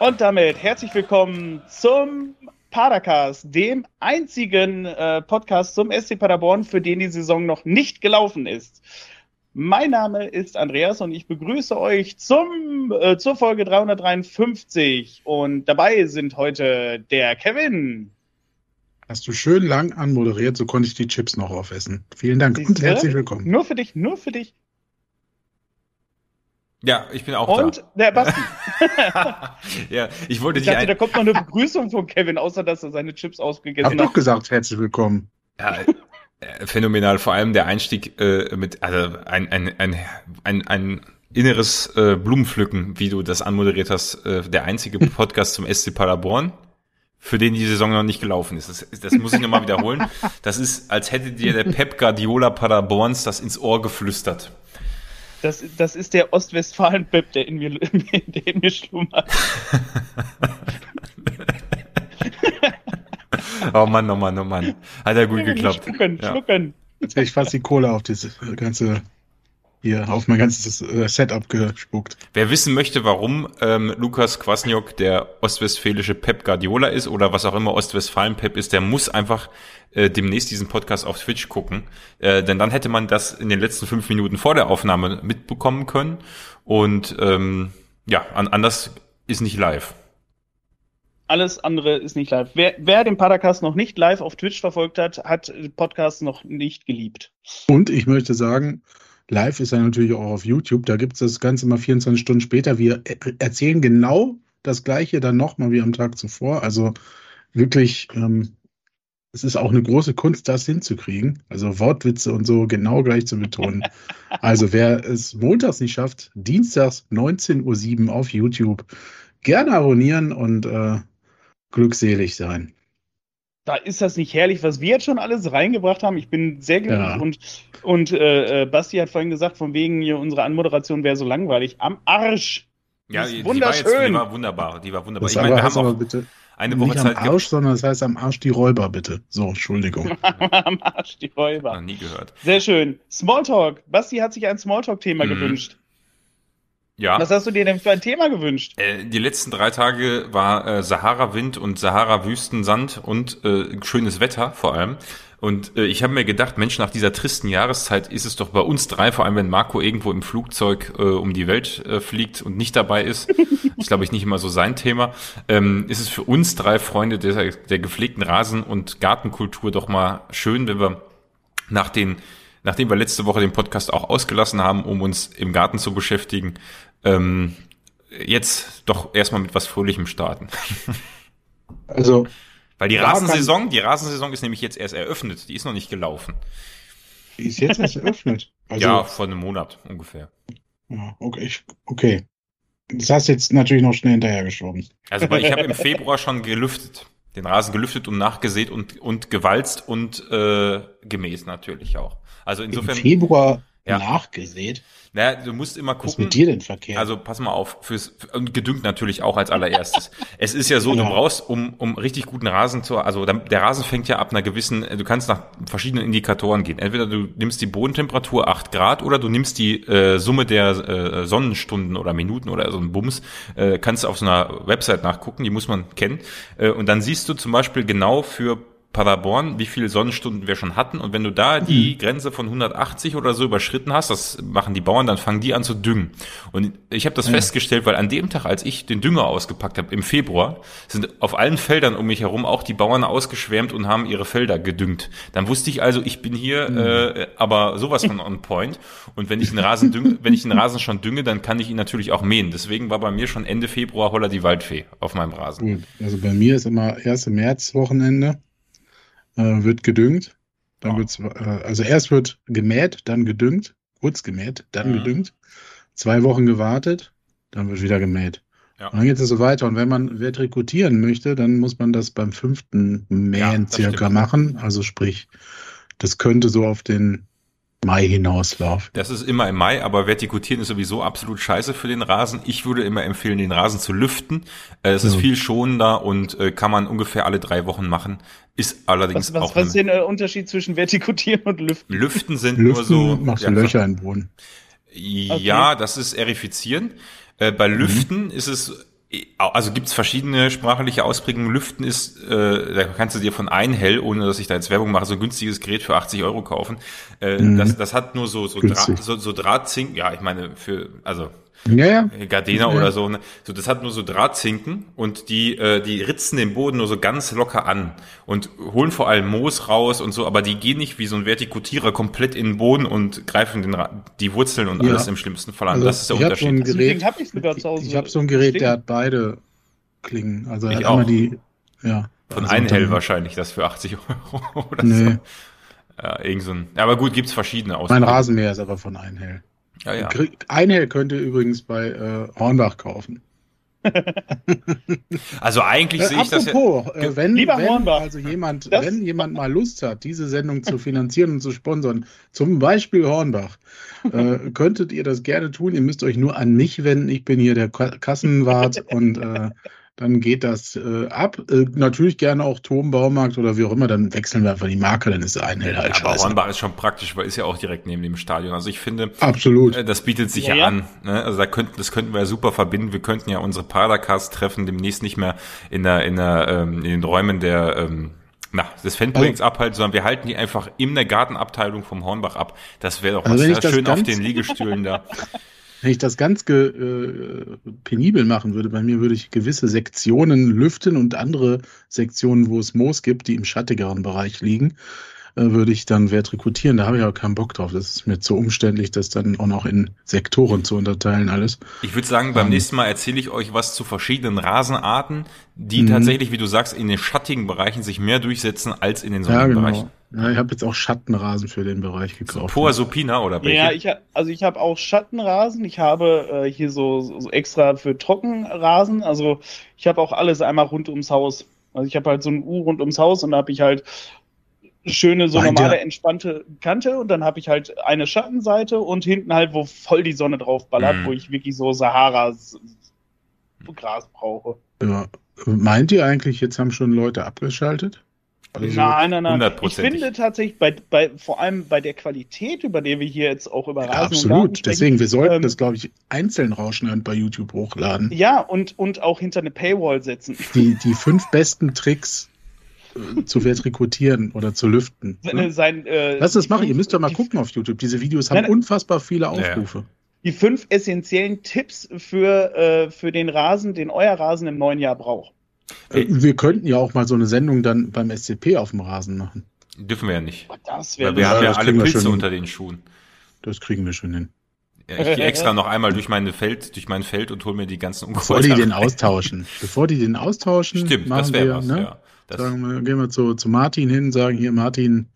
Und damit herzlich willkommen zum Padercast, dem einzigen Podcast zum SC Paderborn, für den die Saison noch nicht gelaufen ist. Mein Name ist Andreas und ich begrüße euch zur Folge 353. Und dabei sind heute der Kevin. Hast du schön lang anmoderiert, so konnte ich die Chips noch aufessen. Vielen Dank und herzlich willkommen. Nur für dich. Ja, ich bin auch und da. Und der Basti. Ja, ich dachte, da kommt noch eine Begrüßung von Kevin, außer dass er seine Chips ausgegessen hat. Hab doch gesagt, herzlich willkommen. Ja, phänomenal. Vor allem der Einstieg mit ein inneres Blumenpflücken, wie du das anmoderiert hast. Der einzige Podcast zum SC Paderborn, für den die Saison noch nicht gelaufen ist. Das muss ich nochmal wiederholen. Das ist, als hätte dir der Pep Guardiola Paderborns das ins Ohr geflüstert. Das ist der Ostwestfalen-Pep, der in mir schlummert. Oh Mann. Hat ja gut geklappt. Schlucken. Jetzt hätte ich fast die Kohle auf auf mein ganzes Setup gespuckt. Wer wissen möchte, warum Lukas Kwasniok der ostwestfälische Pep Guardiola ist oder was auch immer Ostwestfalen-Pep ist, der muss einfach demnächst diesen Podcast auf Twitch gucken. Denn dann hätte man das in den letzten 5 Minuten vor der Aufnahme mitbekommen können. Und anders ist nicht live. Alles andere ist nicht live. Wer den Padercast noch nicht live auf Twitch verfolgt hat, hat den Podcast noch nicht geliebt. Und ich möchte sagen, live ist er natürlich auch auf YouTube. Da gibt es das Ganze mal 24 Stunden später. Wir erzählen genau das Gleiche dann nochmal wie am Tag zuvor. Also wirklich, es ist auch eine große Kunst, das hinzukriegen. Also Wortwitze und so genau gleich zu betonen. Also wer es montags nicht schafft, dienstags 19:07 Uhr auf YouTube, gerne abonnieren und glückselig sein. Da ist das nicht herrlich, was wir jetzt schon alles reingebracht haben. Ich bin sehr glücklich und Basti hat vorhin gesagt, von wegen hier unsere Anmoderation wäre so langweilig. Am Arsch. Ja, die wunderschön. war wunderbar. Das Ich meine, wir haben auch bitte eine Woche nicht Zeit. am Arsch, sondern das heißt am Arsch die Räuber, bitte. So, Entschuldigung. Am Arsch die Räuber. Noch nie gehört. Sehr schön. Smalltalk. Basti hat sich ein Smalltalk-Thema gewünscht. Ja. Was hast du dir denn für ein Thema gewünscht? Die letzten 3 Tage war Sahara-Wind und Sahara-Wüstensand und schönes Wetter vor allem. Und ich habe mir gedacht, Mensch, nach dieser tristen Jahreszeit ist es doch bei uns 3, vor allem wenn Marco irgendwo im Flugzeug um die Welt fliegt und nicht dabei ist, ist glaube ich nicht immer so sein Thema, ist es für uns 3 Freunde der gepflegten Rasen- und Gartenkultur doch mal schön, wenn wir nachdem wir letzte Woche den Podcast auch ausgelassen haben, um uns im Garten zu beschäftigen, jetzt doch erstmal mit was Fröhlichem starten. Also, weil die Rasensaison ist nämlich jetzt erst eröffnet, die ist noch nicht gelaufen. Die ist jetzt erst eröffnet? Also, ja, vor einem Monat ungefähr. Ja, okay. Das hast du jetzt natürlich noch schnell hinterhergeschoben. Also, weil ich habe im Februar schon gelüftet. Den Rasen gelüftet und nachgesät und gewalzt und gemäht natürlich auch. Also insofern. Im Februar nachgesät? Naja, du musst immer gucken. Was ist mit dir denn verkehrt? Also pass mal auf, und gedüngt natürlich auch als allererstes. Es ist ja so, du brauchst, um richtig guten Rasen der Rasen fängt ja ab einer gewissen, du kannst nach verschiedenen Indikatoren gehen. Entweder du nimmst die Bodentemperatur 8 Grad oder du nimmst die Summe der Sonnenstunden oder Minuten oder so ein Bums, kannst du auf so einer Website nachgucken, die muss man kennen. Und dann siehst du zum Beispiel genau für Paderborn, wie viele Sonnenstunden wir schon hatten. Und wenn du da die Grenze von 180 oder so überschritten hast, das machen die Bauern, dann fangen die an zu düngen. Und ich habe das festgestellt, weil an dem Tag, als ich den Dünger ausgepackt habe, im Februar, sind auf allen Feldern um mich herum auch die Bauern ausgeschwärmt und haben ihre Felder gedüngt. Dann wusste ich also, ich bin hier aber sowas von on point. Und wenn ich den Rasen schon dünge, dann kann ich ihn natürlich auch mähen. Deswegen war bei mir schon Ende Februar Holla die Waldfee auf meinem Rasen. Gut. Also bei mir ist immer 1. März-Wochenende. Wird gedüngt, dann wird's, also erst wird gemäht, dann gedüngt, kurz gemäht, dann gedüngt, 2 Wochen gewartet, dann wird wieder gemäht. Ja. Und dann geht es so weiter. Und wenn man rekrutieren möchte, dann muss man das beim 5. Mähen circa machen. Also sprich, das könnte so auf den Mai hinauslaufen. Das ist immer im Mai, aber Vertikutieren ist sowieso absolut scheiße für den Rasen. Ich würde immer empfehlen, den Rasen zu lüften. Es ist viel schonender und kann man ungefähr alle 3 Wochen machen. Ist allerdings auch... Was ist denn der Unterschied zwischen Vertikutieren und Lüften? Lüften nur so... Machst du Löcher in den Boden. Ja, das ist Erifizieren. Bei Lüften ist es Also gibt's verschiedene sprachliche Ausprägungen. Lüften ist, da kannst du dir von Einhell, ohne dass ich da jetzt Werbung mache, so ein günstiges Gerät für 80 Euro kaufen. Das hat nur so Drahtzinken, ja, ich meine, Gardena oder so, ne? So, das hat nur so Drahtzinken und die ritzen den Boden nur so ganz locker an und holen vor allem Moos raus und so, aber die gehen nicht wie so ein Vertikutierer komplett in den Boden und greifen die Wurzeln und alles im schlimmsten Fall an. Also das ist der Unterschied. Ich habe so ein Gerät, der hat beide Klingen. Also er hat auch. einmal von Einhell wahrscheinlich, das für 80 Euro oder so. Ja, irgend so ein. Aber gut, gibt's verschiedene Mein Rasenmäher ist aber von Einhell. Ja. Einhell könnt ihr übrigens bei Hornbach kaufen. Also eigentlich sehe ich das ja. Wenn jemand mal Lust hat, diese Sendung zu finanzieren und zu sponsern, zum Beispiel Hornbach, könntet ihr das gerne tun. Ihr müsst euch nur an mich wenden. Ich bin hier der Kassenwart und dann geht das ab. Natürlich gerne auch Turmbaumarkt oder wie auch immer, dann wechseln wir einfach die Marke, dann ist Einhell halt scheiße. Aber Hornbach ist schon praktisch, weil ist ja auch direkt neben dem Stadion. Also ich finde, absolut. Das bietet sich ja an. Ne? Also das könnten wir ja super verbinden. Wir könnten ja unsere Padercast-Treffen demnächst nicht mehr in den Räumen des Fanprojekts abhalten, sondern wir halten die einfach in der Gartenabteilung vom Hornbach ab. Das wäre doch schön auf den Liegestühlen da. Wenn ich das ganz penibel machen würde, bei mir würde ich gewisse Sektionen lüften und andere Sektionen, wo es Moos gibt, die im schattigeren Bereich liegen, würde ich dann vertikutieren. Da habe ich aber keinen Bock drauf. Das ist mir zu umständlich, das dann auch noch in Sektoren zu unterteilen alles. Ich würde sagen, beim nächsten Mal erzähle ich euch was zu verschiedenen Rasenarten, die tatsächlich, wie du sagst, in den schattigen Bereichen sich mehr durchsetzen als in den sonnigen Bereichen. Ja, ich habe jetzt auch Schattenrasen für den Bereich gekauft. Poa Supina oder welche? Ja, ich habe auch Schattenrasen. Ich habe hier so extra für Trockenrasen. Also ich habe auch alles einmal rund ums Haus. Also ich habe halt so ein U rund ums Haus und da habe ich halt schöne, so normale, entspannte Kante und dann habe ich halt eine Schattenseite und hinten halt, wo voll die Sonne drauf ballert, wo ich wirklich so Sahara-Gras brauche. Ja. Meint ihr eigentlich, jetzt haben schon Leute abgeschaltet? Also nein. Ich finde tatsächlich, vor allem bei der Qualität, über die wir hier jetzt auch über Rasen absolut. Deswegen, wir sollten das, glaube ich, einzeln rausschneiden bei YouTube hochladen. Ja, und auch hinter eine Paywall setzen. Die 5 besten Tricks zu vertikutieren oder zu lüften. Lass das machen. Ihr müsst doch mal gucken auf YouTube. Diese Videos haben unfassbar viele Aufrufe. Die 5 essentiellen Tipps für den Rasen, den euer Rasen im neuen Jahr braucht. Wir könnten ja auch mal so eine Sendung dann beim SCP auf dem Rasen machen. Dürfen wir ja nicht. Weil wir haben ja alle Pilze unter den Schuhen. Das kriegen wir schon hin. Ja, ich gehe extra noch einmal durch mein Feld und hole mir die ganzen Unkräuter. Bevor die den austauschen. Stimmt, das wäre was, ja. Gehen wir zu Martin hin, sagen hier, Martin,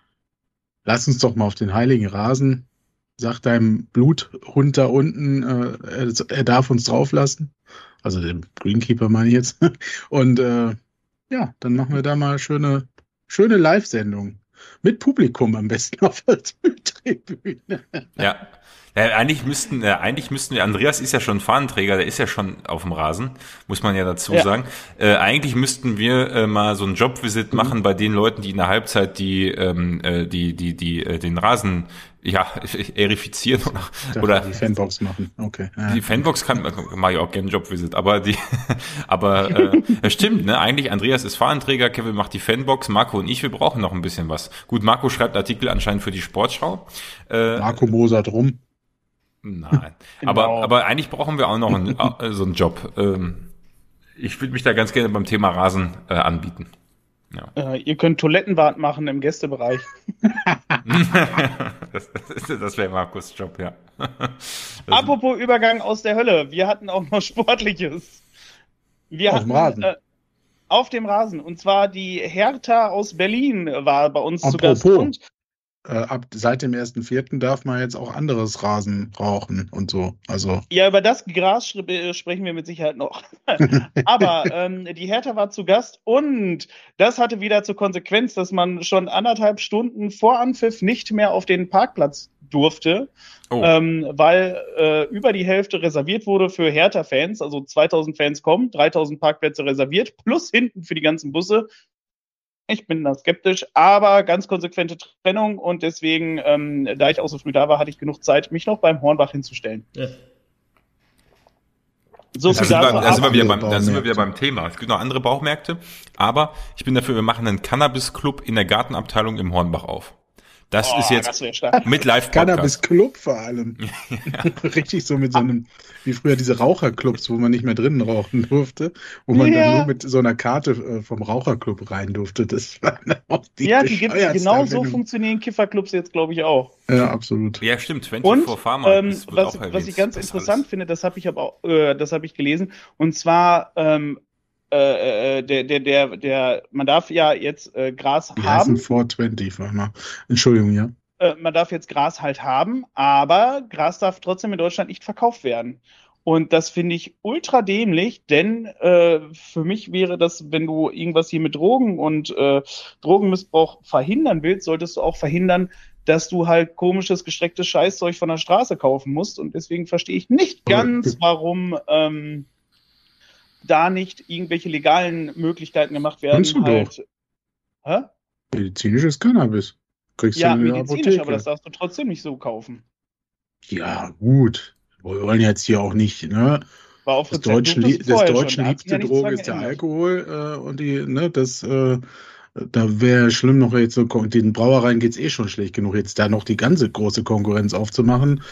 lass uns doch mal auf den heiligen Rasen. Sag deinem Bluthund da unten, er darf uns drauflassen. Also dem Greenkeeper meine ich jetzt. Und dann machen wir da mal schöne Live-Sendung. Mit Publikum am besten auf der Tribüne. Ja. Eigentlich müssten wir, Andreas ist ja schon Fahnenträger, der ist ja schon auf dem Rasen, muss man ja dazu sagen. Eigentlich müssten wir mal so einen Jobvisit machen bei den Leuten, die in der Halbzeit den Rasen erifizieren oder die Fanbox machen. Okay. Ja. Die Fanbox mache ich auch gerne Jobvisit, aber stimmt, ne? Eigentlich Andreas ist Fahnenträger, Kevin macht die Fanbox, Marco und ich, wir brauchen noch ein bisschen was. Gut, Marco schreibt Artikel anscheinend für die Sportschau. Marco mosert rum. Nein, genau. aber eigentlich brauchen wir auch noch so einen Job. Ich würde mich da ganz gerne beim Thema Rasen anbieten. Ja. Ihr könnt Toilettenwart machen im Gästebereich. Das wäre Markus' Job, ja. Apropos Übergang aus der Hölle, wir hatten auch noch Sportliches. Auf dem Rasen. Und zwar die Hertha aus Berlin war bei uns zu Gast. Und seit dem 1.4. darf man jetzt auch anderes Rasen rauchen und so. Also. Ja, über das Gras sprechen wir mit Sicherheit noch. Aber die Hertha war zu Gast und das hatte wieder zur Konsequenz, dass man schon 1,5 Stunden vor Anpfiff nicht mehr auf den Parkplatz durfte, weil über die Hälfte reserviert wurde für Hertha-Fans. Also 2.000 Fans kommen, 3.000 Parkplätze reserviert, plus hinten für die ganzen Busse. Ich bin da skeptisch, aber ganz konsequente Trennung und deswegen, da ich auch so früh da war, hatte ich genug Zeit, mich noch beim Hornbach hinzustellen. Ja. So viel dazu. Da sind wir wieder beim Thema. Es gibt noch andere Bauchmärkte, aber ich bin dafür, wir machen einen Cannabis-Club in der Gartenabteilung im Hornbach auf. Das ist jetzt mit Live-Podcast. Cannabis-Club vor allem. Richtig so mit so einem, wie früher diese Raucherclubs, wo man nicht mehr drinnen rauchen durfte, wo man dann nur mit so einer Karte vom Raucherclub rein durfte. Das war auch die gibt's genau so funktionieren Kifferclubs jetzt, glaube ich, auch. Ja, absolut. Ja, stimmt. 24 Pharma. Was ich ganz interessant finde, das habe ich gelesen, und zwar man darf ja jetzt Gras haben. 420 Pharma. Entschuldigung, ja. Man darf jetzt Gras halt haben, aber Gras darf trotzdem in Deutschland nicht verkauft werden. Und das finde ich ultra dämlich, denn für mich wäre das, wenn du irgendwas hier mit Drogen und Drogenmissbrauch verhindern willst, solltest du auch verhindern, dass du halt komisches, gestrecktes Scheißzeug von der Straße kaufen musst. Und deswegen verstehe ich nicht ganz, warum da nicht irgendwelche legalen Möglichkeiten gemacht werden. Kannst du halt. Hä? Medizinisches Cannabis. Kriegst du in der medizinisch, Apotheke. Aber das darfst du trotzdem nicht so kaufen. Ja, gut. Wir wollen jetzt hier auch nicht, ne? Das deutsche liebste Droge ist der Alkohol und da wäre schlimm noch jetzt so, den Brauereien geht's schon schlecht genug, jetzt da noch die ganze große Konkurrenz aufzumachen.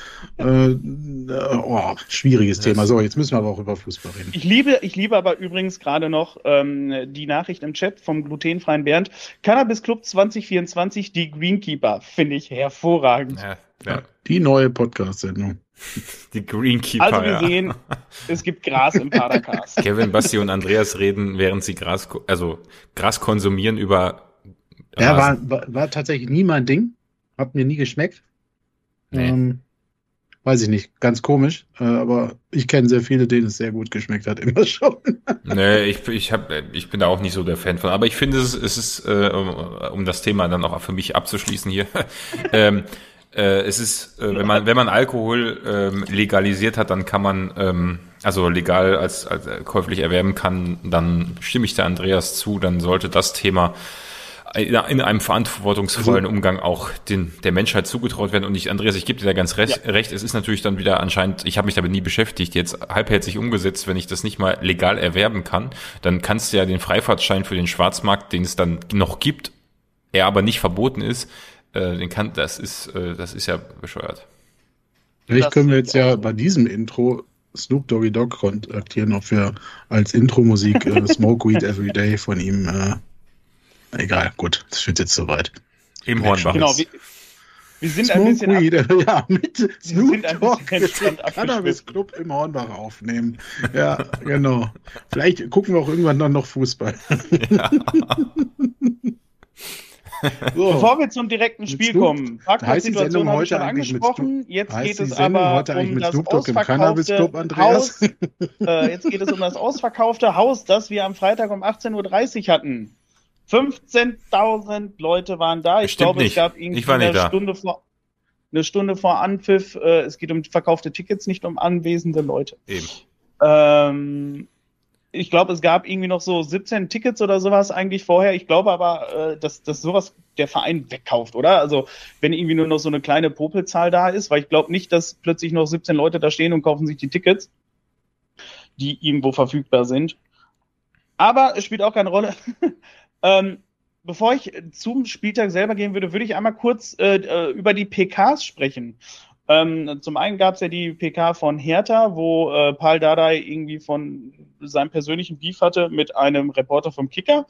Schwieriges Thema. So, jetzt müssen wir aber auch über Fußball reden. Ich liebe aber übrigens gerade noch die Nachricht im Chat vom glutenfreien Bernd. Cannabis Club 2024, die Greenkeeper, finde ich hervorragend. Ja. Die neue Podcast-Sendung. Die Greenkeeper. Also wir sehen, es gibt Gras im Padercast. Kevin, Basti und Andreas reden, während sie Gras konsumieren über Rasen. Ja, war tatsächlich nie mein Ding. Hat mir nie geschmeckt. Nee. Weiß ich nicht, ganz komisch, aber ich kenne sehr viele, denen es sehr gut geschmeckt hat, immer schon. Nee, ich bin da auch nicht so der Fan von, aber ich finde, es ist, um das Thema dann auch für mich abzuschließen hier, es ist, wenn man Alkohol legalisiert hat, dann kann man, also legal als käuflich erwerben kann, dann stimme ich der Andreas zu, dann sollte das Thema in einem verantwortungsvollen Umgang auch der Menschheit zugetraut werden. Und Andreas, ich gebe dir da ganz recht, es ist natürlich dann wieder anscheinend, ich habe mich damit nie beschäftigt, jetzt halbherzig umgesetzt, wenn ich das nicht mal legal erwerben kann, dann kannst du ja den Freifahrtschein für den Schwarzmarkt, den es dann noch gibt, er aber nicht verboten ist, das ist ja bescheuert. Vielleicht können wir jetzt ja bei diesem Intro Snoop Doggy Dogg kontaktieren, ob wir als Intro-Musik Smoke Weed Every Day von ihm egal, gut, das führt jetzt so weit. Im Hornbach. Genau, wir sind ein bisschen mit Snoop Dogg Cannabis Club im Hornbach aufnehmen. Ja, genau. Vielleicht gucken wir auch irgendwann noch Fußball. Ja. So. Bevor wir zum direkten Spiel kommen, Parkplatzsituation habe ich schon angesprochen. Jetzt geht es aber um das ausverkaufte Haus. Jetzt geht es um das ausverkaufte Haus, das wir am Freitag um 18:30 Uhr hatten. 15.000 Leute waren da. Ich glaube, es gab irgendwie eine Stunde vor Anpfiff. Es geht um verkaufte Tickets, nicht um anwesende Leute. Eben. Ich glaube, es gab irgendwie noch so 17 Tickets oder sowas eigentlich vorher. Ich glaube aber, dass sowas der Verein wegkauft, oder? Also wenn irgendwie nur noch so eine kleine Popelzahl da ist, weil ich glaube nicht, dass plötzlich noch 17 Leute da stehen und kaufen sich die Tickets, die irgendwo verfügbar sind. Aber es spielt auch keine Rolle. Bevor ich zum Spieltag selber gehen würde, würde ich einmal kurz über die PKs sprechen. Zum einen gab es ja die PK von Hertha, wo Paul Dardai irgendwie von seinem persönlichen Beef hatte mit einem Reporter vom Kicker,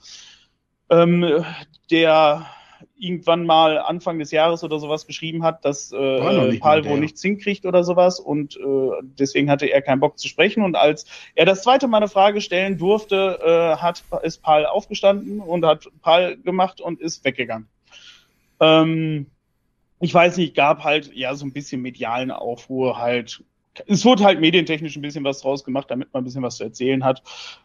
der irgendwann mal Anfang des Jahres oder sowas geschrieben hat, dass Paul wohl nichts hinkriegt oder sowas und deswegen hatte er keinen Bock zu sprechen. Und als er das zweite Mal eine Frage stellen durfte, ist Paul aufgestanden und hat Paul gemacht und ist weggegangen. Ich weiß nicht, gab halt ja so ein bisschen medialen Aufruhr halt. Es wurde halt medientechnisch ein bisschen was draus gemacht, damit man ein bisschen was zu erzählen hat.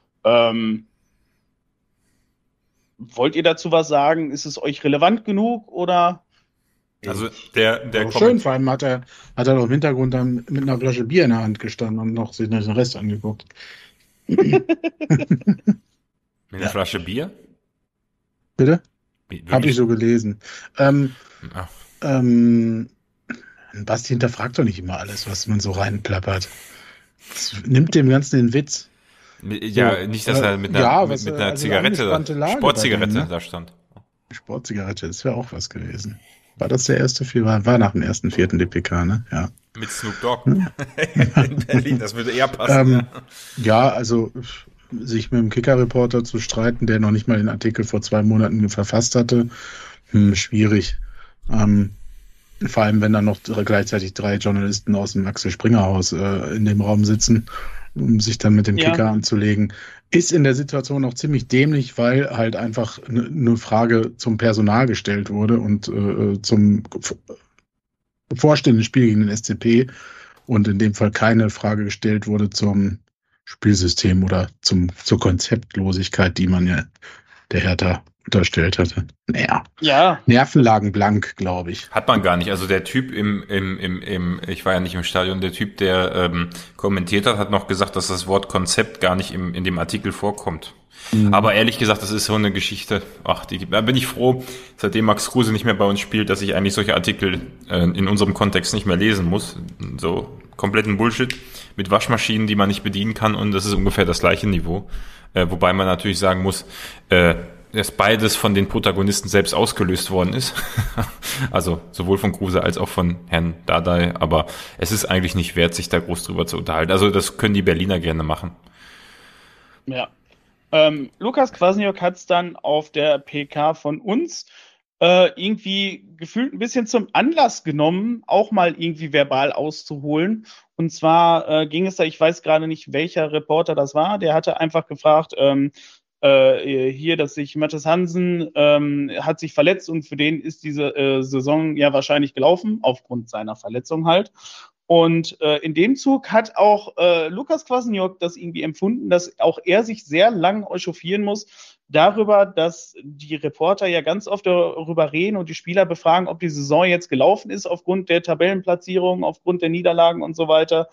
Wollt ihr dazu was sagen? Ist es euch relevant genug oder? Also der schön, vor allem hat er doch im Hintergrund dann mit einer Flasche Bier in der Hand gestanden und noch sich den Rest angeguckt. Mit einer Flasche Bier? Bitte? Habe ich so gelesen. Basti hinterfragt doch nicht immer alles, was man so reinplappert. Das nimmt dem Ganzen den Witz. Ja, So, nicht, dass er mit einer also eine Zigarette, angespannte Lage Sportzigarette bei denen, ne? da stand. Sportzigarette, das wäre auch was gewesen. War das der erste war nach dem ersten, vierten DPK, ne? Ja. Mit Snoop Dogg. Hm. In Berlin, das würde eher passen. Ja, also sich mit dem Kicker-Reporter zu streiten, der noch nicht mal den Artikel vor 2 Monaten verfasst hatte, schwierig. Vor allem, wenn dann noch gleichzeitig 3 Journalisten aus dem Axel Springer Haus in dem Raum sitzen, um sich dann mit dem Kicker anzulegen, ist in der Situation noch ziemlich dämlich, weil halt einfach eine Frage zum Personal gestellt wurde und zum bevorstehenden Spiel gegen den SCP und in dem Fall keine Frage gestellt wurde zum Spielsystem oder zur Konzeptlosigkeit, die man ja der Hertha unterstellt hatte. Naja. Ja. Nervenlagen blank, glaube ich. Hat man gar nicht. Also der Typ ich war ja nicht im Stadion, der Typ, der kommentiert hat noch gesagt, dass das Wort Konzept gar nicht in dem Artikel vorkommt. Mhm. Aber ehrlich gesagt, das ist so eine Geschichte. Da bin ich froh, seitdem Max Kruse nicht mehr bei uns spielt, dass ich eigentlich solche Artikel in unserem Kontext nicht mehr lesen muss. So kompletten Bullshit mit Waschmaschinen, die man nicht bedienen kann, und das ist ungefähr das gleiche Niveau. Wobei man natürlich sagen muss, dass beides von den Protagonisten selbst ausgelöst worden ist. Also sowohl von Kruse als auch von Herrn Dardai. Aber es ist eigentlich nicht wert, sich da groß drüber zu unterhalten. Also das können die Berliner gerne machen. Ja. Lukas Kwasniok hat es dann auf der PK von uns irgendwie gefühlt ein bisschen zum Anlass genommen, auch mal irgendwie verbal auszuholen. Und zwar ging es da, ich weiß gerade nicht, welcher Reporter das war, der hatte einfach gefragt, hier, dass sich Mathis Hansen hat sich verletzt und für den ist diese Saison ja wahrscheinlich gelaufen, aufgrund seiner Verletzung halt. Und in dem Zug hat auch Lukas Kwasniok das irgendwie empfunden, dass auch er sich sehr lang echauffieren muss darüber, dass die Reporter ja ganz oft darüber reden und die Spieler befragen, ob die Saison jetzt gelaufen ist aufgrund der Tabellenplatzierung, aufgrund der Niederlagen und so weiter.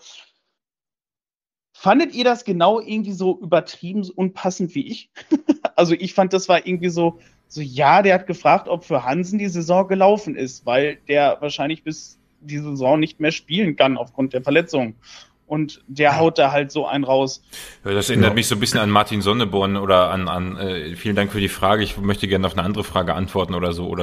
Fandet ihr das genau irgendwie so übertrieben unpassend wie ich? Also ich fand, das war irgendwie so, ja, der hat gefragt, ob für Hansen die Saison gelaufen ist, weil der wahrscheinlich bis die Saison nicht mehr spielen kann aufgrund der Verletzung. Und der haut da halt so einen raus. Ja, das erinnert mich so ein bisschen an Martin Sonneborn oder an vielen Dank für die Frage. Ich möchte gerne auf eine andere Frage antworten oder so.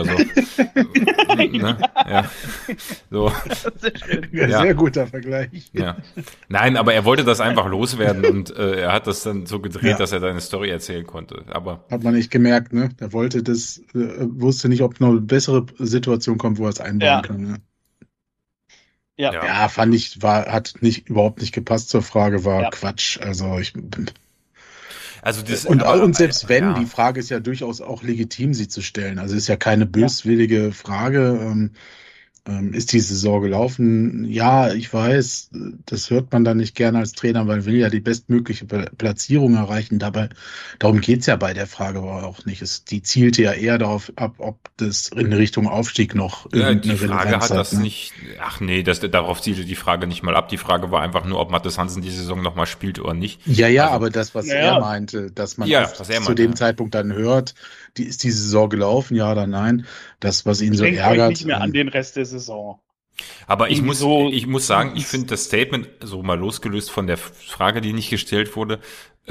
Ne? Ja. So. Sehr guter Vergleich. Ja. Nein, aber er wollte das einfach loswerden und er hat das dann so gedreht, dass er seine Story erzählen konnte. Aber hat man nicht gemerkt, ne? Er wollte das, wusste nicht, ob noch eine bessere Situation kommt, wo er es einbauen kann. Ne? Ja, fand ich, hat überhaupt nicht gepasst zur Frage, war Quatsch. Also und selbst wenn, die Frage ist ja durchaus auch legitim, sie zu stellen. Also ist ja keine böswillige Frage. Ist die Saison gelaufen? Ja, ich weiß, das hört man dann nicht gerne als Trainer, weil will ja die bestmögliche Platzierung erreichen. Darum geht's ja bei der Frage aber auch nicht. Die zielte ja eher darauf ab, ob das in Richtung Aufstieg noch die Frage hat das nicht. Ach nee, darauf zielte die Frage nicht mal ab. Die Frage war einfach nur, ob Mathis Hansen die Saison nochmal spielt oder nicht. Ja, aber das, was er meinte, dass man zu dem Zeitpunkt dann hört, ist die Saison gelaufen, ja oder nein? Das, was ihn so ärgert. Euch nicht mehr an den Rest der Saison. Aber ich muss sagen, ich finde das Statement, so mal losgelöst von der Frage, die nicht gestellt wurde,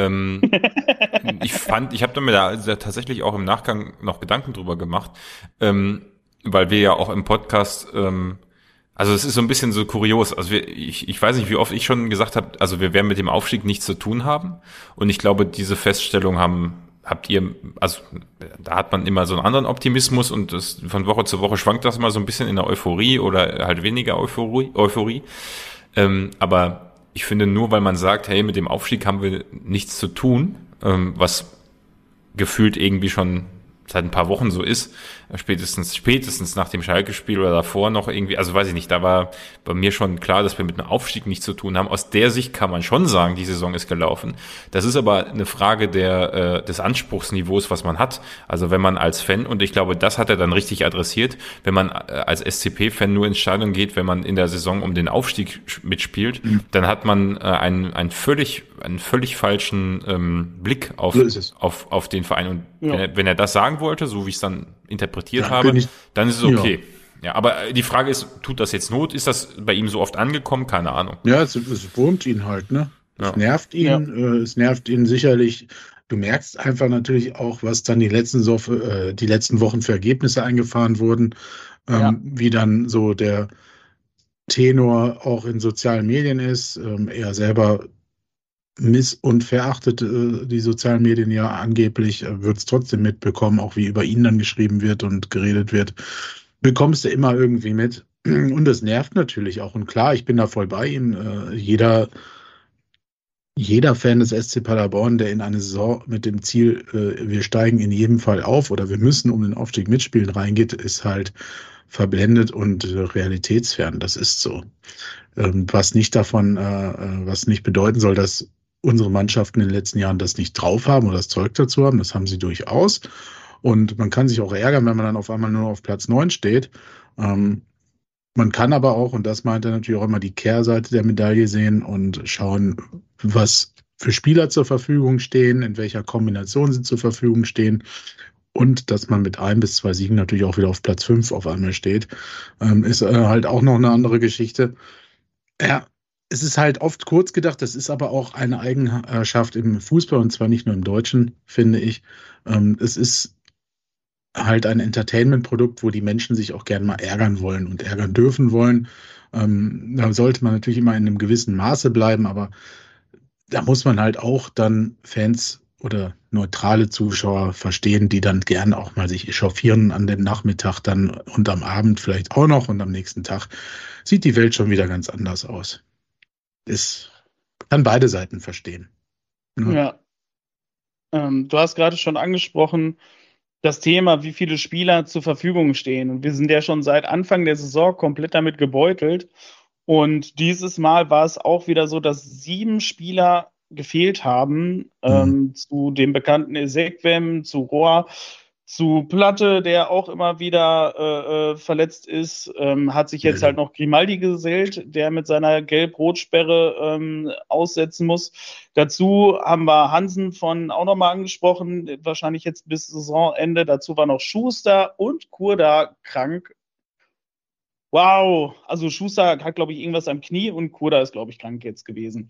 ich habe mir da tatsächlich auch im Nachgang noch Gedanken drüber gemacht, weil wir ja auch im Podcast, also es ist so ein bisschen so kurios, also ich weiß nicht, wie oft ich schon gesagt habe, also wir werden mit dem Aufstieg nichts zu tun haben, und ich glaube, diese Feststellung habt ihr, also da hat man immer so einen anderen Optimismus, und das von Woche zu Woche schwankt das mal so ein bisschen in der Euphorie oder halt weniger Euphorie. Aber ich finde, nur weil man sagt, hey, mit dem Aufstieg haben wir nichts zu tun, was gefühlt irgendwie schon seit ein paar Wochen so ist, spätestens nach dem Schalke-Spiel oder davor noch irgendwie, also weiß ich nicht, da war bei mir schon klar, dass wir mit einem Aufstieg nichts zu tun haben. Aus der Sicht kann man schon sagen, die Saison ist gelaufen. Das ist aber eine Frage des Anspruchsniveaus, was man hat. Also wenn man als Fan, und ich glaube, das hat er dann richtig adressiert, wenn man als SCP-Fan nur ins Stadion geht, wenn man in der Saison um den Aufstieg mitspielt, dann hat man einen völlig falschen Blick auf den Verein. Und wenn er das sagen wollte, so wie ich es dann interpretiert habe, dann ist es okay. Ja, aber die Frage ist, tut das jetzt Not? Ist das bei ihm so oft angekommen? Keine Ahnung. Ja, es wurmt ihn halt, ne? Es Ja. nervt ihn, es nervt ihn sicherlich. Du merkst einfach natürlich auch, was dann die letzten Wochen für Ergebnisse eingefahren wurden, wie dann so der Tenor auch in sozialen Medien ist. Er selber und verachtet die sozialen Medien ja angeblich, wird es trotzdem mitbekommen, auch wie über ihn dann geschrieben wird und geredet wird. Bekommst du immer irgendwie mit. Und das nervt natürlich auch. Und klar, ich bin da voll bei ihm. Jeder Fan des SC Paderborn, der in eine Saison mit dem Ziel, wir steigen in jedem Fall auf oder wir müssen um den Aufstieg mitspielen reingeht, ist halt verblendet und realitätsfern. Das ist so. Was nicht bedeuten soll, dass unsere Mannschaften in den letzten Jahren das nicht drauf haben oder das Zeug dazu haben. Das haben sie durchaus. Und man kann sich auch ärgern, wenn man dann auf einmal nur auf Platz 9 steht. Man kann aber auch, und das meint er natürlich auch immer, die Kehrseite der Medaille sehen und schauen, was für Spieler zur Verfügung stehen, in welcher Kombination sie zur Verfügung stehen und dass man mit 1 bis 2 Siegen natürlich auch wieder auf Platz 5 auf einmal steht, ist halt auch noch eine andere Geschichte. Ja, es ist halt oft kurz gedacht, das ist aber auch eine Eigenschaft im Fußball und zwar nicht nur im Deutschen, finde ich. Es ist halt ein Entertainment-Produkt, wo die Menschen sich auch gerne mal ärgern wollen und ärgern dürfen wollen. Da sollte man natürlich immer in einem gewissen Maße bleiben, aber da muss man halt auch dann Fans oder neutrale Zuschauer verstehen, die dann gern auch mal sich echauffieren an dem Nachmittag dann und am Abend vielleicht auch noch und am nächsten Tag sieht die Welt schon wieder ganz anders aus. Kann beide Seiten verstehen. Ja. Du hast gerade schon angesprochen, das Thema, wie viele Spieler zur Verfügung stehen. Und wir sind ja schon seit Anfang der Saison komplett damit gebeutelt. Und dieses Mal war es auch wieder so, dass 7 Spieler gefehlt haben, zu dem bekannten Ezekwem, zu Rohr, zu Platte, der auch immer wieder verletzt ist, hat sich jetzt halt noch Grimaldi gesellt, der mit seiner Gelb-Rot-Sperre aussetzen muss. Dazu haben wir Hansen auch nochmal angesprochen, wahrscheinlich jetzt bis Saisonende. Dazu war noch Schuster und Kurda krank. Wow, also Schuster hat, glaube ich, irgendwas am Knie und Kurda ist, glaube ich, krank jetzt gewesen.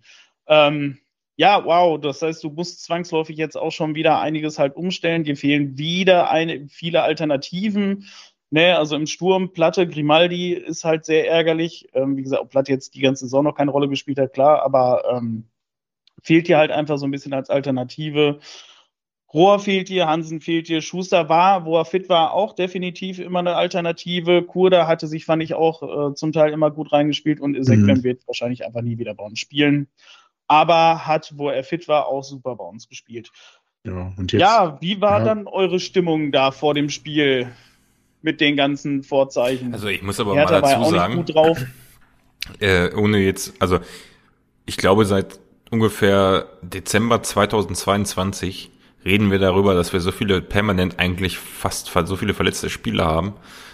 Ja, wow, das heißt, du musst zwangsläufig jetzt auch schon wieder einiges halt umstellen. Dir fehlen wieder viele Alternativen. Ne, also im Sturm, Platte, Grimaldi ist halt sehr ärgerlich. Wie gesagt, ob Platte jetzt die ganze Saison noch keine Rolle gespielt hat, klar, aber fehlt dir halt einfach so ein bisschen als Alternative. Rohr fehlt dir, Hansen fehlt dir, Schuster war, wo er fit war, auch definitiv immer eine Alternative. Kurda hatte sich, fand ich, auch zum Teil immer gut reingespielt und Ezekwem wird wahrscheinlich einfach nie wieder bei uns spielen. Aber hat, wo er fit war, auch super bei uns gespielt. Ja, und jetzt, wie war dann eure Stimmung da vor dem Spiel mit den ganzen Vorzeichen? Also ich muss aber Hertha mal dazu war auch sagen, nicht gut drauf. ohne jetzt, also ich glaube seit ungefähr Dezember 2022 reden wir darüber, dass wir so viele permanent eigentlich fast so viele verletzte Spieler haben.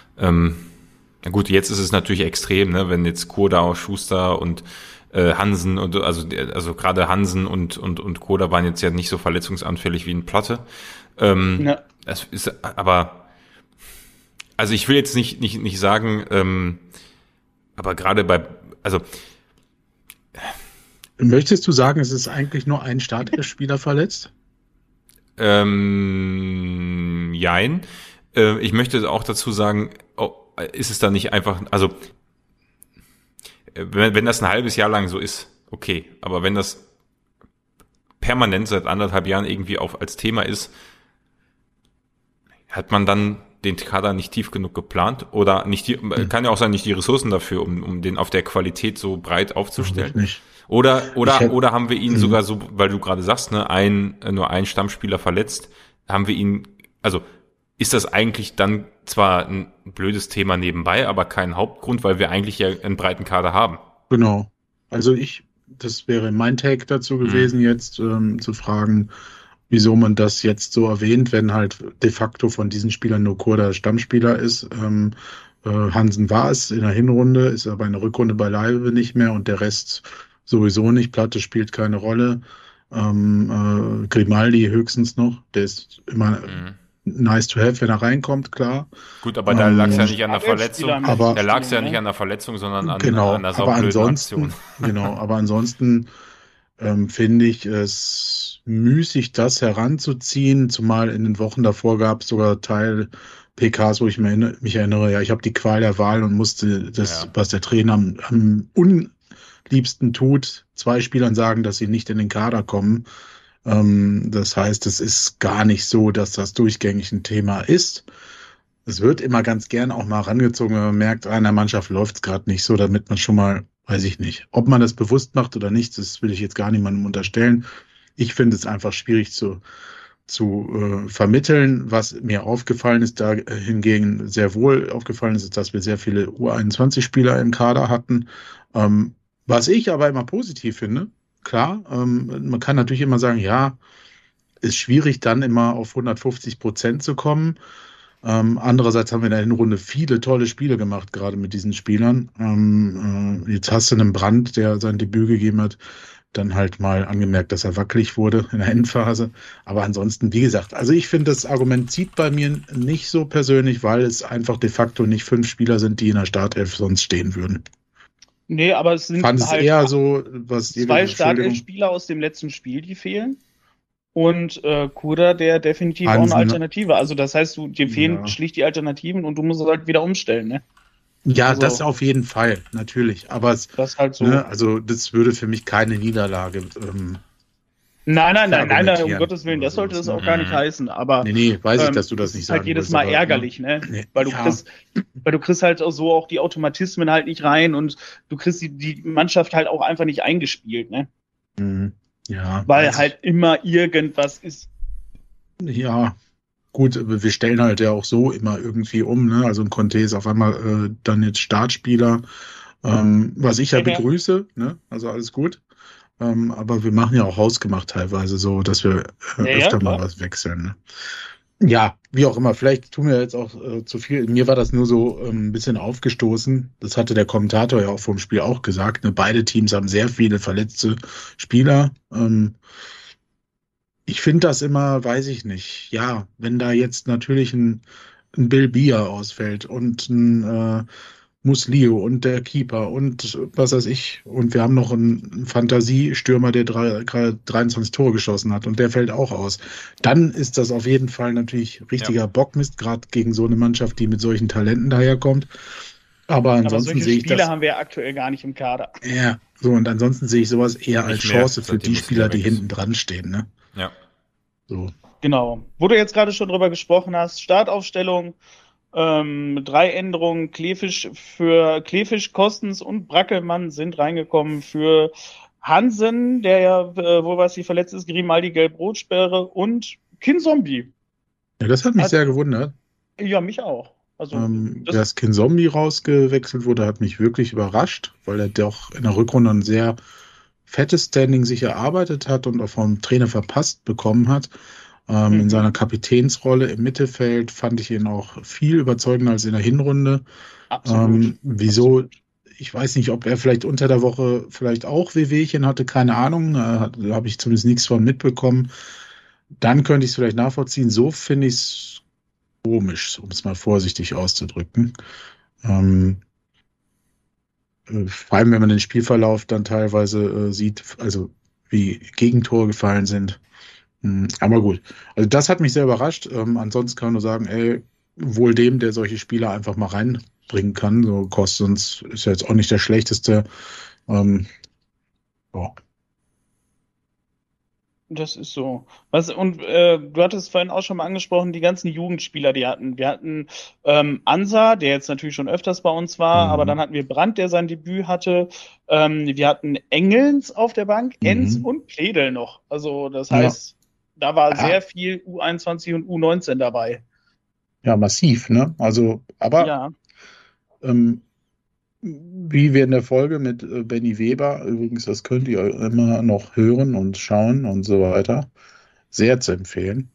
Na gut, jetzt ist es natürlich extrem, ne, wenn jetzt Kurda, Schuster und Hansen und also gerade Hansen und Kurda waren jetzt ja nicht so verletzungsanfällig wie in Platte. Das ist aber, also ich will jetzt nicht sagen, aber gerade möchtest du sagen, es ist eigentlich nur ein Startelf-Spieler verletzt? Jein. Ich möchte auch dazu sagen, ist es da nicht einfach, also wenn das ein halbes Jahr lang so ist, okay, aber wenn das permanent seit 1,5 Jahren irgendwie als Thema ist, hat man dann den Kader nicht tief genug geplant oder kann ja auch sein, nicht die Ressourcen dafür, um den auf der Qualität so breit aufzustellen. Nicht. Oder haben wir ihn sogar so, weil du gerade sagst, ne, nur ein Stammspieler verletzt, haben wir ihn, also ist das eigentlich dann zwar ein blödes Thema nebenbei, aber kein Hauptgrund, weil wir eigentlich ja einen breiten Kader haben. Genau. Also das wäre mein Take dazu gewesen, jetzt zu fragen, wieso man das jetzt so erwähnt, wenn halt de facto von diesen Spielern nur Kurda Stammspieler ist. Hansen war es in der Hinrunde, ist aber in der Rückrunde beileibe nicht mehr und der Rest sowieso nicht. Platte spielt keine Rolle. Grimaldi höchstens noch, der ist immer nice to have, wenn er reinkommt, klar. Gut, aber da lag es ja nicht an der Startelf-Spieler Verletzung. aber- Da lag es ja nicht an der Verletzung, sondern an Genau, einer aber saublöden ansonsten, Aktion. aber ansonsten finde ich es müßig, das heranzuziehen, zumal in den Wochen davor gab es sogar Teil PKs, wo ich mich erinnere, ja, ich habe die Qual der Wahl und musste das, Ja. was der Trainer am unliebsten tut, 2 Spielern sagen, dass sie nicht in den Kader kommen. Das heißt, es ist gar nicht so, dass das durchgängig ein Thema ist. Es wird immer ganz gern auch mal rangezogen, wenn man merkt, in der Mannschaft läuft es gerade nicht so, damit man schon mal, weiß ich nicht, ob man das bewusst macht oder nicht, das will ich jetzt gar niemandem unterstellen. Ich finde es einfach schwierig zu vermitteln. Was mir aufgefallen ist, da hingegen sehr wohl aufgefallen ist, dass wir sehr viele U21-Spieler im Kader hatten. Was ich aber immer positiv finde, klar, man kann natürlich immer sagen, ja, ist schwierig dann immer auf 150% zu kommen. Andererseits haben wir in der Hinrunde viele tolle Spiele gemacht, gerade mit diesen Spielern. Jetzt hast du einen Brandt, der sein Debüt gegeben hat, dann halt mal angemerkt, dass er wackelig wurde in der Endphase. Aber ansonsten, wie gesagt, also ich finde, das Argument zieht bei mir nicht so persönlich, weil es einfach de facto nicht 5 Spieler sind, die in der Startelf sonst stehen würden. Nee, aber es sind Fand es halt eher so, was 2 Startelf-Spieler aus dem letzten Spiel, die fehlen. Und Kuda, der definitiv auch Hansen, eine ne? Alternative. Also das heißt, dir fehlen Ja. schlicht die Alternativen und du musst es halt wieder umstellen, ne? Ja, Also- das auf jeden Fall, natürlich. Aber es, Das ist halt so. ne, also das würde für mich keine Niederlage. Nein, um argumentieren Gottes Willen, oder das sollte sowas, das ne? auch gar nicht heißen. Aber Nee, weiß ich, dass du das es nicht ist halt sagen jedes willst, Mal aber, ärgerlich, ne? Nee, Weil du ja. kriegst halt auch so auch die Automatismen halt nicht rein und du kriegst die Mannschaft halt auch einfach nicht eingespielt, ne? Ja, Weil weiß halt immer irgendwas ist. ich. Ja, gut, wir stellen halt ja auch so immer irgendwie um, ne? Also ein Conte ist auf einmal dann jetzt Startspieler, was ich ja Ja. begrüße, ne? Also alles gut. Aber wir machen ja auch hausgemacht teilweise so, dass wir Ja, öfter mal klar. was wechseln, ne? Ja, wie auch immer, vielleicht tun wir jetzt auch zu viel. Mir war das nur so ein bisschen aufgestoßen. Das hatte der Kommentator ja auch vor dem Spiel auch gesagt. Ne? Beide Teams haben sehr viele verletzte Spieler. Ich finde das immer, weiß ich nicht. Ja, wenn da jetzt natürlich ein Bill Bier ausfällt und ein Muslio und der Keeper und was weiß ich. Und wir haben noch einen Fantasiestürmer, der gerade 23 Tore geschossen hat und der fällt auch aus. Dann ist das auf jeden Fall natürlich richtiger Bockmist, gerade gegen so eine Mannschaft, die mit solchen Talenten daherkommt. Aber Aber ansonsten solche sehe ich Spieler das. haben wir aktuell gar nicht im Kader. Ja, so und ansonsten sehe ich sowas eher als Nicht mehr, Chance für seitdem die Muslio Spieler, die weg ist. hinten dran stehen. Ne? Ja. So. Genau. Wo du jetzt gerade schon drüber gesprochen hast, Startaufstellung, 3 Änderungen, Klefisch, Kostens und Brackelmann sind reingekommen für Hansen, der ja, wo was sie verletzt ist, Grimaldi Gelb-Rot-Sperre und Kinzombie. Ja, das hat mich Hat- sehr gewundert. Ja, mich auch. Also, das- Dass Kin Zombie rausgewechselt wurde, hat mich wirklich überrascht, weil er doch in der Rückrunde ein sehr fettes Standing sich erarbeitet hat und auch vom Trainer verpasst bekommen hat. In seiner Kapitänsrolle im Mittelfeld fand ich ihn auch viel überzeugender als in der Hinrunde. absolut. Wieso? Absolut. Ich weiß nicht, ob er vielleicht unter der Woche vielleicht auch Wehwehchen hatte, keine Ahnung. Da habe ich zumindest nichts von mitbekommen. Dann könnte ich es vielleicht nachvollziehen. So finde ich es komisch, um es mal vorsichtig auszudrücken. Vor allem, wenn man den Spielverlauf dann teilweise sieht, also wie Gegentore gefallen sind. Aber gut, also das hat mich sehr überrascht. Ansonsten kann man nur sagen, ey, wohl dem, der solche Spieler einfach mal reinbringen kann. So Kostens ist ja jetzt auch nicht der schlechteste. Ja. Das ist so. Du hattest vorhin auch schon mal angesprochen, die ganzen Jugendspieler, die hatten. Wir hatten Ansa, der jetzt natürlich schon öfters bei uns war, aber dann hatten wir Brandt, der sein Debüt hatte. Wir hatten Engelns auf der Bank, Enz und Pledel noch. Also das heißt, da war sehr viel U21 und U19 dabei. Ja, massiv, ne? Also, aber Ja, wie wir in der Folge mit Benny Weber, übrigens, das könnt ihr immer noch hören und schauen und so weiter, sehr zu empfehlen.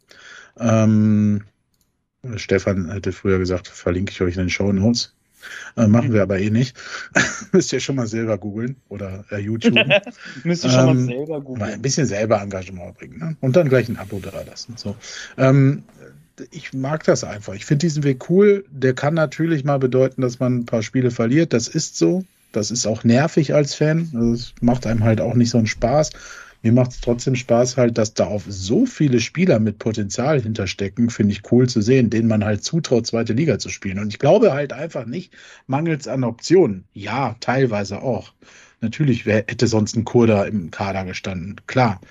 Stefan hätte früher gesagt, verlinke ich euch in den Shownotes. Machen wir aber eh nicht. Müsst ihr schon mal selber googeln oder YouTube. müsst ihr schon mal selber Mal ein googeln. bisschen selber Engagement bringen. Ne? Und dann gleich ein Abo da lassen. So. ich mag das einfach. Ich finde diesen Weg cool. Der kann natürlich mal bedeuten, dass man ein paar Spiele verliert. Das ist so. Das ist auch nervig als Fan. Also es macht einem halt auch nicht so einen Spaß. Mir macht es trotzdem Spaß halt, dass da auf so viele Spieler mit Potenzial hinterstecken, finde ich cool zu sehen, denen man halt zutraut, zweite Liga zu spielen. Und ich glaube halt einfach nicht, mangels an Optionen. Ja, teilweise auch. Natürlich hätte sonst ein Kurda im Kader gestanden, klar.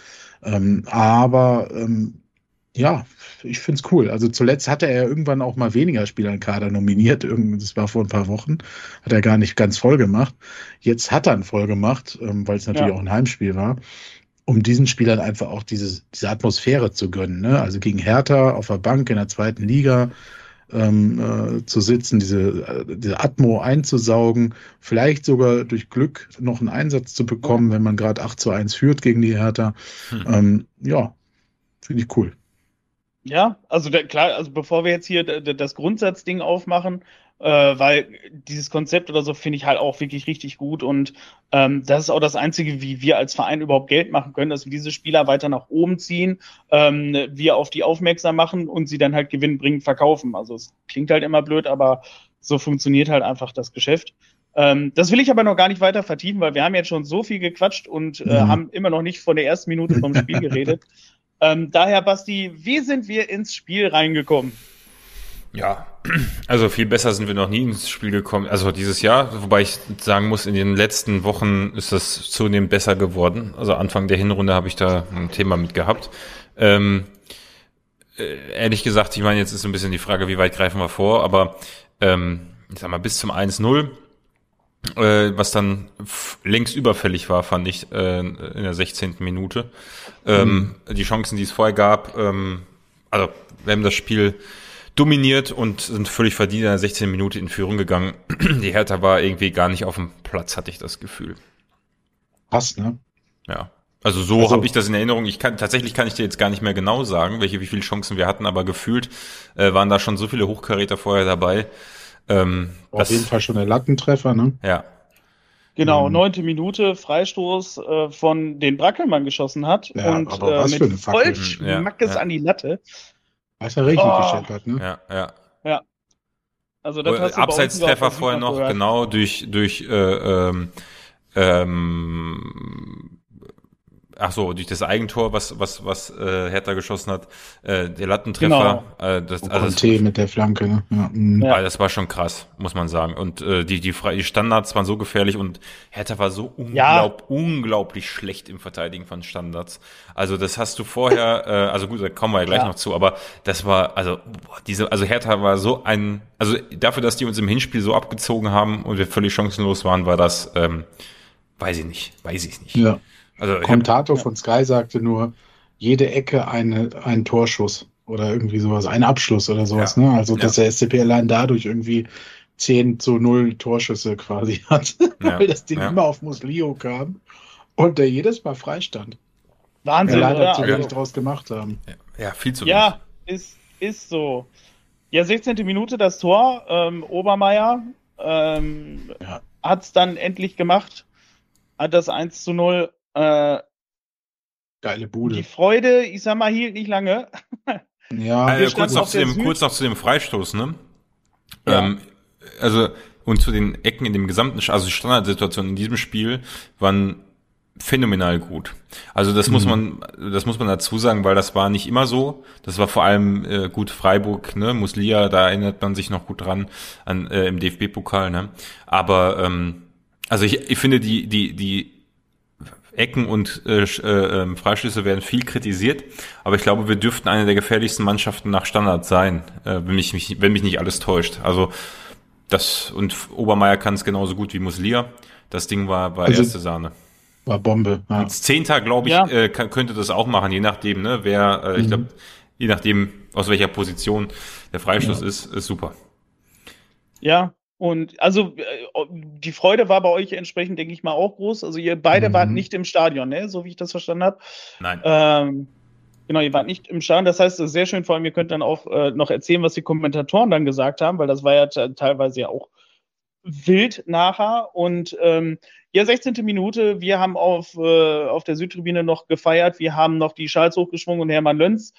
Ja, ich finde es cool. Also zuletzt hatte er irgendwann auch mal weniger Spieler im Kader nominiert. Das war vor ein paar Wochen. Hat er gar nicht ganz voll gemacht. Jetzt hat er ihn voll gemacht, weil es natürlich auch ein Heimspiel war, um diesen Spielern einfach auch diese Atmosphäre zu gönnen. Ne? Also gegen Hertha auf der Bank in der zweiten Liga zu sitzen, diese Atmo einzusaugen, vielleicht sogar durch Glück noch einen Einsatz zu bekommen, wenn man gerade 8:1 führt gegen die Hertha. Ja, finde ich cool. Ja, also klar, also bevor wir jetzt hier das Grundsatzding aufmachen, weil dieses Konzept oder so finde ich halt auch wirklich richtig gut und das ist auch das Einzige, wie wir als Verein überhaupt Geld machen können, dass wir diese Spieler weiter nach oben ziehen, wir auf die aufmerksam machen und sie dann halt gewinnbringend verkaufen. Also es klingt halt immer blöd, aber so funktioniert halt einfach das Geschäft. Das will ich aber noch gar nicht weiter vertiefen, weil wir haben jetzt schon so viel gequatscht und haben immer noch nicht von der ersten Minute vom Spiel geredet. Daher, Basti, wie sind wir ins Spiel reingekommen? Ja, also viel besser sind wir noch nie ins Spiel gekommen. Also dieses Jahr, wobei ich sagen muss, in den letzten Wochen ist das zunehmend besser geworden. Also Anfang der Hinrunde habe ich da ein Thema mit gehabt. Ehrlich gesagt, ich meine, jetzt ist so ein bisschen die Frage, wie weit greifen wir vor, aber ich sag mal, bis zum 1:0, was dann längst überfällig war, fand ich, in der 16. Minute. Die Chancen, die es vorher gab, also wir haben das Spiel dominiert und sind völlig verdient in der 16. Minute in Führung gegangen. Die Hertha war irgendwie gar nicht auf dem Platz, hatte ich das Gefühl. Passt, ne? Ja. Also habe ich das in Erinnerung. Tatsächlich kann ich dir jetzt gar nicht mehr genau sagen, wie viele Chancen wir hatten, aber gefühlt waren da schon so viele Hochkaräter vorher dabei. Auf jeden Fall schon der Lattentreffer, ne? Ja. Genau, 9. Minute, Freistoß von den Brackelmann geschossen hat Ja, und aber was für eine mit Fackel. Vollschmackes an die Latte. Hast ja richtig gescheppert, ne? Ja. Also das hast du Abseitstreffer vorher noch, gehört. genau, durch das Eigentor, was Hertha geschossen hat, der Lattentreffer, Conte mit der Flanke, ne? Ja. Das war schon krass, muss man sagen. Und die Standards waren so gefährlich und Hertha war so unglaublich schlecht im Verteidigen von Standards. Also das hast du vorher, also gut, da kommen wir ja gleich noch zu, aber das war, also Hertha war so also dafür, dass die uns im Hinspiel so abgezogen haben und wir völlig chancenlos waren, war das, weiß ich nicht. Ja. Also, Kommentator von Sky sagte nur, jede Ecke ein Torschuss oder irgendwie sowas, ein Abschluss oder sowas, ne? Also, dass der SCP allein dadurch irgendwie 10:0 Torschüsse quasi hat, weil das Ding immer auf Muslio kam und der jedes Mal freistand. Wahnsinn, leider zu wenig draus gemacht haben. Ja, viel zu wenig. Ja, ist so. Ja, 16. Minute das Tor, Obermeier hat es dann endlich gemacht, hat das 1:0. Geile Bude. Die Freude, ich sag mal, hielt nicht lange. Ja, kurz noch zu dem Freistoß, ne? Ja. Und zu den Ecken in dem gesamten, also die Standardsituationen in diesem Spiel waren phänomenal gut. Also das muss man dazu sagen, weil das war nicht immer so. Das war vor allem gut Freiburg, ne, Muslia, da erinnert man sich noch gut dran an im DFB-Pokal, ne? Aber also ich finde die Ecken und Freischüsse werden viel kritisiert, aber ich glaube, wir dürften eine der gefährlichsten Mannschaften nach Standard sein, wenn mich nicht alles täuscht. Also und Obermeier kann es genauso gut wie Muslia. Das Ding war also, erste Sahne. War Bombe. Ja. Als Zehnter, glaube ich, könnte das auch machen, je nachdem, ne, wer, ich glaube, je nachdem, aus welcher Position der Freistoß ist super. Ja. Und also die Freude war bei euch entsprechend, denke ich mal, auch groß. Also ihr beide wart nicht im Stadion, ne? So wie ich das verstanden habe. Nein. Genau, ihr wart nicht im Stadion. Das heißt, es ist sehr schön, vor allem, ihr könnt dann auch noch erzählen, was die Kommentatoren dann gesagt haben, weil das war ja teilweise ja auch wild nachher. Und 16. Minute, wir haben auf der Südtribüne noch gefeiert. Wir haben noch die Schals hochgeschwungen und Hermann Löns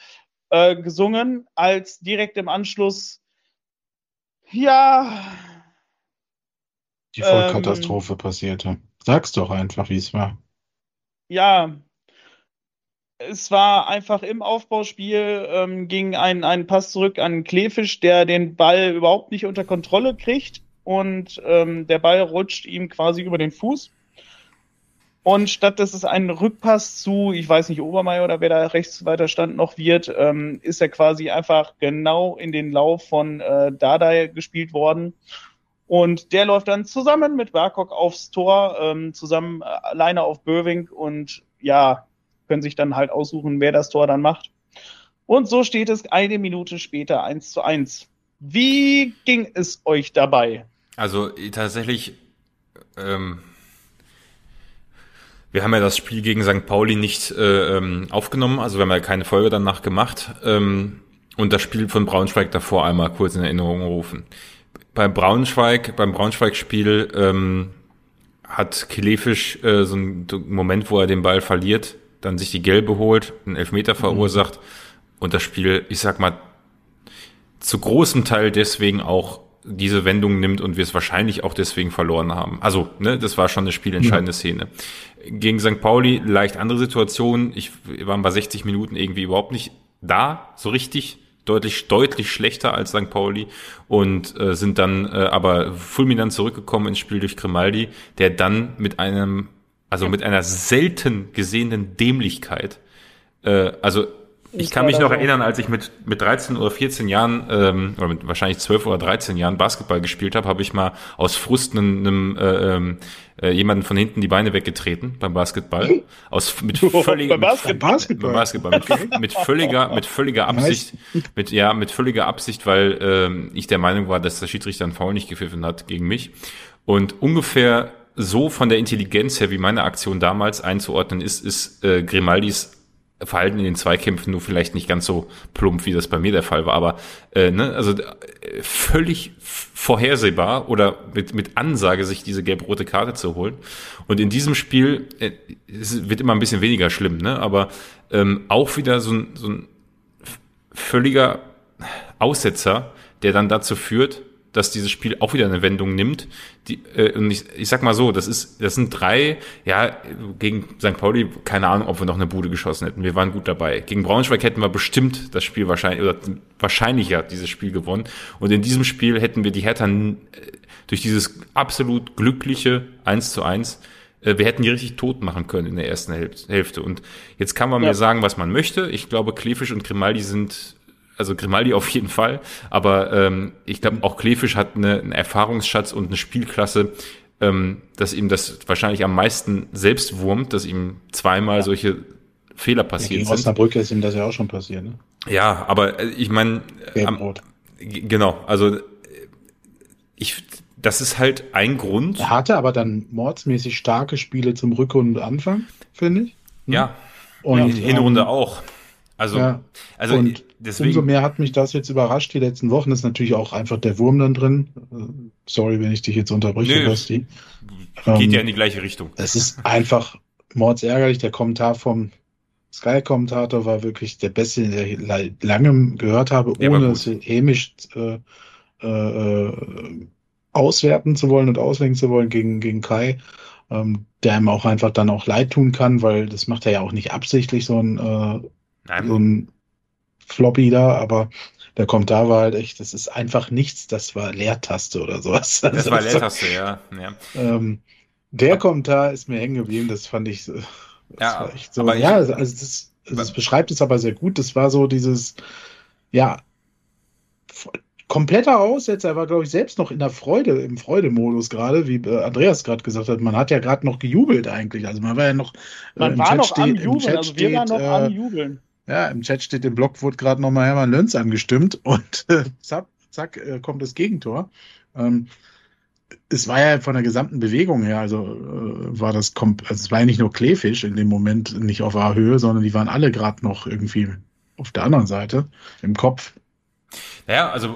gesungen, als direkt im Anschluss, ja, die Vollkatastrophe passierte. Sag's doch einfach, wie es war. Ja, es war einfach im Aufbauspiel, ging ein Pass zurück an Kleefisch, der den Ball überhaupt nicht unter Kontrolle kriegt und der Ball rutscht ihm quasi über den Fuß. Und statt dass es ein Rückpass zu, ich weiß nicht, Obermeier oder wer da rechts weiter stand noch wird, ist er quasi einfach genau in den Lauf von Dardai gespielt worden. Und der läuft dann zusammen mit Barkok aufs Tor, zusammen alleine auf Böwing und ja, können sich dann halt aussuchen, wer das Tor dann macht. Und so steht es eine Minute später 1:1. Wie ging es euch dabei? Also tatsächlich, wir haben ja das Spiel gegen St. Pauli nicht aufgenommen, also wir haben ja keine Folge danach gemacht und das Spiel von Braunschweig davor einmal kurz in Erinnerung gerufen. Beim Braunschweig-Spiel hat Kleefisch so einen Moment, wo er den Ball verliert, dann sich die Gelbe holt, einen Elfmeter verursacht und das Spiel, ich sag mal, zu großem Teil deswegen auch diese Wendung nimmt und wir es wahrscheinlich auch deswegen verloren haben. Also, das war schon eine spielentscheidende Szene. Gegen St. Pauli leicht andere Situation. Wir waren bei 60 Minuten irgendwie überhaupt nicht da, so richtig. Deutlich schlechter als St. Pauli und sind dann aber fulminant zurückgekommen ins Spiel durch Grimaldi, der dann mit einer selten gesehenen Dämlichkeit, ich kann mich noch erinnern, als ich mit 13 oder 14 Jahren oder mit wahrscheinlich 12 oder 13 Jahren Basketball gespielt habe ich mal aus Frust jemanden von hinten die Beine weggetreten beim Basketball. Mit völliger Absicht, mit völliger Absicht, weil ich der Meinung war, dass der Schiedsrichter einen Foul nicht gepfiffen hat gegen mich. Und ungefähr so von der Intelligenz her, wie meine Aktion damals einzuordnen ist Grimaldis Verhalten in den Zweikämpfen nur vielleicht nicht ganz so plump, wie das bei mir der Fall war, aber völlig vorhersehbar oder mit Ansage, sich diese gelb-rote Karte zu holen. Und in diesem Spiel es wird immer ein bisschen weniger schlimm, ne? Aber auch wieder so ein völliger Aussetzer, der dann dazu führt, dass dieses Spiel auch wieder eine Wendung nimmt. Und ich sag mal so, das sind 3, gegen St. Pauli, keine Ahnung, ob wir noch eine Bude geschossen hätten. Wir waren gut dabei. Gegen Braunschweig hätten wir bestimmt das Spiel wahrscheinlicher dieses Spiel gewonnen. Und in diesem Spiel hätten wir die Hertha durch dieses absolut glückliche 1:1, wir hätten die richtig tot machen können in der ersten Hälfte. Und jetzt kann man mir sagen, was man möchte. Ich glaube, Kleefisch und Grimaldi also Grimaldi auf jeden Fall, aber ich glaube auch Kleefisch hat einen Erfahrungsschatz und eine Spielklasse, dass ihm das wahrscheinlich am meisten selbst wurmt, dass ihm zweimal solche Fehler passiert sind. Gegen Osnabrück ist ihm das ja auch schon passiert, ne? Ja, aber ich meine, genau, also das ist halt ein Grund. Er hatte aber dann mordsmäßig starke Spiele zum Rückrundenanfang, finde ich. Ja, und Hinrunde auch. Also und deswegen, umso mehr hat mich das jetzt überrascht die letzten Wochen. Das ist natürlich auch einfach der Wurm dann drin. Sorry, wenn ich dich jetzt unterbreche, Basti. Geht ja in die gleiche Richtung. Es ist einfach mordsärgerlich. Der Kommentar vom Sky-Kommentator war wirklich der beste, den ich lange gehört habe, ohne es hämisch auswerten zu wollen und auslenken zu wollen gegen Kai. Der ihm auch einfach dann auch leid tun kann, weil das macht er ja auch nicht absichtlich, so ein Floppy da, aber der Kommentar war halt echt, das ist einfach nichts, das war Leertaste oder sowas. Das war Leertaste, ja. Der Kommentar ist mir hängen geblieben, das fand ich das war echt so. Das beschreibt es aber sehr gut. Das war so dieses, kompletter Aussetzer. Er war, glaube ich, selbst noch im Freudemodus gerade, wie Andreas gerade gesagt hat. Man hat ja gerade noch gejubelt eigentlich. Also man war ja noch am Jubeln. Also wir waren noch am Jubeln. Ja, im Chat steht, im Blog wurde gerade nochmal Hermann Löns angestimmt und zack, kommt das Gegentor. Es war ja von der gesamten Bewegung her, es war ja nicht nur Kleefisch in dem Moment nicht auf A-Höhe, sondern die waren alle gerade noch irgendwie auf der anderen Seite im Kopf. Ja, also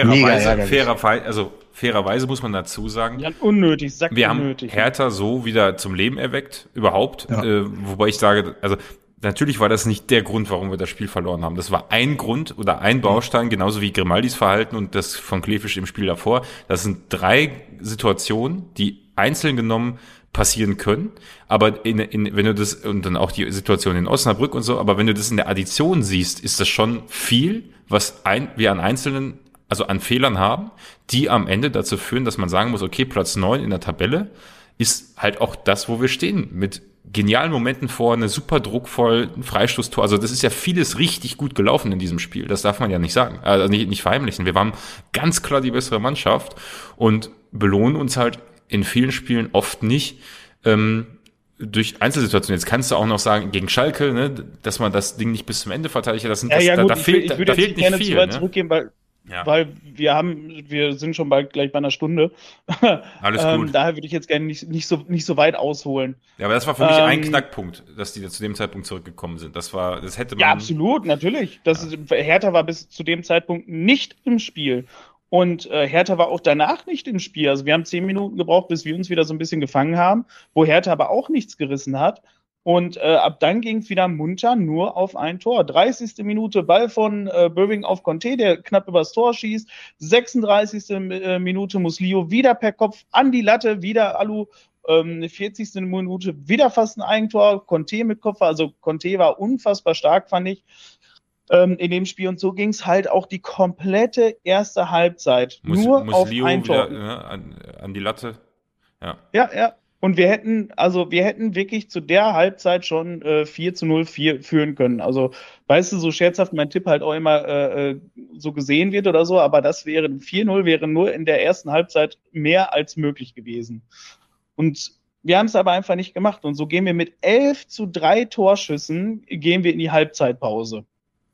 fairerweise muss man dazu sagen. Ja, unnötig, wir haben Hertha so wieder zum Leben erweckt, überhaupt. Ja. Wobei ich sage, also natürlich war das nicht der Grund, warum wir das Spiel verloren haben. Das war ein Grund oder ein Baustein, genauso wie Grimaldis Verhalten und das von Klefisch im Spiel davor. Das sind 3 Situationen, die einzeln genommen passieren können, aber wenn du das, und dann auch die Situation in Osnabrück und so, aber wenn du das in der Addition siehst, ist das schon viel, was wir an einzelnen, also an Fehlern haben, die am Ende dazu führen, dass man sagen muss, okay, Platz 9 in der Tabelle ist halt auch das, wo wir stehen, mit genialen Momenten vorne, super druckvoll, ein Freistoßtor, also das ist ja vieles richtig gut gelaufen in diesem Spiel, das darf man ja nicht sagen, also nicht verheimlichen, wir waren ganz klar die bessere Mannschaft und belohnen uns halt in vielen Spielen oft nicht durch Einzelsituationen. Jetzt kannst du auch noch sagen, gegen Schalke, ne, dass man das Ding nicht bis zum Ende verteidigt. Da fehlt nicht gerne viel. zu weit zurückgehen, weil wir sind schon bald gleich bei einer Stunde. Alles gut. Daher würde ich jetzt gerne nicht so weit ausholen. Ja, aber das war für mich ein Knackpunkt, dass die zu dem Zeitpunkt zurückgekommen sind. Das hätte man. Ja, absolut, natürlich. Hertha war bis zu dem Zeitpunkt nicht im Spiel. Und Hertha war auch danach nicht im Spiel. Also wir haben 10 Minuten gebraucht, bis wir uns wieder so ein bisschen gefangen haben, wo Hertha aber auch nichts gerissen hat. Und ab dann ging es wieder munter nur auf ein Tor. 30. Minute Ball von Böwing auf Conte, der knapp übers Tor schießt. 36. Minute Muslio wieder per Kopf an die Latte, wieder Alu. 40. Minute wieder fast ein Eigentor. Conte mit Kopf. Also Conte war unfassbar stark, fand ich. In dem Spiel, und so ging es halt auch die komplette erste Halbzeit. Nur auf ein Tor. Wieder, an die Latte. Ja. Ja. Und wir hätten wirklich zu der Halbzeit schon 4-0 führen können. Also, weißt du, so scherzhaft mein Tipp halt auch immer so gesehen wird oder so, aber 4-0 wäre nur in der ersten Halbzeit mehr als möglich gewesen. Und wir haben es aber einfach nicht gemacht. Und so gehen wir mit 11-3 Torschüssen in die Halbzeitpause.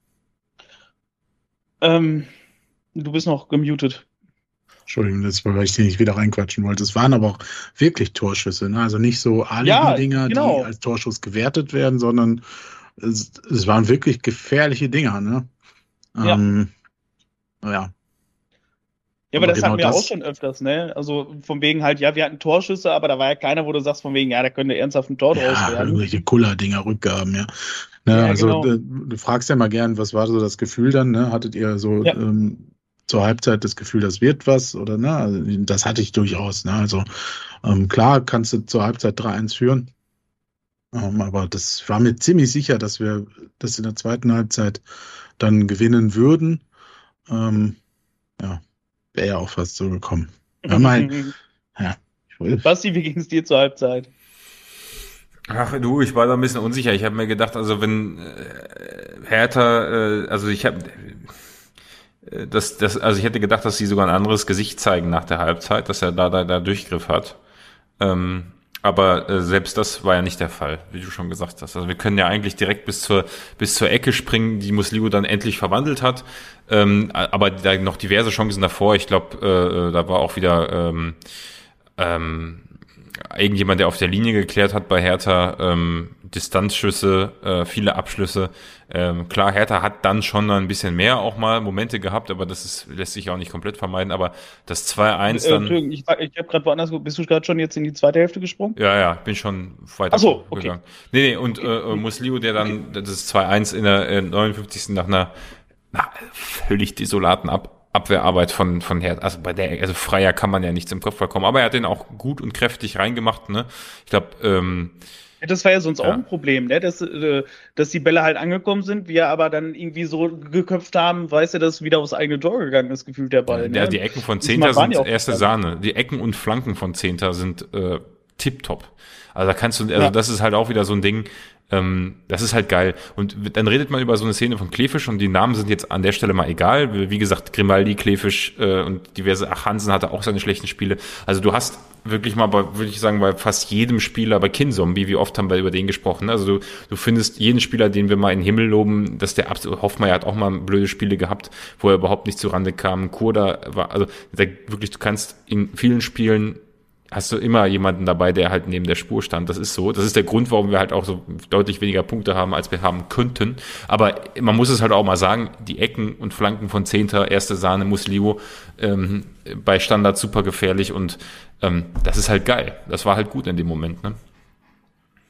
Du bist noch gemutet. Entschuldigung, das war, weil ich den nicht wieder reinquatschen wollte. Es waren aber auch wirklich Torschüsse, ne? Also nicht so Alibi-Dinger, genau, die als Torschuss gewertet werden, sondern es waren wirklich gefährliche Dinger, ne? Ja. Ja, aber das hatten wir auch schon öfters, ne? Also von wegen halt, ja, wir hatten Torschüsse, aber da war ja keiner, wo du sagst von wegen, ja, da könnte ernsthaft ein Tor draus werden. Irgendwelche Kuller-Dinger, Rückgaben, ja. Ne, also genau. Du fragst ja mal gern, was war so das Gefühl dann, ne? Hattet ihr so zur Halbzeit das Gefühl, das wird was, oder ne? Also, das hatte ich durchaus, ne? Also klar kannst du zur Halbzeit 3-1 führen, aber das war mir ziemlich sicher, dass wir das in der zweiten Halbzeit dann gewinnen würden. Wäre ja auch fast so gekommen. Basti, wie ging es dir zur Halbzeit? Ach du, ich war da ein bisschen unsicher. Ich habe mir gedacht, also wenn Hertha, also ich hätte gedacht, dass sie sogar ein anderes Gesicht zeigen nach der Halbzeit, dass er da Durchgriff hat. Aber selbst das war ja nicht der Fall, wie du schon gesagt hast. Also wir können ja eigentlich direkt bis zur Ecke springen, die Muslio dann endlich verwandelt hat. Aber da noch diverse Chancen davor. Ich glaube, da war auch wieder irgendjemand, der auf der Linie geklärt hat bei Hertha, Distanzschüsse, viele Abschlüsse. Klar, Hertha hat dann schon ein bisschen mehr auch mal Momente gehabt, aber lässt sich auch nicht komplett vermeiden. Aber das 2-1 dann... Ich habe gerade woanders, bist du gerade schon jetzt in die zweite Hälfte gesprungen? Ja, bin schon weiter gegangen. Nee, und Muslio, der dann das 2-1 in der 59. nach einer völlig desolaten Abwehrarbeit von Hertha, also freier kann man ja nichts im Kopf kommen, aber er hat den auch gut und kräftig reingemacht, ne? Ich glaube, das war ja sonst auch ein Problem, ne? Dass die Bälle halt angekommen sind, wir aber dann irgendwie so geköpft haben, weißt du, dass wieder aufs eigene Tor gegangen ist, gefühlt der Ball. Ja, ne? Die Ecken von Zehnter sind erste Sahne. Die Ecken und Flanken von Zehnter sind tipptopp. Also da kannst du, das ist halt auch wieder so ein Ding, das ist halt geil. Und dann redet man über so eine Szene von Klefisch und die Namen sind jetzt an der Stelle mal egal. Wie gesagt, Grimaldi, Klefisch und diverse, Hansen hatte auch seine schlechten Spiele. Also du hast wirklich mal, würde ich sagen, bei fast jedem Spieler, bei Kinzombie, wie oft haben wir über den gesprochen? Also du findest jeden Spieler, den wir mal in den Himmel loben, dass der Hoffmeier hat auch mal blöde Spiele gehabt, wo er überhaupt nicht zurande kam. Kurda war, also wirklich, du kannst in vielen Spielen hast du immer jemanden dabei, der halt neben der Spur stand. Das ist so. Das ist der Grund, warum wir halt auch so deutlich weniger Punkte haben, als wir haben könnten. Aber man muss es halt auch mal sagen, die Ecken und Flanken von Zehnter, erste Sahne, Muslio, bei Standard super gefährlich und das ist halt geil. Das war halt gut in dem Moment, ne?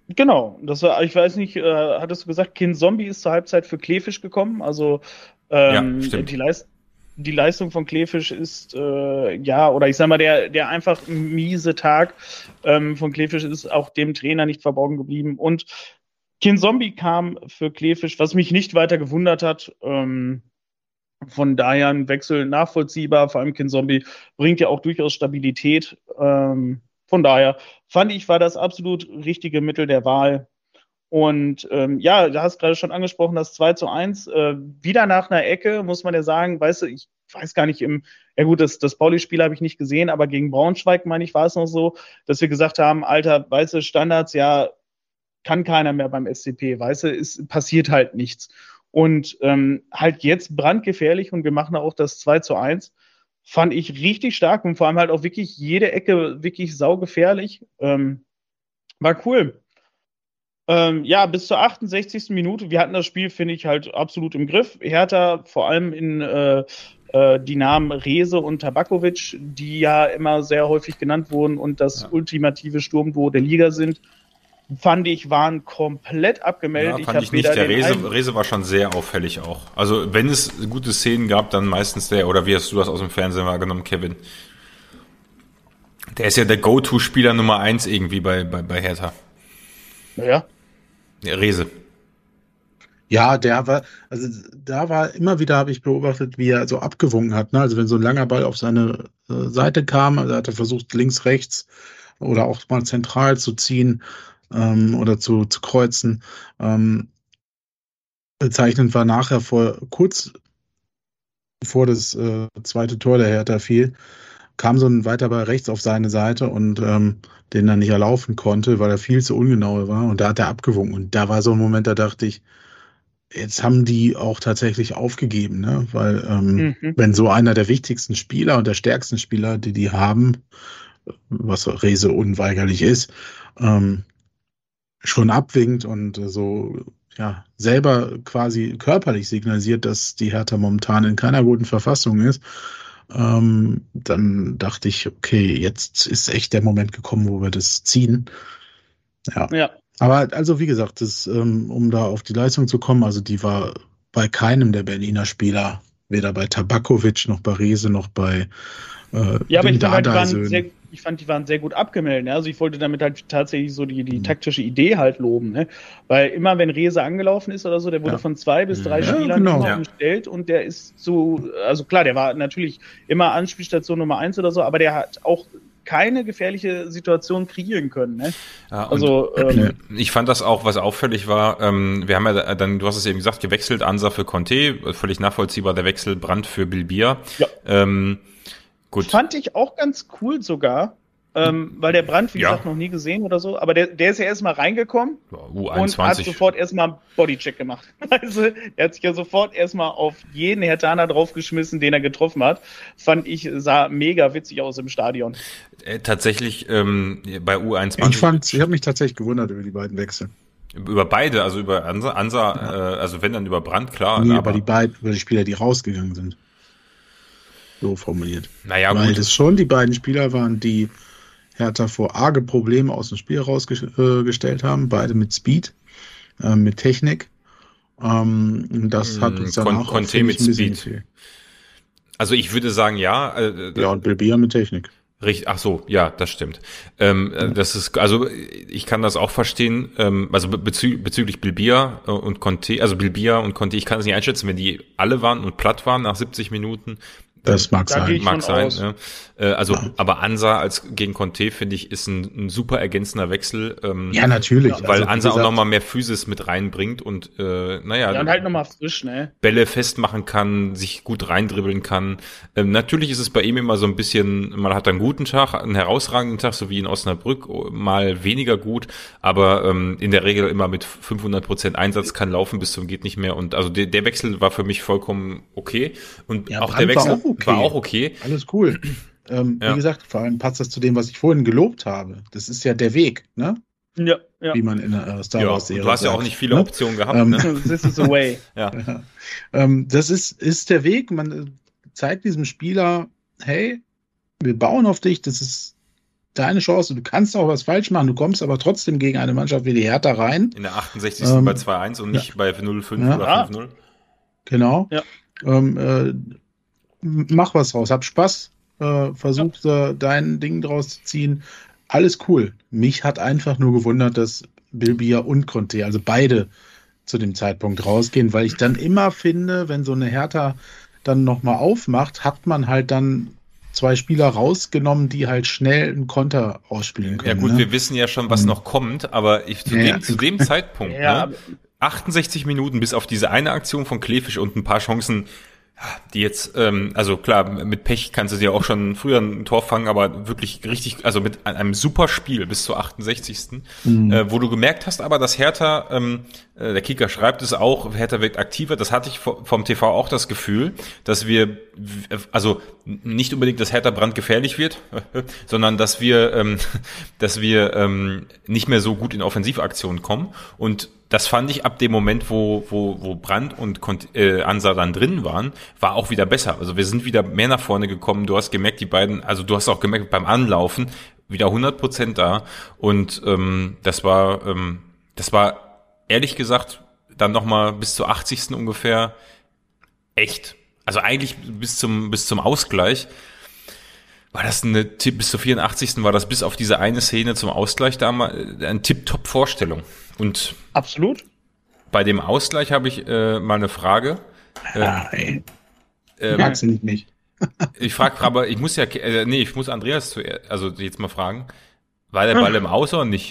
Genau, das war, ich weiß nicht, hattest du gesagt, Kin Zombie ist zur Halbzeit für Kleefisch gekommen, also Ja, stimmt. Die Leistung von Kleefisch ist, ja, oder ich sag mal, der einfach miese Tag von Kleefisch ist auch dem Trainer nicht verborgen geblieben. Und Kin Zombie kam für Kleefisch, was mich nicht weiter gewundert hat. Von daher ein Wechsel nachvollziehbar. Vor allem Kin Zombie bringt ja auch durchaus Stabilität. Von daher fand ich, war das absolut richtige Mittel der Wahl. Und ja, du hast gerade schon angesprochen, das 2:1, wieder nach einer Ecke, muss man ja sagen, weißt du, ich weiß gar nicht ja gut, das Pauli-Spiel habe ich nicht gesehen, aber gegen Braunschweig, meine ich, war es noch so, dass wir gesagt haben, Alter, weißt du, Standards, ja, kann keiner mehr beim SCP, weißt du, es passiert halt nichts. Und halt jetzt brandgefährlich und wir machen auch das 2:1, fand ich richtig stark und vor allem halt auch wirklich jede Ecke wirklich saugefährlich. War cool. Ja, bis zur 68. Minute. Wir hatten das Spiel, finde ich, halt absolut im Griff. Hertha, vor allem in die Namen Rehse und Tabakovic, die ja immer sehr häufig genannt wurden und das ultimative Sturmduo der Liga sind, fand ich, waren komplett abgemeldet. Ja, fand ich nicht. Der Rehse war schon sehr auffällig auch. Also wenn es gute Szenen gab, dann meistens oder wie hast du das aus dem Fernsehen wahrgenommen, Kevin? Der ist ja der Go-To-Spieler Nummer 1 irgendwie bei Hertha. Naja. Der Rehse. Ja, da war immer wieder, habe ich beobachtet, wie er so abgewunken hat. Ne? Also wenn so ein langer Ball auf seine Seite kam, also hat er versucht, links, rechts oder auch mal zentral zu ziehen oder zu kreuzen. Bezeichnend war nachher kurz bevor das zweite Tor der Hertha fiel, kam so ein weiter Ball rechts auf seine Seite und den er nicht erlaufen konnte, weil er viel zu ungenau war. Und da hat er abgewunken. Und da war so ein Moment, da dachte ich, jetzt haben die auch tatsächlich aufgegeben, ne? Weil wenn so einer der wichtigsten Spieler und der stärksten Spieler, die haben, was Rehse unweigerlich ist, schon abwinkt und so ja selber quasi körperlich signalisiert, dass die Hertha momentan in keiner guten Verfassung ist, dann dachte ich, okay, jetzt ist echt der Moment gekommen, wo wir das ziehen. Ja. Aber also wie gesagt, um da auf die Leistung zu kommen, also die war bei keinem der Berliner Spieler, weder bei Tabakovic noch bei Rehse noch bei ja, aber ich fand, die waren sehr gut abgemeldet. Ne? Also ich wollte damit halt tatsächlich so die taktische Idee halt loben. Ne? Weil immer, wenn Rehse angelaufen ist oder so, der wurde von 2 bis 3 Spielern immer umstellt und der ist so, also klar, der war natürlich immer Anspielstation Nummer 1 oder so, aber der hat auch keine gefährliche Situation kreieren können. Ne? Ja, also ich fand das auch, was auffällig war, wir haben ja dann, du hast es eben gesagt, gewechselt, Ansa für Conte, völlig nachvollziehbar, der Wechsel, Brandt für Bilbia. Ja. Gut. Fand ich auch ganz cool sogar, weil der Brandt, wie gesagt, noch nie gesehen oder so, aber der ist ja erstmal reingekommen und hat sofort erstmal einen Bodycheck gemacht. Also er hat sich ja sofort erstmal auf jeden Herthaner draufgeschmissen, den er getroffen hat. Fand ich, sah mega witzig aus im Stadion. Tatsächlich bei U21. Ich habe mich tatsächlich gewundert über die beiden Wechsel. Über beide, also über Ansa, also wenn dann über Brandt, klar. Nee, aber über die Spieler, die rausgegangen sind. So formuliert. Naja, weil gut. das schon die beiden Spieler waren, die Hertha vor arge Probleme aus dem Spiel rausgestellt haben. Beide mit Speed, mit Technik. Das hat uns dann auch Conte mit Speed. Also ich würde sagen, ja. Ja, und Bilbia mit Technik. Richtig, ach so, ja, das stimmt. Das ist, also ich kann das auch verstehen, also bezüglich Bilbia und Conte, also Bilbia und Conte, ich kann das nicht einschätzen, wenn die alle waren und platt waren nach 70 Minuten. Das mag sein. Ne? Aber Ansa gegen Conte, finde ich, ist ein super ergänzender Wechsel. Ja, natürlich. Weil also, Ansa auch nochmal mehr Physis mit reinbringt und ja, und halt nochmal frisch, ne? Bälle festmachen kann, sich gut reindribbeln kann. Natürlich ist es bei ihm immer so ein bisschen, man hat einen guten Tag, einen herausragenden Tag, so wie in Osnabrück, mal weniger gut, aber in der Regel immer mit 500% Einsatz, kann laufen bis zum geht nicht mehr. Und also der Wechsel war für mich vollkommen okay. Und ja, auch der Wechsel war auch okay. Alles cool. Wie gesagt, vor allem passt das zu dem, was ich vorhin gelobt habe. Das ist ja der Weg, ne? Ja. Wie man in der Star Wars-Serie du hast ja auch nicht viele Optionen gehabt, ne? This is the way. Ja. Das ist der Weg. Man zeigt diesem Spieler, hey, wir bauen auf dich. Das ist deine Chance. Du kannst auch was falsch machen. Du kommst aber trotzdem gegen eine Mannschaft wie die Hertha rein. In der 68. Bei 2-1 und nicht bei 0-5 oder 5-0. Genau. Ja. Mach was draus. Hab Spaß. Versuch dein Ding draus zu ziehen. Alles cool. Mich hat einfach nur gewundert, dass Bilbia und Conte, also beide, zu dem Zeitpunkt rausgehen, weil ich dann immer finde, wenn so eine Hertha dann nochmal aufmacht, hat man halt dann 2 Spieler rausgenommen, die halt schnell einen Konter ausspielen können. Ja gut, wir wissen ja schon, was noch kommt, aber zu dem Zeitpunkt, 68 Minuten bis auf diese eine Aktion von Klefisch und ein paar Chancen, die jetzt, also klar, mit Pech kannst du dir auch schon früher ein Tor fangen, aber wirklich richtig, also mit einem super Spiel bis zur 68. Wo du gemerkt hast aber, dass Hertha, der Kicker schreibt es auch, Hertha wirkt aktiver, das hatte ich vom TV auch das Gefühl, dass wir, also nicht unbedingt, dass Hertha brandgefährlich wird, sondern dass wir nicht mehr so gut in Offensivaktionen kommen, und das fand ich ab dem Moment, wo Brandt und Ansa dann drin waren, war auch wieder besser. Also wir sind wieder mehr nach vorne gekommen. Du hast gemerkt, die beiden, also du hast auch gemerkt beim Anlaufen, wieder 100% da. Und das war ehrlich gesagt dann nochmal bis zur 80. ungefähr echt. Also eigentlich bis zum Ausgleich. War das bis zur 84. war das bis auf diese eine Szene zum Ausgleich da mal eine Tipp-Topp-Vorstellung. Und absolut. Bei dem Ausgleich habe ich mal eine Frage. Magst du nicht. Ich frage aber, ich muss Andreas zuerst, also jetzt mal fragen, war der Ball im Aus oder nicht?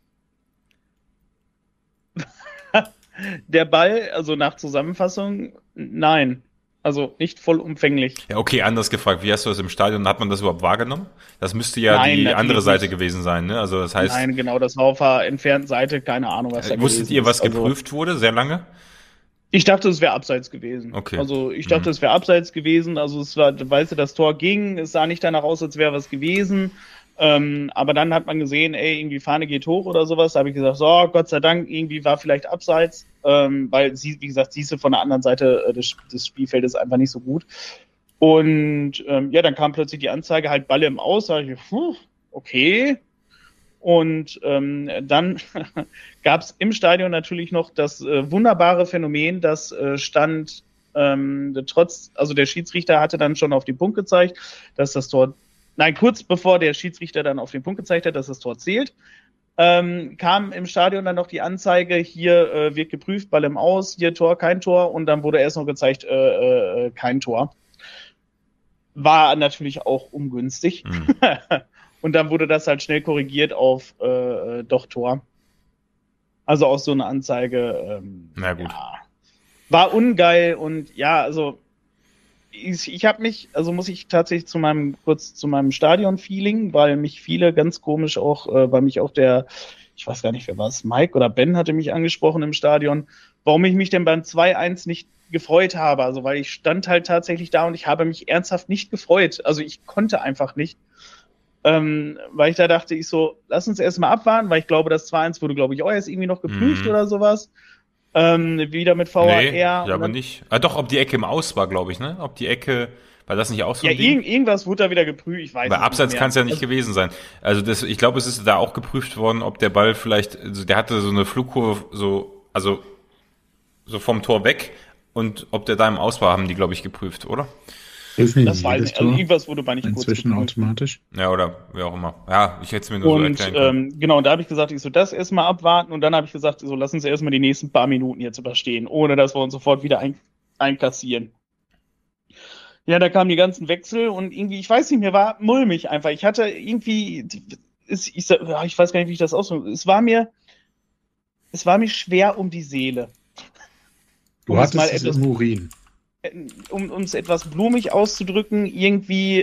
Der Ball, also nach Zusammenfassung, nein. Also nicht vollumfänglich. Ja, okay, anders gefragt. Wie hast du das im Stadion? Hat man das überhaupt wahrgenommen? Das müsste ja die andere Seite gewesen sein, ne? Also das heißt. Nein, genau, das war auf der entfernten Seite, keine Ahnung, was da gewesen ist. Wusstet ihr, was geprüft wurde, sehr lange? Ich dachte, es wäre abseits gewesen. Okay. Also ich dachte, es wäre abseits gewesen. Also es war, weißt du, das Tor ging, es sah nicht danach aus, als wäre was gewesen. Aber dann hat man gesehen, irgendwie Fahne geht hoch oder sowas. Da habe ich gesagt, so, Gott sei Dank, irgendwie war vielleicht abseits, weil sie, wie gesagt, siehst du von der anderen Seite des Spielfeldes einfach nicht so gut. Und dann kam plötzlich die Anzeige, halt Ball im Aus. Da ich, okay. Und dann gab es im Stadion natürlich noch das wunderbare Phänomen, dass stand also der Schiedsrichter hatte dann schon auf den Punkt gezeigt, dass das Tor, kurz bevor der Schiedsrichter dann auf den Punkt gezeigt hat, dass das Tor zählt, kam im Stadion dann noch die Anzeige, hier wird geprüft, Ball im Aus, hier Tor, kein Tor, und dann wurde erst noch gezeigt, kein Tor. War natürlich auch ungünstig. Und dann wurde das halt schnell korrigiert auf doch Tor. Also auch so eine Anzeige. Na gut. Ja, war ungeil, und ja, also ich habe mich, also muss ich tatsächlich kurz zu meinem Stadion-Feeling, weil mich viele ganz komisch auch, weil mich auch ich weiß gar nicht, wer war es, Mike oder Ben hatte mich angesprochen im Stadion, warum ich mich denn beim 2-1 nicht gefreut habe. Also weil ich stand halt tatsächlich da und ich habe mich ernsthaft nicht gefreut. Also ich konnte einfach nicht. Weil ich da dachte, lass uns erstmal abwarten, weil ich glaube, das 2-1 wurde, glaube ich, auch erst irgendwie noch geprüft oder sowas. Wieder mit VAR. Nee, aber nicht. Doch, ob die Ecke im Aus war, glaube ich, ne? Ob die Ecke, war das nicht auch so? Ja, irgendwas wurde da wieder geprüft, ich weiß nicht. Bei Abseits kann es ja nicht gewesen sein. Also ich glaube, es ist da auch geprüft worden, ob der Ball vielleicht, also der hatte so eine Flugkurve, so vom Tor weg, und ob der da im Aus war, haben die, glaube ich, geprüft, oder? Das weiß ich. Also irgendwas wurde bei nicht kurz inzwischen automatisch. Ja, oder wie auch immer. Ja, ich hätte es mir nur so erklären können. Genau, und da habe ich gesagt, das erstmal abwarten, und dann habe ich gesagt, lass uns erstmal die nächsten paar Minuten jetzt überstehen, ohne dass wir uns sofort wieder einkassieren. Ja, da kamen die ganzen Wechsel, und irgendwie, ich weiß nicht, mir war mulmig einfach. Ich hatte irgendwie, ich weiß gar nicht, wie ich das ausdrücke. Es war mir schwer um die Seele. Du hattest es im Urin. Um es etwas blumig auszudrücken, irgendwie,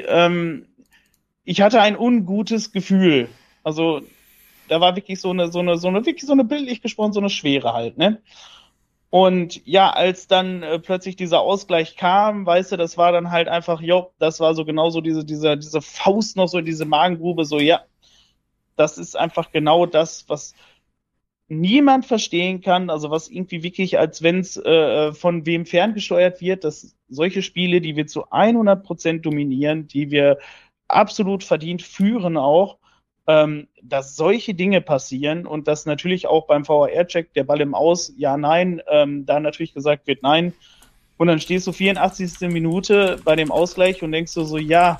ich hatte ein ungutes Gefühl. Also, da war wirklich bildlich gesprochen, so eine Schwere halt, ne? Und ja, als dann plötzlich dieser Ausgleich kam, weißt du, das war dann halt einfach, das war so genauso diese Faust noch so in diese Magengrube, so, ja, das ist einfach genau das, was niemand verstehen kann, also was irgendwie wirklich, als wenn es von wem ferngesteuert wird, dass solche Spiele, die wir zu 100% dominieren, die wir absolut verdient führen auch, dass solche Dinge passieren und dass natürlich auch beim VAR-Check der Ball im Aus, ja, nein, da natürlich gesagt wird, nein. Und dann stehst du 84. Minute bei dem Ausgleich und denkst du so, ja,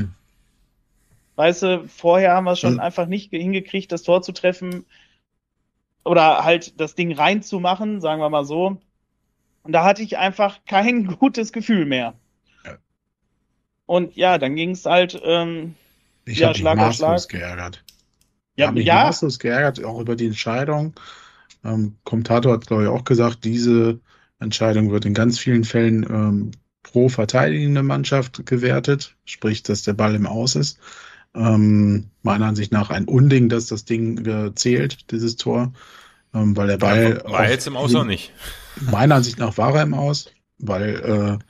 weißt du, vorher haben wir es schon einfach nicht hingekriegt, das Tor zu treffen oder halt das Ding reinzumachen, sagen wir mal so. Und da hatte ich einfach kein gutes Gefühl mehr. Ja. Und ja, dann ging es halt ich habe mich maßlos geärgert. Ich habe mich maßlos geärgert, auch über die Entscheidung. Kommentator hat, glaube ich, auch gesagt, diese Entscheidung wird in ganz vielen Fällen pro verteidigende Mannschaft gewertet, sprich, dass der Ball im Aus ist. Meiner Ansicht nach ein Unding, dass das Ding zählt, dieses Tor, weil der Ball... War jetzt im Aus auch nicht. Meiner Ansicht nach war er im Aus, weil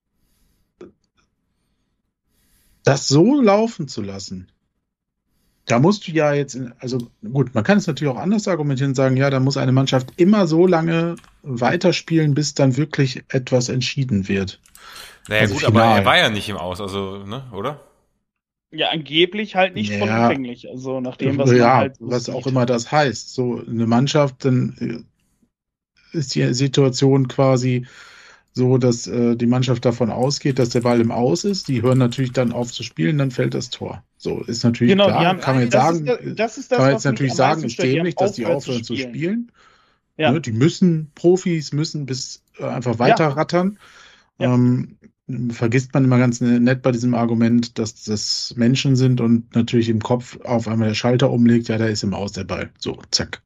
das so laufen zu lassen, da musst du ja jetzt, also gut, man kann es natürlich auch anders argumentieren und sagen, ja, da muss eine Mannschaft immer so lange weiterspielen, bis dann wirklich etwas entschieden wird. Naja, also gut, final. Aber er war ja nicht im Aus, also, ne, oder? Ja, angeblich halt nicht vollumfänglich, also nach dem, was man halt so was sieht. Auch immer das heißt. So eine Mannschaft, dann ist die Situation quasi so, dass die Mannschaft davon ausgeht, dass der Ball im Aus ist. Die hören natürlich dann auf zu spielen, dann fällt das Tor. So ist natürlich klar. Kann man jetzt sagen, kann man jetzt natürlich sagen, ist dämlich, dass die aufhören zu spielen. Ja. Ne, die Profis müssen bis einfach weiter rattern. Ja. Vergisst man immer ganz nett bei diesem Argument, dass das Menschen sind und natürlich im Kopf auf einmal der Schalter umlegt, ja, da ist im Aus der Ball. So, zack.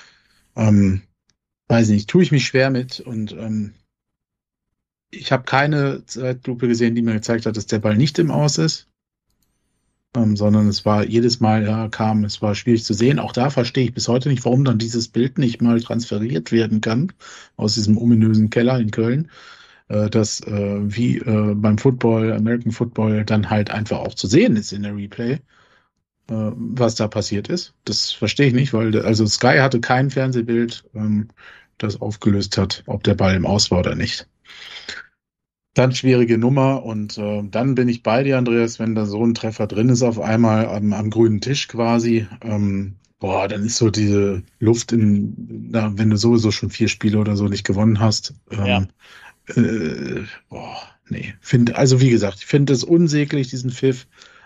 Weiß nicht, tue ich mich schwer mit und ich habe keine Zeitlupe gesehen, die mir gezeigt hat, dass der Ball nicht im Aus ist, sondern es war jedes Mal, es war schwierig zu sehen. Auch da verstehe ich bis heute nicht, warum dann dieses Bild nicht mal transferiert werden kann aus diesem ominösen Keller in Köln, das wie beim Football, American Football, dann halt einfach auch zu sehen ist in der Replay, was da passiert ist. Das verstehe ich nicht, weil also Sky hatte kein Fernsehbild, das aufgelöst hat, ob der Ball im Aus war oder nicht. Dann schwierige Nummer und dann bin ich bei dir, Andreas, wenn da so ein Treffer drin ist auf einmal am grünen Tisch quasi, dann ist so diese Luft wenn du sowieso schon 4 Spiele oder so nicht gewonnen hast. Nee. Also wie gesagt, ich finde es unsäglich, diesen Pfiff.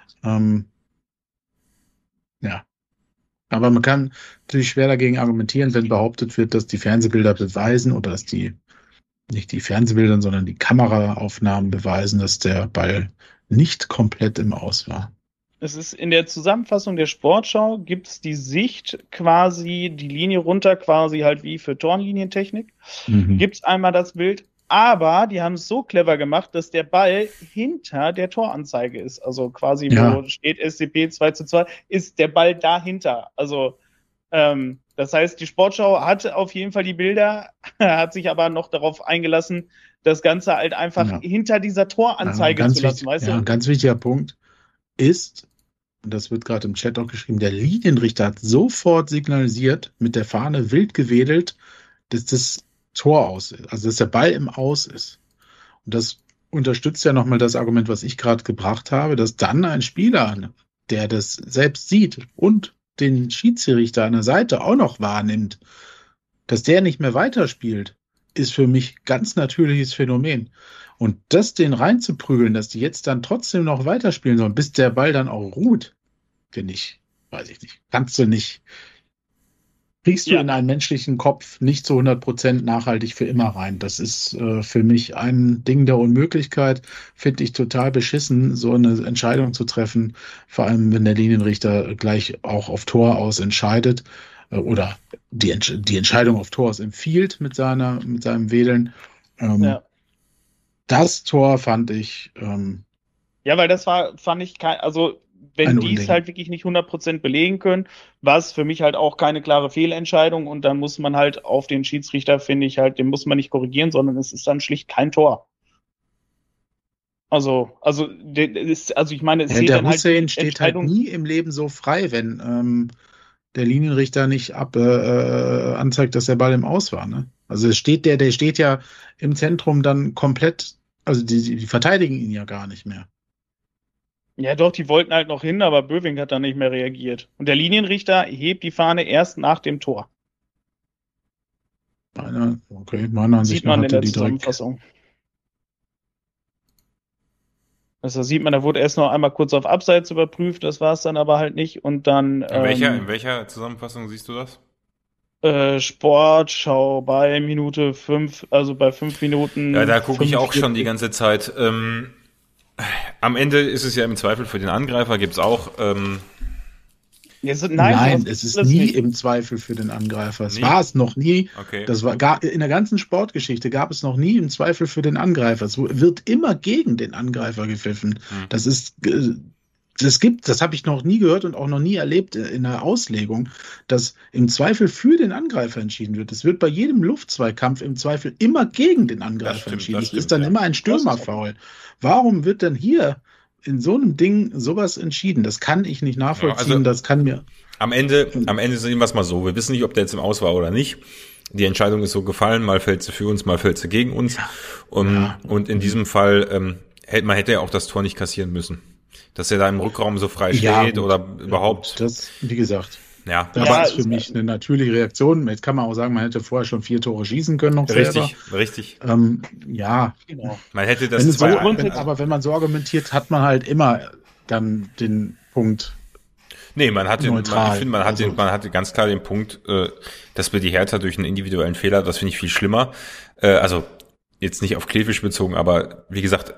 Ja. Aber man kann natürlich schwer dagegen argumentieren, wenn behauptet wird, dass die Fernsehbilder beweisen oder dass nicht die Fernsehbilder, sondern die Kameraaufnahmen beweisen, dass der Ball nicht komplett im Aus war. Es ist in der Zusammenfassung der Sportschau gibt es die Sicht quasi, die Linie runter quasi halt wie für Tornlinientechnik. Gibt es einmal das Bild, aber die haben es so clever gemacht, dass der Ball hinter der Toranzeige ist. Also quasi, wo steht SCP 2:2, ist der Ball dahinter. Also das heißt, die Sportschau hatte auf jeden Fall die Bilder, hat sich aber noch darauf eingelassen, das Ganze halt einfach hinter dieser Toranzeige zu lassen. Weißt du? Ein ganz wichtiger Punkt ist, und das wird gerade im Chat auch geschrieben, der Linienrichter hat sofort signalisiert, mit der Fahne wild gewedelt, dass das Tor aus ist, also dass der Ball im Aus ist. Und das unterstützt ja nochmal das Argument, was ich gerade gebracht habe, dass dann ein Spieler, der das selbst sieht und den Schiedsrichter an der Seite auch noch wahrnimmt, dass der nicht mehr weiterspielt, ist für mich ganz natürliches Phänomen. Und das den reinzuprügeln, dass die jetzt dann trotzdem noch weiterspielen sollen, bis der Ball dann auch ruht, finde ich, weiß ich nicht. Kannst du nicht. Kriegst du in einen menschlichen Kopf nicht zu 100% nachhaltig für immer rein. Das ist für mich ein Ding der Unmöglichkeit. Finde ich total beschissen, so eine Entscheidung zu treffen. Vor allem, wenn der Linienrichter gleich auch auf Tor aus entscheidet oder die Entscheidung auf Tor aus empfiehlt mit seinem Wedeln. Das Tor fand ich... weil das fand ich wenn die es halt wirklich nicht 100% belegen können, war es für mich halt auch keine klare Fehlentscheidung und dann muss man halt auf den Schiedsrichter, finde ich halt, den muss man nicht korrigieren, sondern es ist dann schlicht kein Tor. Ich meine, es der Hussein steht halt nie im Leben so frei, wenn der Linienrichter nicht anzeigt, dass der Ball im Aus war. Ne? Also der steht ja im Zentrum dann komplett, also die verteidigen ihn ja gar nicht mehr. Ja, doch, die wollten halt noch hin, aber Böwing hat dann nicht mehr reagiert. Und der Linienrichter hebt die Fahne erst nach dem Tor. Meiner Ansicht Sieht man nach in der hatte die direkt. Zusammenfassung. Also sieht man, da wurde erst noch einmal kurz auf Abseits überprüft, das war es dann aber halt nicht. Und dann In welcher Zusammenfassung siehst du das? Sportschau bei Minute 5, also bei 5 Minuten. Ja, da gucke ich auch 45. schon die ganze Zeit. Am Ende ist es ja im Zweifel für den Angreifer, gibt's auch. Nein, es ist nie im Zweifel für den Angreifer. Es war es noch nie. Okay. In der ganzen Sportgeschichte gab es noch nie im Zweifel für den Angreifer. Es wird immer gegen den Angreifer gepfiffen. Das habe ich noch nie gehört und auch noch nie erlebt in der Auslegung, dass im Zweifel für den Angreifer entschieden wird. Es wird bei jedem Luftzweikampf im Zweifel immer gegen den Angreifer entschieden. Es ist dann immer ein Stürmerfoul. Warum wird denn hier in so einem Ding sowas entschieden? Das kann ich nicht nachvollziehen. Also, das kann mir. Am Ende sehen wir es mal so. Wir wissen nicht, ob der jetzt im Aus war oder nicht. Die Entscheidung ist so gefallen. Mal fällt sie für uns, mal fällt sie gegen uns. Und in diesem Fall, man hätte ja auch das Tor nicht kassieren müssen. Dass er da im Rückraum so frei steht oder überhaupt. Das, wie gesagt. Ja. Das ist für mich eine natürliche Reaktion. Jetzt kann man auch sagen, man hätte vorher schon 4 Tore schießen können noch selber. Richtig. Ja. Genau. Man hätte das aber wenn man so argumentiert, hat man halt immer dann den Punkt. Nee, man hatte ganz klar den Punkt, dass wir die Hertha durch einen individuellen Fehler, das finde ich viel schlimmer. Also jetzt nicht auf Kleefisch bezogen, aber wie gesagt,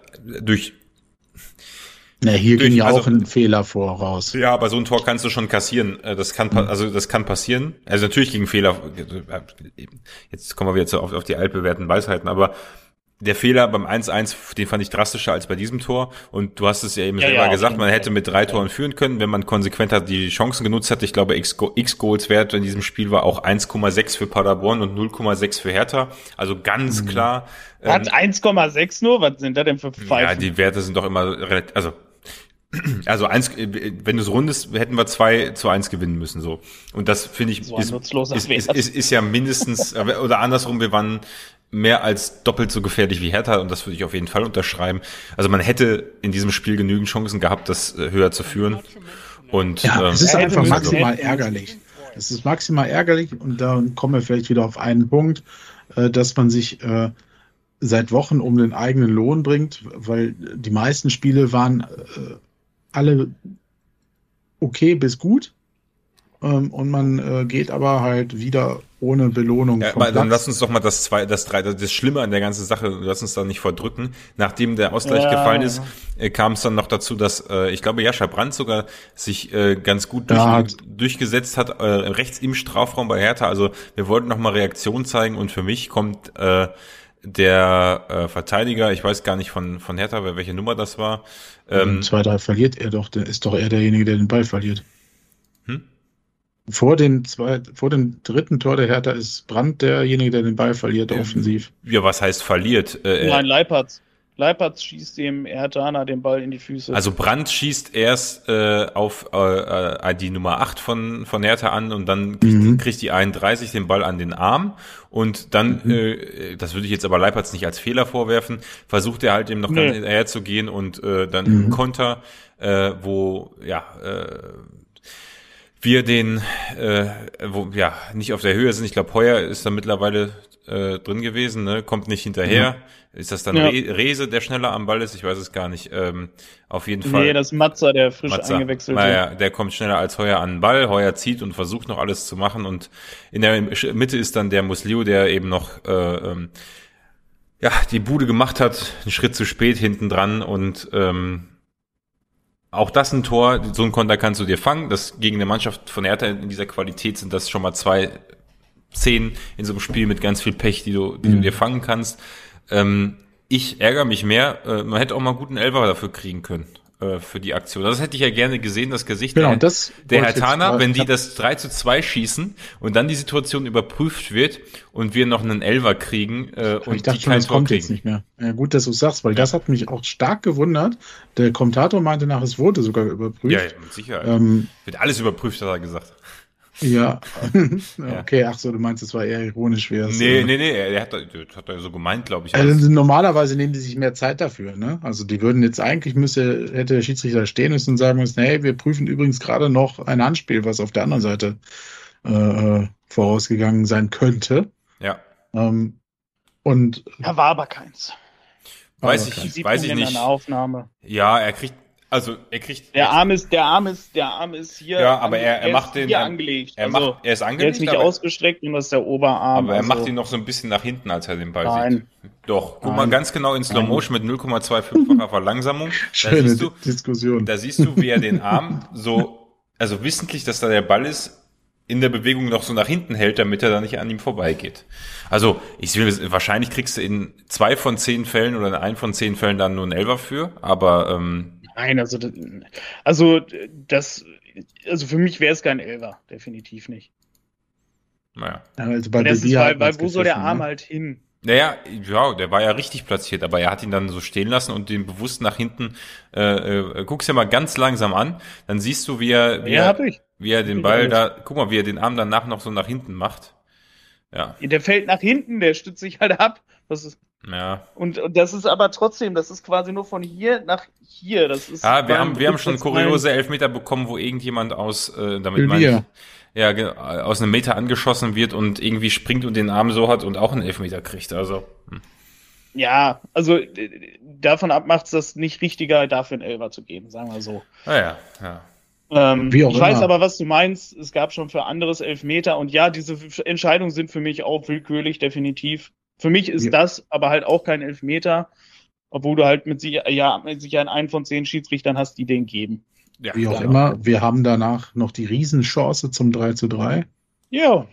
hier ging ja auch ein Fehler voraus. Ja, aber so ein Tor kannst du schon kassieren. Das kann passieren. Also natürlich gegen Fehler. Jetzt kommen wir wieder auf die altbewährten Weisheiten, aber der Fehler beim 1-1, den fand ich drastischer als bei diesem Tor. Und du hast es ja eben selber gesagt, man hätte mit 3 Toren führen können, wenn man konsequent hat die Chancen genutzt hat. Ich glaube, X-Goals Wert in diesem Spiel war auch 1,6 für Paderborn und 0,6 für Hertha. Also ganz klar. Hat 1,6 nur? Was sind da denn für Pfeifen? Ja, die Werte sind doch immer relativ, also wenn du es rundest, hätten wir 2-1 gewinnen müssen, so. Und das finde ich, so ist ja mindestens, oder andersrum, wir waren mehr als doppelt so gefährlich wie Hertha und das würde ich auf jeden Fall unterschreiben. Also man hätte in diesem Spiel genügend Chancen gehabt, das höher zu führen. Und es ist einfach maximal ärgerlich. Es ist maximal ärgerlich und da kommen wir vielleicht wieder auf einen Punkt, dass man sich seit Wochen um den eigenen Lohn bringt, weil die meisten Spiele waren alle okay bis gut und man geht aber halt wieder ohne Belohnung vom Platz. Dann lass uns doch mal das Schlimme an der ganzen Sache, lass uns da nicht verdrücken. Nachdem der Ausgleich gefallen ist, kam es dann noch dazu, dass ich glaube, Jascha Brandt sogar sich ganz gut durchgesetzt hat, rechts im Strafraum bei Hertha. Also wir wollten noch mal Reaktion zeigen und für mich kommt der Verteidiger, ich weiß gar nicht von Hertha, welche Nummer das war. 2-3 verliert er doch, der ist doch er derjenige, der den Ball verliert. Vor dem dritten Tor der Hertha ist Brandt derjenige, der den Ball verliert, offensiv. Ja, was heißt verliert? Nein, Leipertz schießt dem Herthaner den Ball in die Füße. Also Brandt schießt erst auf die Nummer 8 von Hertha an und dann kriegt die 31 den Ball an den Arm und dann, das würde ich jetzt aber Leipertz nicht als Fehler vorwerfen, versucht er halt eben noch ganz hinterher zu gehen und dann im Konter, wo wir nicht auf der Höhe sind. Ich glaube, Heuer ist da mittlerweile drin gewesen, ne? Kommt nicht hinterher. Ist das dann Rehse, der schneller am Ball ist? Ich weiß es gar nicht. Auf jeden Fall. Nee, das ist Matza, der frisch eingewechselt wird. Naja, der kommt schneller als Heuer an den Ball. Heuer zieht und versucht noch alles zu machen. Und in der Mitte ist dann der Musliu, der eben noch die Bude gemacht hat. Einen Schritt zu spät hinten dran. Und auch das ein Tor. So ein Konter kannst du dir fangen. Das gegen eine Mannschaft von Hertha in dieser Qualität sind das schon mal 2 Szenen in so einem Spiel mit ganz viel Pech, die du dir fangen kannst. Ich ärgere mich mehr. Man hätte auch mal guten Elfer dafür kriegen können, für die Aktion. Das hätte ich ja gerne gesehen, das Gesicht der Herthaner, wenn die das 3-2 schießen und dann die Situation überprüft wird und wir noch einen Elfer kriegen und die kein Tor kriegen. Jetzt nicht mehr. Ja, gut, dass du sagst, weil das hat mich auch stark gewundert. Der Kommentator meinte nach, es wurde sogar überprüft. Ja, mit Sicherheit. Wird alles überprüft, hat er gesagt. Ja. Ja. Okay, ach so, du meinst, es war eher ironisch, wie es. Nee, er hat er so gemeint, glaube ich. Also normalerweise nehmen die sich mehr Zeit dafür, ne? Also die würden jetzt eigentlich hätte der Schiedsrichter stehen müssen und sagen müssen, hey, wir prüfen übrigens gerade noch ein Handspiel, was auf der anderen Seite vorausgegangen sein könnte. Ja. Und Da war aber keins. Weiß Sieht ich man in nicht. einer Aufnahme. Ja, er kriegt. Der Arm ist hier. Ja, aber er macht den. Hier angelegt. Er ist Der angelegt. ist nicht ausgestreckt und das ist der Oberarm. Aber er macht ihn noch so ein bisschen nach hinten, als er den Ball Nein. sieht. Doch, guck Nein. mal ganz genau in Slow Motion mit 0,25-facher Verlangsamung. schöne Diskussion. Da siehst du, wie er den Arm so, also wissentlich, dass da der Ball ist, in der Bewegung noch so nach hinten hält, damit er da nicht an ihm vorbeigeht. Also, wahrscheinlich kriegst du in 2 von 10 Fällen oder in 1 von 10 Fällen dann nur einen Elfer für, aber Nein, also für mich wäre es kein Elfer, definitiv nicht. naja. Also bei Das ist, Bedia hat weil man's wo soll der gepfiffen, Arm ne? halt hin? Naja, ja, der war ja richtig platziert, aber er hat ihn dann so stehen lassen und den bewusst nach hinten, guck's ja mal ganz langsam an, dann siehst du, wie er den Ball da, guck mal, wie er den Arm danach noch so nach hinten macht. Ja. Der fällt nach hinten, der stützt sich halt ab. Ja. Und das ist aber trotzdem, das ist quasi nur von hier nach hier. Das ist Ja, wir haben schon kuriose Elfmeter bekommen, wo irgendjemand aus einem Meter angeschossen wird und irgendwie springt und den Arm so hat und auch einen Elfmeter kriegt. Also. Ja, also davon ab macht's das nicht richtiger, dafür einen Elfer zu geben, sagen wir so. Ja. Wie auch Ich weiß immer. aber, was du meinst. Es gab schon für anderes Elfmeter und ja, diese Entscheidungen sind für mich auch willkürlich, definitiv. Für mich ist das aber halt auch kein Elfmeter, obwohl du halt mit Sicherheit einen von 10 Schiedsrichtern hast, die den geben. Ja, Wie auch immer, wir haben danach noch die Riesenchance zum 3:3. Ja.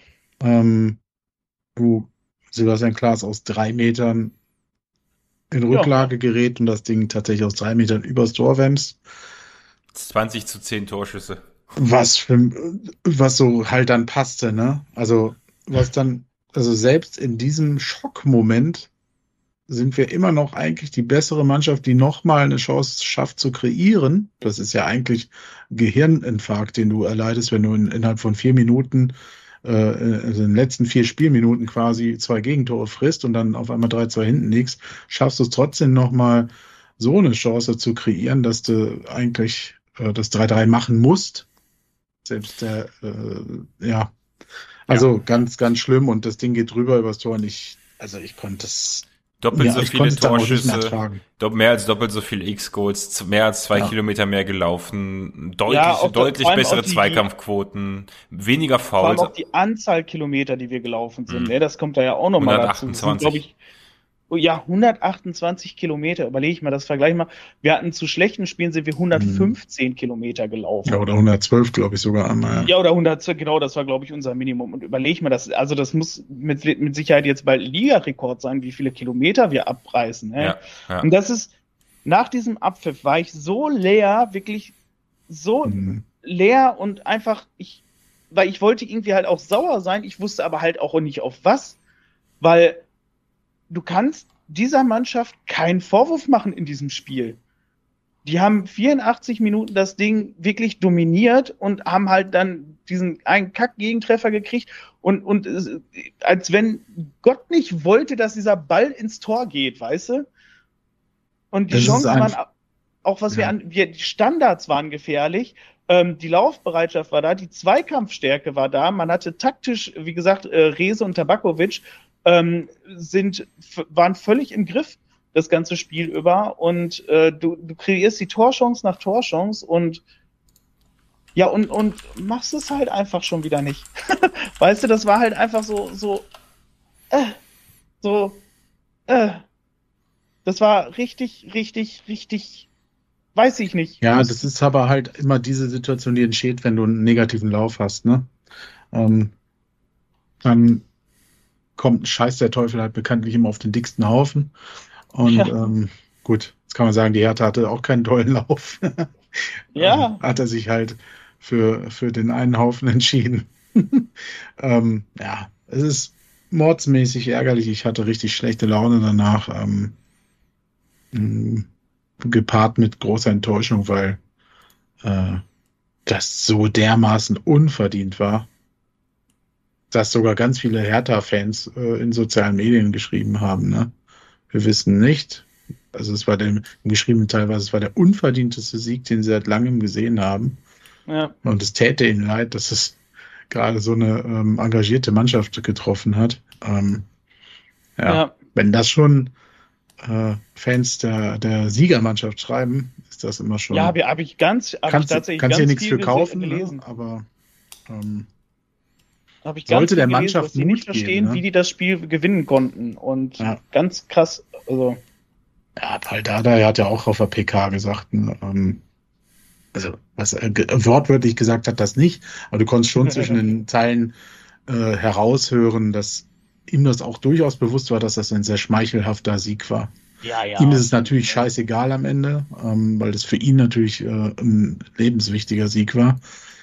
Wo Sebastian Klaas aus 3 Metern in Rücklage gerät und das Ding tatsächlich aus 3 Metern übers Tor wämst. 20:10 Torschüsse. Was so halt dann passte, ne? Also selbst in diesem Schockmoment sind wir immer noch eigentlich die bessere Mannschaft, die nochmal eine Chance schafft zu kreieren. Das ist ja eigentlich ein Gehirninfarkt, den du erleidest, wenn du innerhalb von 4 Minuten, also in den letzten 4 Spielminuten quasi 2 Gegentore frisst und dann auf einmal 3:2 hinten liegst, schaffst du es trotzdem nochmal so eine Chance zu kreieren, dass du eigentlich das 3:3 machen musst. Selbst ganz, ganz schlimm und das Ding geht drüber übers Tor und ich konnte es Doppelt so viele Torschüsse, mehr als doppelt so viele X-Goals, mehr als 2 Kilometer mehr gelaufen, auch deutlich bessere Zweikampfquoten, weniger Vor allem Fouls. auch die Anzahl Kilometer, die wir gelaufen sind, ne? Das kommt da ja auch nochmal dazu. 128. 128 Kilometer, überlege ich mal, das vergleiche mal. Wir hatten zu schlechten Spielen sind wir 115 Kilometer gelaufen. Ja, oder 112, glaube ich sogar einmal. Ja, oder 112, genau, das war, glaube ich, unser Minimum. Und überlege mal, das muss mit Sicherheit jetzt bald Ligarekord sein, wie viele Kilometer wir abreißen. Ne? Ja. Und das ist, nach diesem Abpfiff war ich so leer, wirklich so leer und einfach, weil ich wollte irgendwie halt auch sauer sein, ich wusste aber halt auch nicht auf was, weil du kannst dieser Mannschaft keinen Vorwurf machen in diesem Spiel. Die haben 84 Minuten das Ding wirklich dominiert und haben halt dann diesen einen Kack-Gegentreffer gekriegt und als wenn Gott nicht wollte, dass dieser Ball ins Tor geht, weißt du? Und die Chancen waren auch, die Standards waren gefährlich, die Laufbereitschaft war da, die Zweikampfstärke war da, man hatte taktisch, wie gesagt, Reze und Tabakovic waren völlig im Griff das ganze Spiel über und du kreierst die Torchance nach Torchance und machst es halt einfach schon wieder nicht. Weißt du, das war halt einfach das war richtig, weiß ich nicht. Ja, das ist aber halt immer diese Situation, die entsteht, wenn du einen negativen Lauf hast, ne? Dann kommt Scheiß der Teufel halt bekanntlich immer auf den dicksten Haufen. Und gut, jetzt kann man sagen, die Hertha hatte auch keinen tollen Lauf. Ja. Hat er sich halt für den einen Haufen entschieden. Es ist mordsmäßig ärgerlich. Ich hatte richtig schlechte Laune danach. Gepaart mit großer Enttäuschung, weil das so dermaßen unverdient war. dass sogar ganz viele Hertha-Fans in sozialen Medien geschrieben haben, ne? Wir wissen nicht, also es war im geschriebenen Teil, es war der unverdienteste Sieg, den sie seit langem gesehen haben. Ja. Und es täte ihnen leid, dass es gerade so eine engagierte Mannschaft getroffen hat. Ja. Wenn das schon Fans der Siegermannschaft schreiben, ist das immer schon. Ja, habe ich tatsächlich kannst hier nichts viel für kaufen, gelesen. ne? Aber Habe ich sollte ganz der viel Mannschaft dass sie Mut nicht verstehen, geben, ne? wie die das Spiel gewinnen konnten. Und ganz krass, also. Ja, Paldada hat ja auch auf der PK gesagt, ne, also was er wortwörtlich gesagt hat, das nicht, aber du konntest schon zwischen den Zeilen heraushören, dass ihm das auch durchaus bewusst war, dass das ein sehr schmeichelhafter Sieg war. Ja. Ihm ist es natürlich scheißegal am Ende, weil das für ihn natürlich ein lebenswichtiger Sieg war.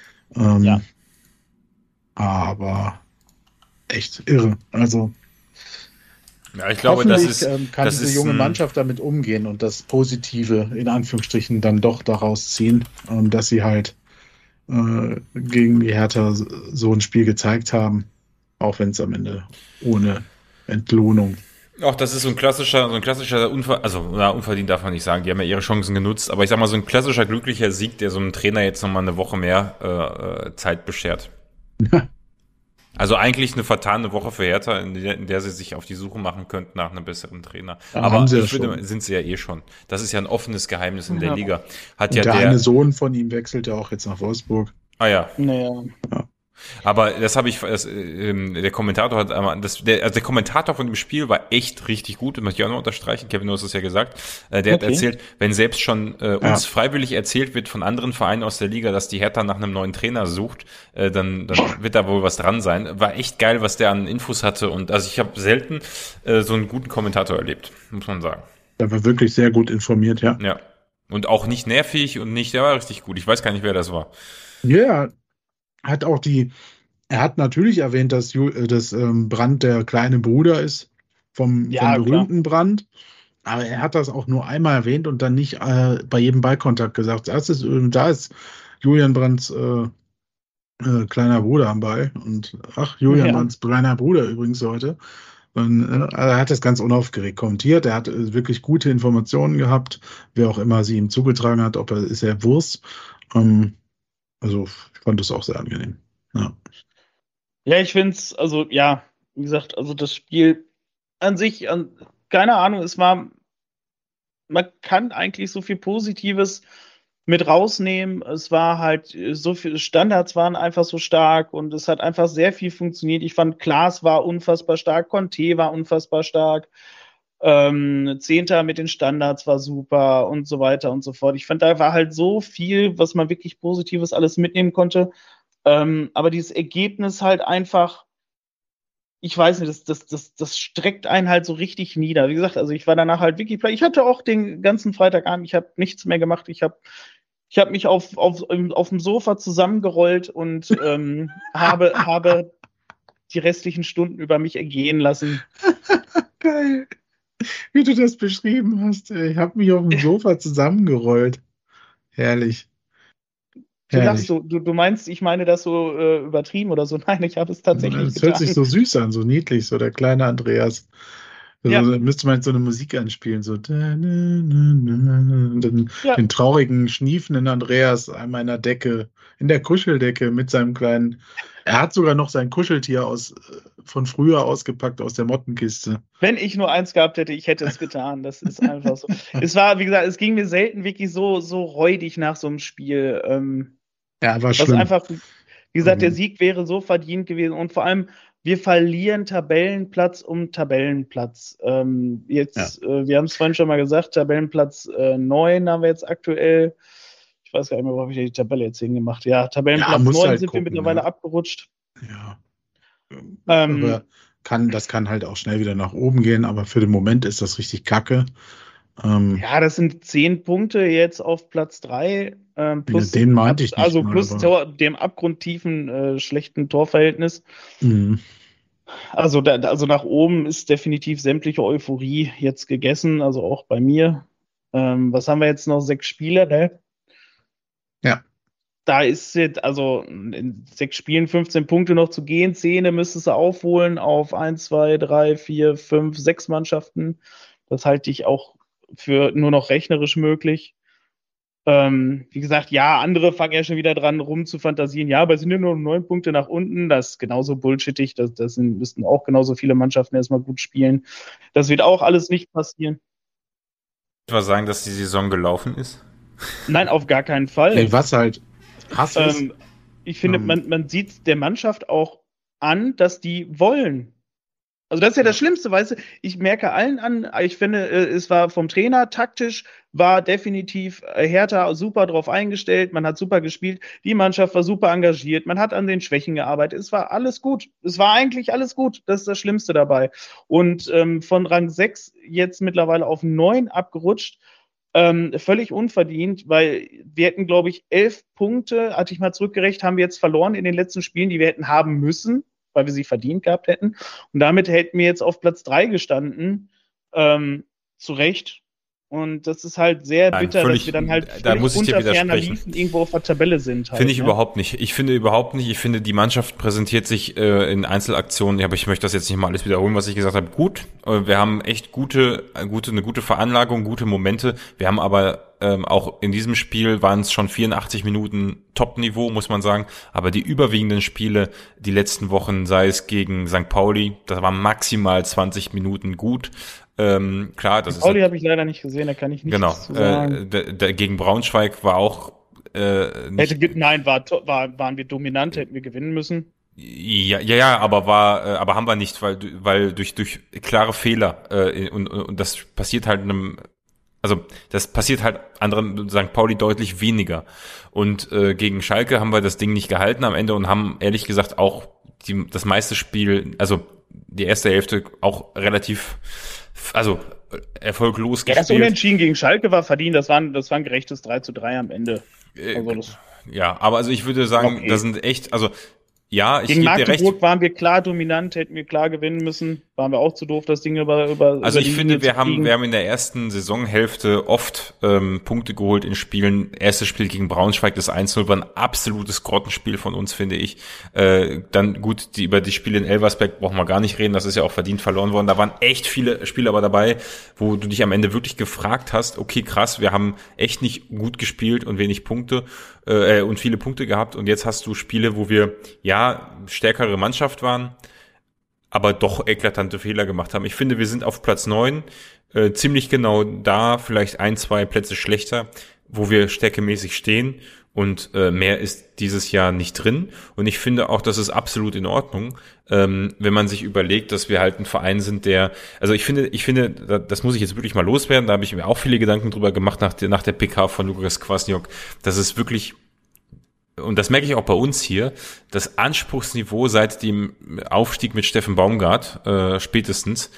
Aber echt irre. Also ja, ich glaube, das ist kann das diese ist junge Mannschaft damit umgehen und das Positive in Anführungsstrichen dann doch daraus ziehen, dass sie halt gegen die Hertha so ein Spiel gezeigt haben, auch wenn es am Ende ohne Entlohnung. Auch das ist so ein klassischer unverdient darf man nicht sagen, die haben ja ihre Chancen genutzt, aber ich sag mal, so ein klassischer glücklicher Sieg, der so einem Trainer jetzt nochmal eine Woche mehr Zeit beschert. Also eigentlich eine vertane Woche für Hertha, in der sie sich auf die Suche machen könnten nach einem besseren Trainer. Ja, aber sind sie ja eh schon. Das ist ja ein offenes Geheimnis in der Liga. Der eine Sohn von ihm wechselt ja auch jetzt nach Wolfsburg. Ah ja. Naja. Ja. Aber der Kommentator hat einmal, der Kommentator von dem Spiel war echt richtig gut, das möchte ich auch noch unterstreichen, Kevin, du hast es ja gesagt, der hat erzählt, wenn selbst schon uns freiwillig erzählt wird von anderen Vereinen aus der Liga, dass die Hertha nach einem neuen Trainer sucht, dann wird da wohl was dran sein. War echt geil, was der an Infos hatte und also ich habe selten so einen guten Kommentator erlebt, muss man sagen. Der war wirklich sehr gut informiert, ja. Ja. Und auch nicht nervig und der war richtig gut. Ich weiß gar nicht, wer das war. Ja, er hat natürlich erwähnt, dass Brandt der kleine Bruder ist vom berühmten Brandt, aber er hat das auch nur einmal erwähnt und dann nicht bei jedem Ballkontakt gesagt. Da ist Julian Brandts kleiner Bruder am Ball und Julian Brandts kleiner Bruder übrigens heute. Und, er hat das ganz unaufgeregt kommentiert, er hat wirklich gute Informationen gehabt, wer auch immer sie ihm zugetragen hat, ist er Wurst. Also ich fand das auch sehr angenehm. Ja, ich finde es, also ja, wie gesagt, also das Spiel an sich, keine Ahnung, man kann eigentlich so viel Positives mit rausnehmen. Es war halt so viele Standards waren einfach so stark und es hat einfach sehr viel funktioniert. Ich fand, Klaas war unfassbar stark, Conte war unfassbar stark. Zehnter mit den Standards war super und so weiter und so fort. Ich fand, da war halt so viel, was man wirklich Positives alles mitnehmen konnte. Aber dieses Ergebnis halt einfach, ich weiß nicht, das streckt einen halt so richtig nieder. Wie gesagt, also ich war danach halt wirklich, ich hatte auch den ganzen Freitagabend, ich habe nichts mehr gemacht. Ich habe mich auf dem Sofa zusammengerollt und habe die restlichen Stunden über mich ergehen lassen. Geil. Wie du das beschrieben hast. Ich habe mich auf dem Sofa zusammengerollt. Herrlich. Du lachst, du meinst, ich meine das so übertrieben oder so. Nein, ich habe es tatsächlich getan. Hört sich so süß an, so niedlich, so der kleine Andreas. Also, müsste man so eine Musik anspielen, so den traurigen, schniefenden Andreas einmal in der Decke, in der Kuscheldecke mit seinem kleinen. Er hat sogar noch sein Kuscheltier von früher ausgepackt aus der Mottenkiste. Wenn ich nur eins gehabt hätte, ich hätte es getan. Das ist einfach so. Es war, wie gesagt, es ging mir selten wirklich so räudig nach so einem Spiel. War schlimm. Einfach, wie gesagt, der Sieg wäre so verdient gewesen und vor allem wir verlieren Tabellenplatz um Tabellenplatz. Wir haben es vorhin schon mal gesagt, Tabellenplatz 9 haben wir jetzt aktuell. Ich weiß gar nicht mehr, wo habe ich die Tabelle jetzt hingemacht. Ja, Tabellenplatz 9 halt sind wir mittlerweile abgerutscht. Ja. Aber das kann halt auch schnell wieder nach oben gehen, aber für den Moment ist das richtig kacke. Das sind 10 Punkte jetzt auf Platz 3. Plus, den meinte ich nicht. Also plus dem abgrundtiefen schlechten Torverhältnis. Mhm. Also nach oben ist definitiv sämtliche Euphorie jetzt gegessen, also auch bei mir. Was haben wir jetzt noch? 6 Spiele, ne? Ja. da ist jetzt, also in 6 Spielen 15 Punkte noch zu gehen, 10 müsstest du aufholen auf 1, 2, 3, 4, 5, 6 Mannschaften. Das halte ich auch für nur noch rechnerisch möglich. Wie gesagt, ja, andere fangen ja schon wieder dran rum zu fantasieren. Ja, aber es sind ja nur 9 Punkte nach unten. Das ist genauso bullshittig. Müssten auch genauso viele Mannschaften erstmal gut spielen. Das wird auch alles nicht passieren. Ich würde sagen, dass die Saison gelaufen ist. Nein, auf gar keinen Fall. Nee, was halt krass ist. Ich finde, man sieht der Mannschaft auch an, dass die wollen. Also das ist ja das Schlimmste, weißt du, ich merke allen an, ich finde, es war vom Trainer taktisch, war definitiv Hertha super drauf eingestellt, man hat super gespielt, die Mannschaft war super engagiert, man hat an den Schwächen gearbeitet, es war alles gut, es war eigentlich alles gut, das ist das Schlimmste dabei. Und von Rang 6 jetzt mittlerweile auf 9 abgerutscht, völlig unverdient, weil wir hätten, glaube ich, 11 Punkte, hatte ich mal zurückgerechnet, haben wir jetzt verloren in den letzten Spielen, die wir hätten haben müssen, weil wir sie verdient gehabt hätten. Und damit hätten wir jetzt auf Platz 3 gestanden, zu Recht. Und das ist halt sehr bitter, dass wir dann halt da muss ich dir widersprechen. Irgendwo auf der Tabelle sind. Halt, finde ich überhaupt nicht. Ich finde, die Mannschaft präsentiert sich in Einzelaktionen, aber ich möchte das jetzt nicht mal alles wiederholen, was ich gesagt habe. Gut, wir haben echt eine gute Veranlagung, gute Momente. Wir haben aber auch in diesem Spiel waren es schon 84 Minuten Top-Niveau, muss man sagen. Aber die überwiegenden Spiele, die letzten Wochen, sei es gegen St. Pauli, das war maximal 20 Minuten gut. Klar, das Pauli habe ich leider nicht gesehen, da kann ich nichts zu sagen. Gegen Braunschweig war auch waren wir dominant, hätten wir gewinnen müssen. Ja, aber haben wir nicht, weil durch klare Fehler und das passiert halt das passiert halt anderen St. Pauli deutlich weniger. Und gegen Schalke haben wir das Ding nicht gehalten am Ende und haben ehrlich gesagt auch das meiste Spiel, also die erste Hälfte auch relativ erfolglos gespielt. Das Unentschieden gegen Schalke war verdient, das war ein gerechtes 3:3 am Ende. Also ich würde sagen, okay. Das sind echt, ja, gegen Magdeburg waren wir klar dominant, hätten wir klar gewinnen müssen. Waren wir auch zu doof, das Ding über Also ich finde, wir haben in der ersten Saisonhälfte oft Punkte geholt in Spielen. Erstes Spiel gegen Braunschweig, das 1:0 war ein absolutes Grottenspiel von uns, finde ich. Dann gut, über die Spiele in Elversberg brauchen wir gar nicht reden, das ist ja auch verdient verloren worden. Da waren echt viele Spiele aber dabei, wo du dich am Ende wirklich gefragt hast, okay, krass, wir haben echt nicht gut gespielt und wenig Punkte und viele Punkte gehabt. Und jetzt hast du Spiele, wo wir stärkere Mannschaft waren, aber doch eklatante Fehler gemacht haben. Ich finde, wir sind auf Platz 9, ziemlich genau da, vielleicht 1, 2 Plätze schlechter, wo wir stärkemäßig stehen und mehr ist dieses Jahr nicht drin. Und ich finde auch, das ist absolut in Ordnung, wenn man sich überlegt, dass wir halt ein Verein sind, ich finde, das muss ich jetzt wirklich mal loswerden, da habe ich mir auch viele Gedanken drüber gemacht nach der PK von Lukas Kwasniok, dass es wirklich, und das merke ich auch bei uns hier, das Anspruchsniveau seit dem Aufstieg mit Steffen Baumgart spätestens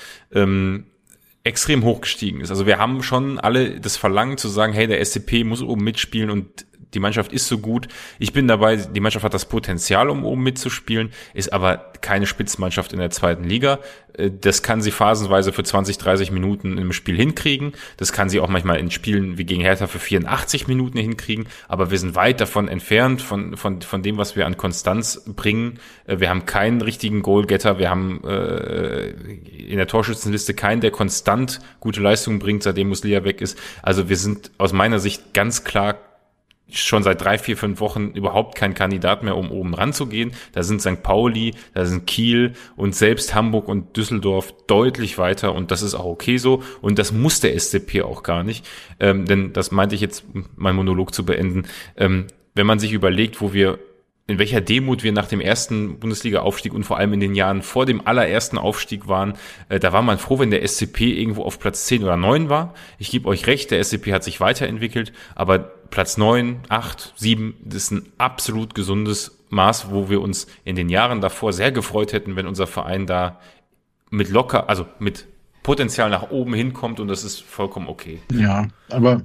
extrem hoch gestiegen ist. Also wir haben schon alle das Verlangen zu sagen, hey, der SCP muss oben mitspielen und die Mannschaft ist so gut. Ich bin dabei, die Mannschaft hat das Potenzial, um oben mitzuspielen, ist aber keine Spitzenmannschaft in der zweiten Liga. Das kann sie phasenweise für 20, 30 Minuten im Spiel hinkriegen. Das kann sie auch manchmal in Spielen wie gegen Hertha für 84 Minuten hinkriegen. Aber wir sind weit davon entfernt, von dem, was wir an Konstanz bringen. Wir haben keinen richtigen Goalgetter. Wir haben in der Torschützenliste keinen, der konstant gute Leistungen bringt, seitdem Muslia weg ist. Also wir sind aus meiner Sicht ganz klar schon seit 3, 4, 5 Wochen überhaupt kein Kandidat mehr, um oben ranzugehen. Da sind St. Pauli, da sind Kiel und selbst Hamburg und Düsseldorf deutlich weiter und das ist auch okay so und das muss der SCP auch gar nicht, denn das meinte ich jetzt, mein Monolog zu beenden, wenn man sich überlegt, in welcher Demut wir nach dem ersten Bundesliga-Aufstieg und vor allem in den Jahren vor dem allerersten Aufstieg waren, da war man froh, wenn der SCP irgendwo auf Platz 10 oder 9 war. Ich gebe euch recht, der SCP hat sich weiterentwickelt, aber Platz 9, 8, 7, das ist ein absolut gesundes Maß, wo wir uns in den Jahren davor sehr gefreut hätten, wenn unser Verein da mit Potenzial nach oben hinkommt und das ist vollkommen okay. Ja, aber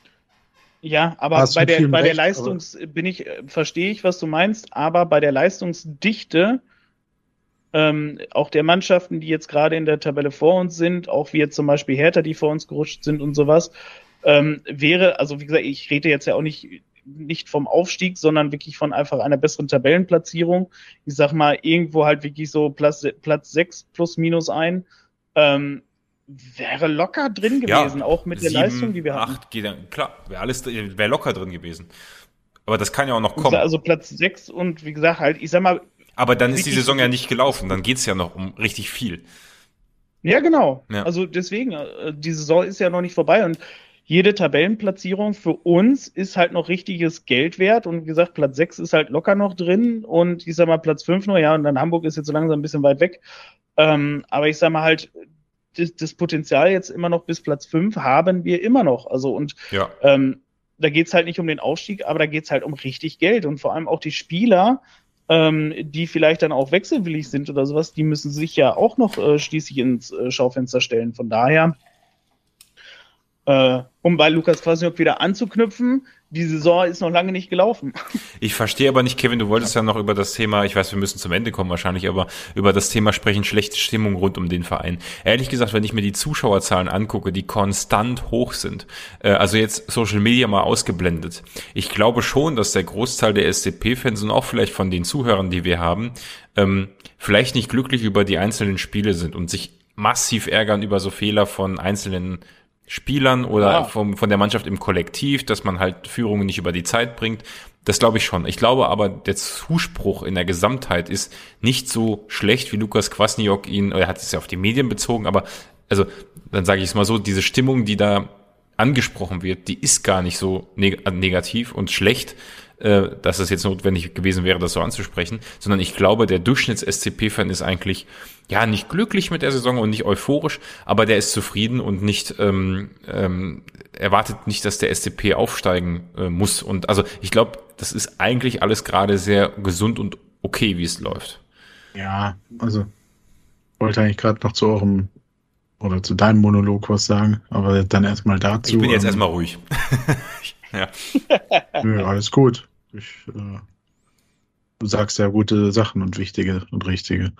bei der verstehe ich, was du meinst, aber bei der Leistungsdichte auch der Mannschaften, die jetzt gerade in der Tabelle vor uns sind, auch wie jetzt zum Beispiel Hertha, die vor uns gerutscht sind und sowas, wie gesagt, ich rede jetzt ja auch nicht nicht vom Aufstieg, sondern wirklich von einfach einer besseren Tabellenplatzierung. Ich sag mal, irgendwo halt wirklich so Platz 6 plus minus ein, wäre locker drin gewesen, auch mit 7, der Leistung, die wir 8 hatten. Geht dann, klar, wäre locker drin gewesen. Aber das kann ja auch noch kommen. Also Platz 6 und wie gesagt, halt, ich sag mal. Aber dann ist die Saison ja nicht gelaufen, dann geht's ja noch um richtig viel. Ja, genau. Ja. Also deswegen, die Saison ist ja noch nicht vorbei und jede Tabellenplatzierung für uns ist halt noch richtiges Geld wert und wie gesagt, Platz 6 ist halt locker noch drin und ich sag mal Platz 5 noch, ja, und dann Hamburg ist jetzt so langsam ein bisschen weit weg. Aber ich sag mal halt, das Potenzial jetzt immer noch bis Platz 5 haben wir immer noch. Also und ja. Da geht's halt nicht um den Aufstieg, aber da geht's halt um richtig Geld und vor allem auch die Spieler, die vielleicht dann auch wechselwillig sind oder sowas, die müssen sich ja auch noch schließlich ins Schaufenster stellen. Von daher, um bei Lukas Kwasniok wieder anzuknüpfen, die Saison ist noch lange nicht gelaufen. Ich verstehe aber nicht, Kevin, du wolltest ja noch über das Thema, ich weiß, wir müssen zum Ende kommen wahrscheinlich, aber über das Thema sprechen, schlechte Stimmung rund um den Verein. Ehrlich gesagt, wenn ich mir die Zuschauerzahlen angucke, die konstant hoch sind, also jetzt Social Media mal ausgeblendet, ich glaube schon, dass der Großteil der SCP-Fans und auch vielleicht von den Zuhörern, die wir haben, vielleicht nicht glücklich über die einzelnen Spiele sind und sich massiv ärgern über so Fehler von einzelnen Spielern oder von der Mannschaft im Kollektiv, dass man halt Führungen nicht über die Zeit bringt. Das glaube ich schon. Ich glaube aber, der Zuspruch in der Gesamtheit ist nicht so schlecht, wie Lukas Kwasniok er hat es ja auf die Medien bezogen, aber also dann sage ich es mal so, diese Stimmung, die da angesprochen wird, die ist gar nicht so negativ und schlecht, dass es jetzt notwendig gewesen wäre, das so anzusprechen, sondern ich glaube, der Durchschnitts-SCP-Fan ist eigentlich ja nicht glücklich mit der Saison und nicht euphorisch, aber der ist zufrieden und nicht erwartet nicht, dass der SCP aufsteigen muss. Und also ich glaube, das ist eigentlich alles gerade sehr gesund und okay, wie es läuft. Ja, also wollte eigentlich gerade noch zu eurem oder zu deinem Monolog was sagen, aber dann erstmal dazu. Ich bin jetzt erstmal ruhig. Ja. Nö, alles gut. Du sagst ja gute Sachen und wichtige und richtige.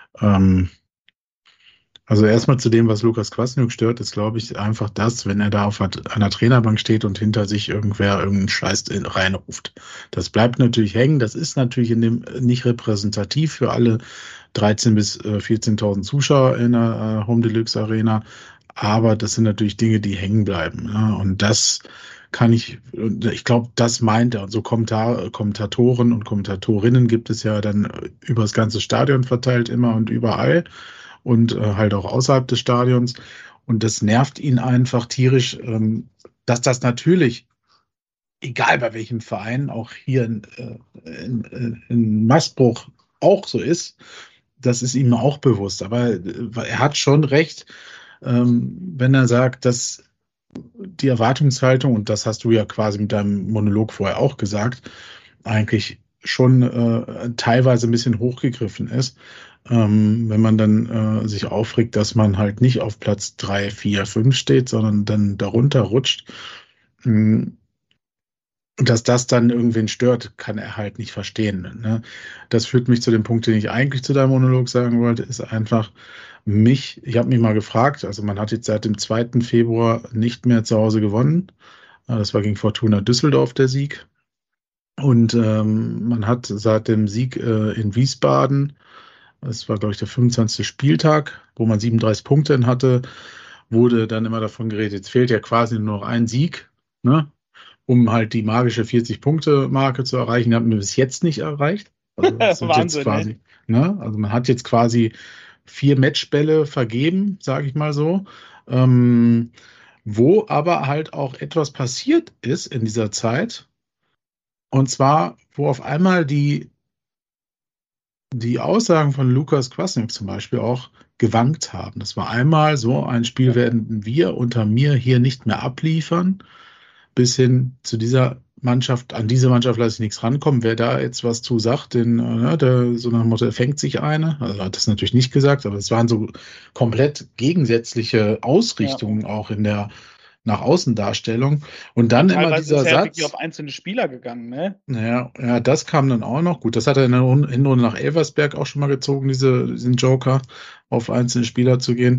Also erstmal zu dem, was Lukas Kwasniok stört, ist, glaube ich, einfach das, wenn er da auf einer Trainerbank steht und hinter sich irgendwer irgendeinen Scheiß reinruft. Das bleibt natürlich hängen. Das ist natürlich nicht repräsentativ für alle 13.000 bis 14.000 Zuschauer in der Home Deluxe Arena. Aber das sind natürlich Dinge, die hängen bleiben. Ne? Und das ich glaube, das meint er. Und so Kommentatoren und Kommentatorinnen gibt es ja dann über das ganze Stadion verteilt immer und überall und halt auch außerhalb des Stadions. Und das nervt ihn einfach tierisch, dass das natürlich, egal bei welchem Verein, auch hier in Maßbruch auch so ist. Das ist ihm auch bewusst. Aber er hat schon recht, wenn er sagt, dass die Erwartungshaltung, und das hast du ja quasi mit deinem Monolog vorher auch gesagt, eigentlich schon teilweise ein bisschen hochgegriffen ist, wenn man dann sich aufregt, dass man halt nicht auf Platz 3, 4, 5 steht, sondern dann darunter rutscht. Und dass das dann irgendwen stört, kann er halt nicht verstehen. Ne? Das führt mich zu dem Punkt, den ich eigentlich zu deinem Monolog sagen wollte, ist einfach, ich habe mich mal gefragt, also man hat jetzt seit dem 2. Februar nicht mehr zu Hause gewonnen. Das war gegen Fortuna Düsseldorf der Sieg. Und man hat seit dem Sieg in Wiesbaden, das war glaube ich der 25. Spieltag, wo man 37 Punkte hatte, wurde dann immer davon geredet, jetzt fehlt ja quasi nur noch ein Sieg, ne, um halt die magische 40-Punkte-Marke zu erreichen. Die haben wir bis jetzt nicht erreicht. Also das sind Wahnsinn, jetzt quasi, ne? Also man hat jetzt quasi 4 Matchbälle vergeben, sage ich mal so, wo aber halt auch etwas passiert ist in dieser Zeit. Und zwar, wo auf einmal die Aussagen von Lukas Kwasniok zum Beispiel auch gewankt haben. Das war einmal so, ein Spiel werden wir unter mir hier nicht mehr abliefern, bis hin zu dieser Mannschaft, an diese Mannschaft lasse ich nichts rankommen. Wer da jetzt was zu sagt, der so nach dem Motto, er fängt sich eine. Also hat das natürlich nicht gesagt, aber es waren so komplett gegensätzliche Ausrichtungen auch in der nach Außendarstellung. Und dann immer dieser Satz. Wirklich auf einzelne Spieler gegangen, ne? Ja, das kam dann auch noch. Gut, das hat er in der Hinrunde nach Elversberg auch schon mal gezogen, diesen Joker, auf einzelne Spieler zu gehen.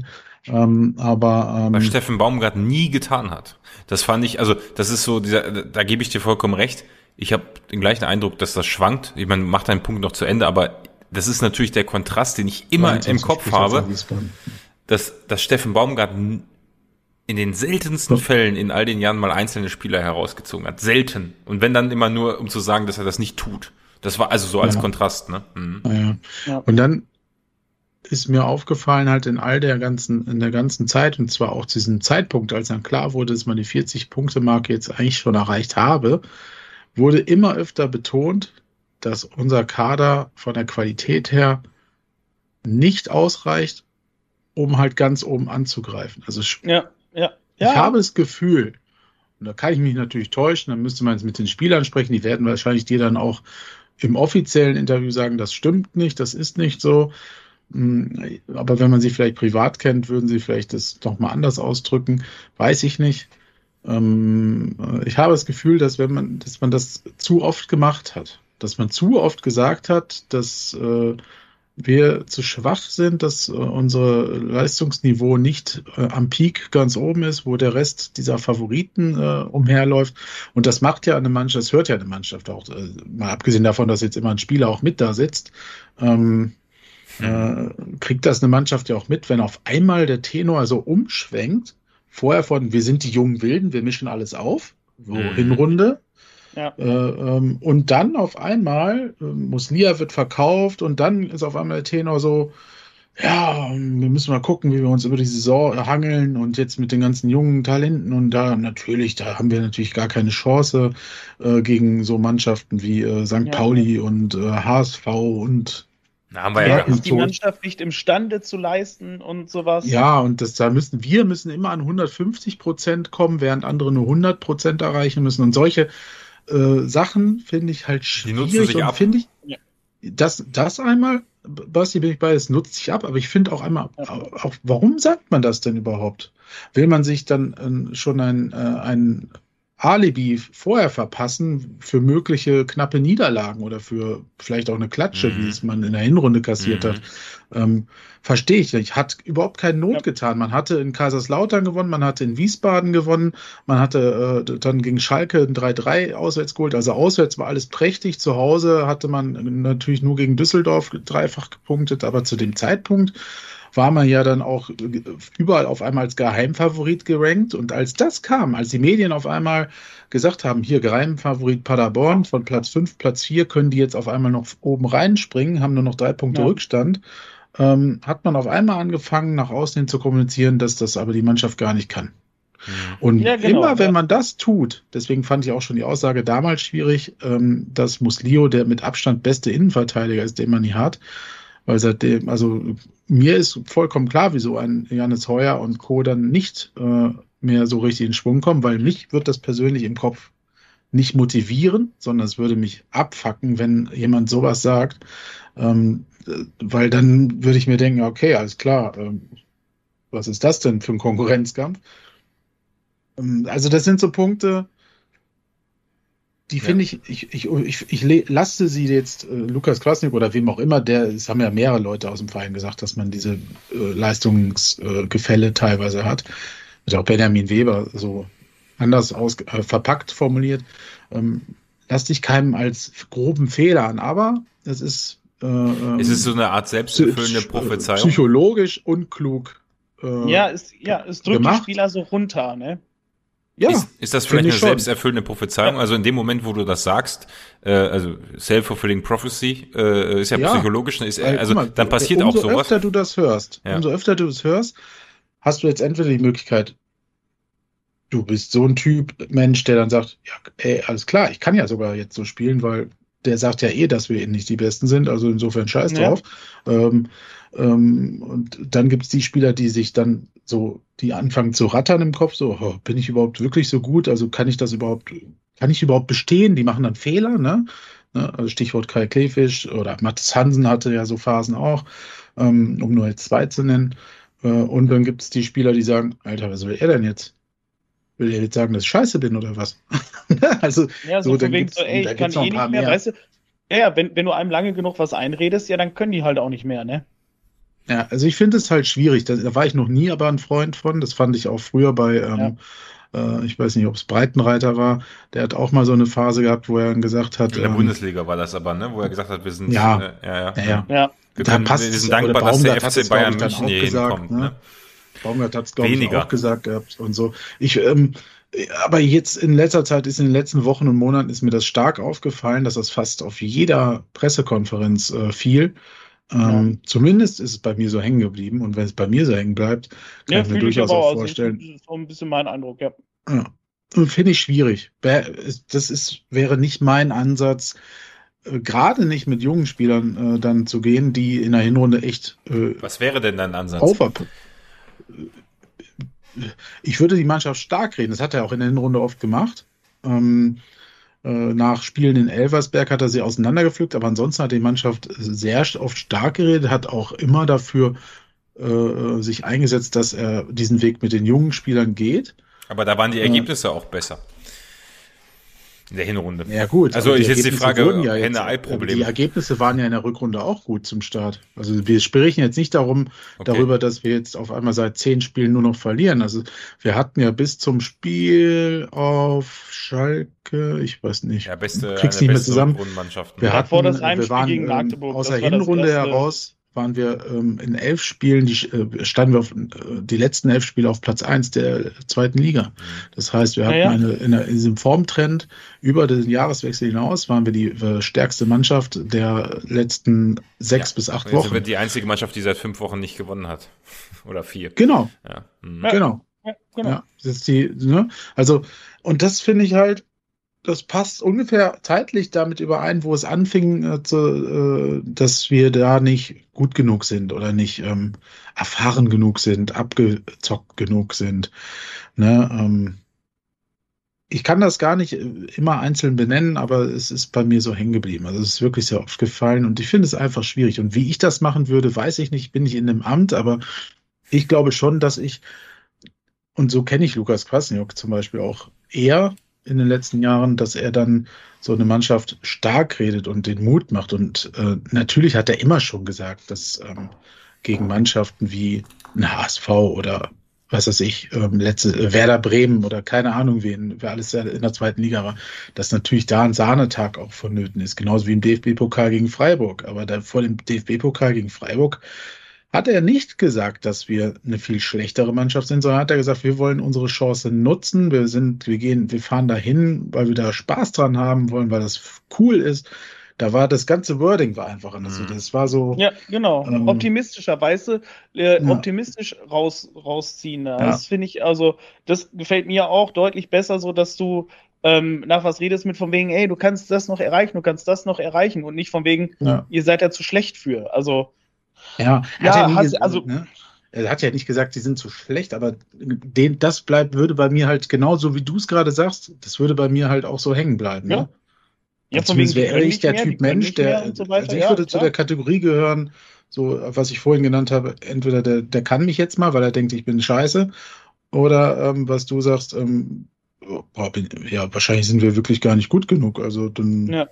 Was Steffen Baumgart nie getan hat. Das fand ich, also das ist so, da gebe ich dir vollkommen recht. ich habe den gleichen Eindruck, dass das schwankt. Ich meine, macht deinen Punkt noch zu Ende, aber das ist natürlich der Kontrast, den ich immer im Kopf habe, dass Steffen Baumgart in den seltensten Fällen in all den Jahren mal einzelne Spieler herausgezogen hat. Selten. Und wenn dann immer nur, um zu sagen, dass er das nicht tut. Das war also so als Kontrast, ne? Mhm. Ja. Und dann ist mir aufgefallen halt in der ganzen Zeit, und zwar auch zu diesem Zeitpunkt, als dann klar wurde, dass man die 40-Punkte-Marke jetzt eigentlich schon erreicht habe, wurde immer öfter betont, dass unser Kader von der Qualität her nicht ausreicht, um halt ganz oben anzugreifen. Also ich habe das Gefühl, und da kann ich mich natürlich täuschen, dann müsste man jetzt mit den Spielern sprechen, die werden wahrscheinlich dir dann auch im offiziellen Interview sagen, das stimmt nicht, das ist nicht so. Aber wenn man sie vielleicht privat kennt, würden sie vielleicht das nochmal anders ausdrücken, weiß ich nicht. Ich habe das Gefühl, dass man das zu oft gemacht hat, dass man zu oft gesagt hat, dass wir zu schwach sind, dass unser Leistungsniveau nicht am Peak ganz oben ist, wo der Rest dieser Favoriten umherläuft. Und das macht ja eine Mannschaft, das hört ja eine Mannschaft auch, mal abgesehen davon, dass jetzt immer ein Spieler auch mit da sitzt, kriegt das eine Mannschaft ja auch mit, wenn auf einmal der Tenor so umschwenkt, vorher von wir sind die jungen Wilden, wir mischen alles auf, so Hinrunde. Ja. Und dann auf einmal, Muslia wird verkauft und dann ist auf einmal der Tenor so, ja, wir müssen mal gucken, wie wir uns über die Saison hangeln und jetzt mit den ganzen jungen Talenten und da haben wir natürlich gar keine Chance gegen so Mannschaften wie St. Pauli und HSV und ist die Mannschaft nicht imstande zu leisten und sowas. Ja, und wir müssen immer an 150% kommen, während andere nur 100% erreichen müssen und solche Sachen finde ich halt schwierig. Die nutzen sich ab. Finde ich, das einmal, Basti, bin ich bei, es nutzt sich ab, aber ich finde auch einmal, auch, warum sagt man das denn überhaupt? Will man sich dann schon ein Alibi vorher verpassen für mögliche knappe Niederlagen oder für vielleicht auch eine Klatsche, wie es man in der Hinrunde kassiert hat. Verstehe ich nicht. Hat überhaupt keinen Not getan. Man hatte in Kaiserslautern gewonnen, man hatte in Wiesbaden gewonnen, man hatte dann gegen Schalke ein 3-3 auswärts geholt. Also auswärts war alles prächtig. Zu Hause hatte man natürlich nur gegen Düsseldorf dreifach gepunktet, aber zu dem Zeitpunkt war man ja dann auch überall auf einmal als Geheimfavorit gerankt. Und als das kam, als die Medien auf einmal gesagt haben, hier Geheimfavorit Paderborn, von Platz 5, Platz 4 können die jetzt auf einmal noch oben reinspringen, haben nur noch 3 Punkte Rückstand, hat man auf einmal angefangen, nach außen hin zu kommunizieren, dass das aber die Mannschaft gar nicht kann. Und immer, wenn man das tut, deswegen fand ich auch schon die Aussage damals schwierig, dass Muslio der mit Abstand beste Innenverteidiger ist, den man nie hat. Weil seitdem, also mir ist vollkommen klar, wieso ein Jannis Heuer und Co. dann nicht mehr so richtig in Schwung kommen, weil mich wird das persönlich im Kopf nicht motivieren, sondern es würde mich abfacken, wenn jemand sowas sagt, weil dann würde ich mir denken, okay, alles klar, was ist das denn für ein Konkurrenzkampf? Also das sind so Punkte, die finde ich lasse sie jetzt Lukas Krasnick oder wem auch immer, es haben ja mehrere Leute aus dem Verein gesagt, dass man diese Leistungsgefälle teilweise hat. Wird auch Benjamin Weber so anders verpackt formuliert. Lass dich keinem als groben Fehler an, aber es ist es ist so eine Art selbsterfüllende Prophezeiung. Psychologisch unklug. Es drückt die Spieler so runter, ne? Ja, ist das vielleicht eine selbsterfüllende Prophezeiung? Ja. Also in dem Moment, wo du das sagst, also self-fulfilling prophecy, ist ja psychologisch, dann passiert auch sowas. Umso öfter du das hörst, hast du jetzt entweder die Möglichkeit, du bist so ein Typ Mensch, der dann sagt, ja, ey, alles klar, ich kann ja sogar jetzt so spielen, weil der sagt ja dass wir nicht die Besten sind, also insofern scheiß drauf. Und dann gibt's die Spieler, die sich dann so, die anfangen zu rattern im Kopf, so, bin ich überhaupt wirklich so gut? Also kann ich überhaupt bestehen? Die machen dann Fehler, ne? Also Stichwort Kai Klefisch oder Mathis Hansen hatte ja so Phasen auch, um nur jetzt 2 zu nennen. Und dann gibt es die Spieler, die sagen, Alter, was will er denn jetzt? Will er jetzt sagen, dass ich scheiße bin oder was? Also, so von wegen so, ey, ich kann eh nicht mehr, weißt du? Ja, wenn du einem lange genug was einredest, ja, dann können die halt auch nicht mehr, ne? Ja, also ich finde es halt schwierig. Da war ich noch nie aber ein Freund von. Das fand ich auch früher bei Ich weiß nicht, ob es Breitenreiter war, der hat auch mal so eine Phase gehabt, wo er dann gesagt hat, In der Bundesliga war das aber, ne? Wo er gesagt hat, wir sind, ja. Ja. Wir sind dankbar, dass der FC Bayern München hier hinkommt, ne? Baumgart hat es, glaube ich, auch gesagt gehabt und so. Aber jetzt in letzter Zeit in den letzten Wochen und Monaten ist mir das stark aufgefallen, dass das fast auf jeder Pressekonferenz fiel. Zumindest ist es bei mir so hängen geblieben und wenn es bei mir so hängen bleibt, kann ich mir durchaus auch vorstellen. Das ist so ein bisschen mein Eindruck, ja. Finde ich schwierig. Wäre nicht mein Ansatz, gerade nicht mit jungen Spielern dann zu gehen, die in der Hinrunde echt. Was wäre denn dein Ansatz? Ich würde die Mannschaft stark reden. Das hat er auch in der Hinrunde oft gemacht. Nach Spielen in Elversberg hat er sie auseinandergepflückt, aber ansonsten hat die Mannschaft sehr oft stark geredet, hat auch immer dafür sich eingesetzt, dass er diesen Weg mit den jungen Spielern geht. Aber da waren die Ergebnisse auch besser. In der Hinrunde. Ja gut. Also ist jetzt die Frage, Henne-Ei-Problem. Die Ergebnisse waren ja in der Rückrunde auch gut zum Start. Also wir sprechen jetzt nicht darüber, dass wir jetzt auf einmal seit 10 Spielen nur noch verlieren. Also wir hatten ja bis zum Spiel auf Schalke, ich weiß nicht, ja, beste krieg's nicht mehr zusammen. Wir waren gegen Magdeburg. Aus der Hinrunde heraus waren wir in 11 Spielen, standen wir auf die letzten 11 Spiele auf Platz 1 der zweiten Liga. Das heißt, wir hatten in diesem Formtrend über den Jahreswechsel hinaus, waren wir die stärkste Mannschaft der letzten 6 bis 8 Wochen. Sind wir die einzige Mannschaft, die seit 5 Wochen nicht gewonnen hat. Oder 4. Genau. Ja. Genau. Ja, das ist also, und das finde ich halt, das passt ungefähr zeitlich damit überein, wo es anfing, dass wir da nicht gut genug sind oder nicht erfahren genug sind, abgezockt genug sind. Ne? Ich kann das gar nicht immer einzeln benennen, aber es ist bei mir so hängen geblieben. Also es ist wirklich sehr oft gefallen und ich finde es einfach schwierig. Und wie ich das machen würde, weiß ich nicht, bin ich in dem Amt, aber ich glaube schon, dass und so kenne ich Lukas Kwasniok zum Beispiel auch eher in den letzten Jahren, dass er dann so eine Mannschaft stark redet und den Mut macht. Und natürlich hat er immer schon gesagt, dass gegen Mannschaften wie ein HSV oder was weiß ich, Werder Bremen oder keine Ahnung wer alles in der zweiten Liga war, dass natürlich da ein Sahnetag auch vonnöten ist, genauso wie im DFB-Pokal gegen Freiburg. Aber vor dem DFB-Pokal gegen Freiburg hat er nicht gesagt, dass wir eine viel schlechtere Mannschaft sind, sondern hat er gesagt, wir wollen unsere Chance nutzen, wir fahren dahin, weil wir da Spaß dran haben wollen, weil das cool ist. Da war das ganze Wording einfach anders. Das war so. Ja, genau. Optimistischerweise, optimistisch rausziehen. Das finde ich, also, das gefällt mir auch deutlich besser, so dass du nach was redest mit von wegen, ey, du kannst das noch erreichen und nicht von wegen, ihr seid ja zu schlecht für. Also, er hat ja nicht gesagt, sie sind zu schlecht, aber würde bei mir halt genauso, wie du es gerade sagst, das würde bei mir halt auch so hängen bleiben. Ja. Ne? Ja, von wegen wäre ich der Typ Mensch, also ich würde zu der Kategorie gehören, so was ich vorhin genannt habe, entweder der kann mich jetzt mal, weil er denkt, ich bin scheiße, oder was du sagst, wahrscheinlich sind wir wirklich gar nicht gut genug. Also dann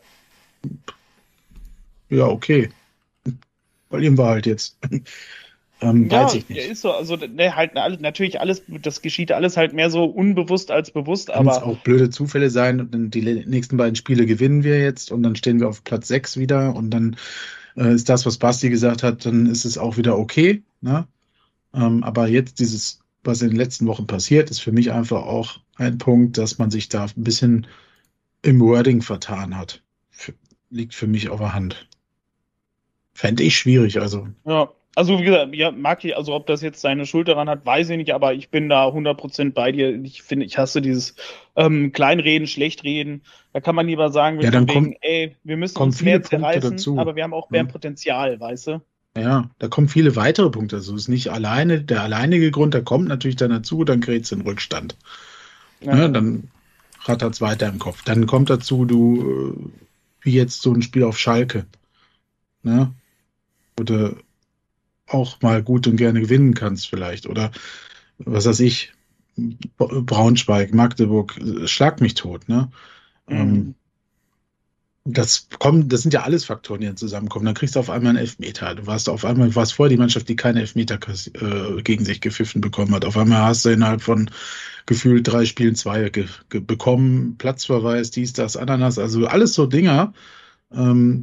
okay. Verlieren wir halt jetzt. Weiß ich nicht. Ist so, also natürlich alles, das geschieht alles halt mehr so unbewusst als bewusst, aber. Kann es auch blöde Zufälle sein und die nächsten beiden Spiele gewinnen wir jetzt und dann stehen wir auf Platz 6 wieder und dann ist das, was Basti gesagt hat, dann ist es auch wieder okay. Ne? Aber jetzt was in den letzten Wochen passiert, ist für mich einfach auch ein Punkt, dass man sich da ein bisschen im Wording vertan hat. Liegt für mich auf der Hand. Fände ich schwierig, also. Ja, also wie gesagt, also ob das jetzt seine Schuld daran hat, weiß ich nicht, aber ich bin da 100% bei dir. Ich finde, ich hasse dieses Kleinreden, Schlechtreden. Da kann man lieber sagen, wir müssen uns mehr zerreißen, aber wir haben auch mehr Potenzial, weißt du? Ja, da kommen viele weitere Punkte. Also es ist nicht der alleinige Grund, der kommt natürlich dann dazu, dann gerätst du in Rückstand. Ja, dann rattert es weiter im Kopf. Dann kommt dazu, wie jetzt so ein Spiel auf Schalke. Ne? Oder auch mal gut und gerne gewinnen kannst vielleicht. Oder was weiß ich, Braunschweig, Magdeburg, schlag mich tot. Ne? das sind ja alles Faktoren, die dann zusammenkommen. Dann kriegst du auf einmal einen Elfmeter. Du warst vorher die Mannschaft, die keine Elfmeter gegen sich gepfiffen bekommen hat. Auf einmal hast du innerhalb von gefühlt 3 Spielen 2 bekommen. Platzverweis, dies, das, Ananas. Also alles so Dinger. Ja,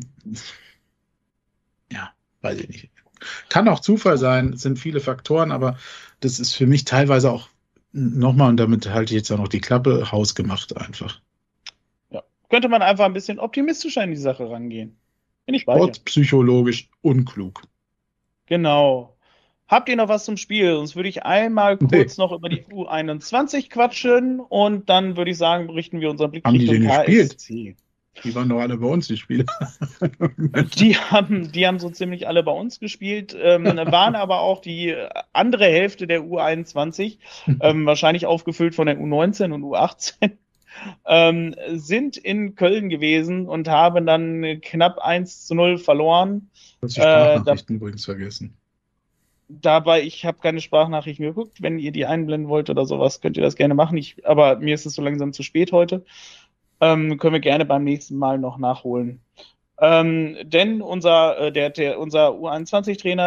weiß ich nicht. Kann auch Zufall sein, es sind viele Faktoren, aber das ist für mich teilweise auch nochmal, und damit halte ich jetzt auch noch die Klappe, hausgemacht einfach. Ja. Könnte man einfach ein bisschen optimistischer in die Sache rangehen. Bin ich bei dir. Sportpsychologisch unklug. Genau. Habt ihr noch was zum Spiel? Sonst würde ich einmal kurz noch über die U21 quatschen und dann würde ich sagen, berichten wir unseren Blick Haben die Richtung denn gespielt? KSC. Die waren doch alle bei uns, die Spieler. Die haben so ziemlich alle bei uns gespielt, waren aber auch die andere Hälfte der U21, wahrscheinlich aufgefüllt von der U19 und U18, sind in Köln gewesen und haben dann knapp 1-0 verloren. Du hast die Sprachnachrichten übrigens vergessen. Dabei, ich habe keine Sprachnachrichten geguckt. Wenn ihr die einblenden wollt oder sowas, könnt ihr das gerne machen. Aber mir ist es so langsam zu spät heute. Können wir gerne beim nächsten Mal noch nachholen. Denn unser U21-Trainer,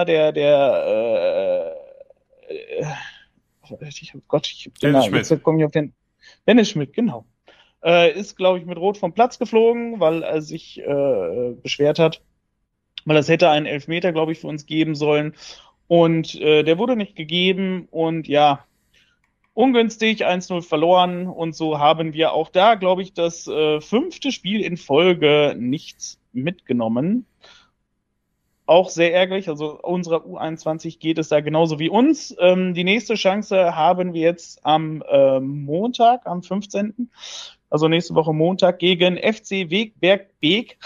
Dennis Schmidt. Jetzt komme ich auf den Dennis Schmidt, genau. Ist, glaube ich, mit Rot vom Platz geflogen, weil er sich beschwert hat. Weil es hätte einen Elfmeter, glaube ich, für uns geben sollen. Und der wurde nicht gegeben. Und ja, ungünstig, 1-0 verloren. Und so haben wir auch da, glaube ich, das 5. Spiel in Folge nichts mitgenommen. Auch sehr ärgerlich. Also unserer U21 geht es da genauso wie uns. Die nächste Chance haben wir jetzt am Montag, am 15. Also nächste Woche Montag gegen FC Wegberg-Beek.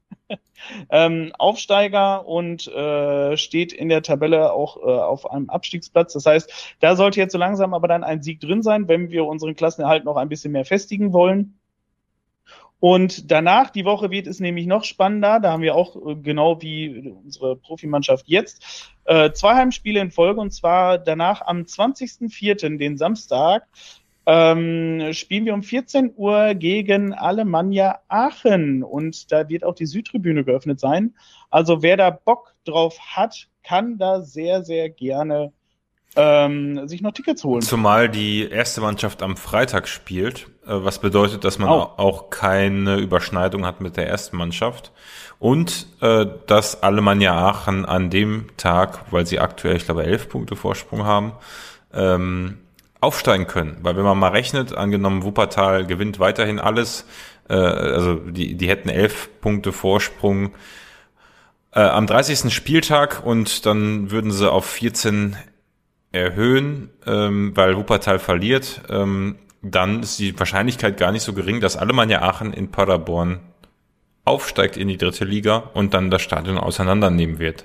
Aufsteiger und steht in der Tabelle auch auf einem Abstiegsplatz. Das heißt, da sollte jetzt so langsam aber dann ein Sieg drin sein, wenn wir unseren Klassenerhalt noch ein bisschen mehr festigen wollen. Und danach, die Woche wird es nämlich noch spannender. Da haben wir auch, genau wie unsere Profimannschaft jetzt, 2 Heimspiele in Folge. Und zwar danach am 20.04., den Samstag, spielen wir um 14 Uhr gegen Alemannia Aachen. Und da wird auch die Südtribüne geöffnet sein. Also wer da Bock drauf hat, kann da sehr, sehr gerne sich noch Tickets holen. Zumal die erste Mannschaft am Freitag spielt, was bedeutet, dass man auch keine Überschneidung hat mit der ersten Mannschaft. Und dass Alemannia Aachen an dem Tag, weil sie aktuell, ich glaube, 11 Punkte Vorsprung haben, aufsteigen können. Weil wenn man mal rechnet, angenommen Wuppertal gewinnt weiterhin alles, also die hätten 11 Punkte Vorsprung am 30. Spieltag und dann würden sie auf 14 erhöhen, weil Wuppertal verliert, dann ist die Wahrscheinlichkeit gar nicht so gering, dass Alemannia Aachen in Paderborn aufsteigt in die 3. Liga und dann das Stadion auseinandernehmen wird.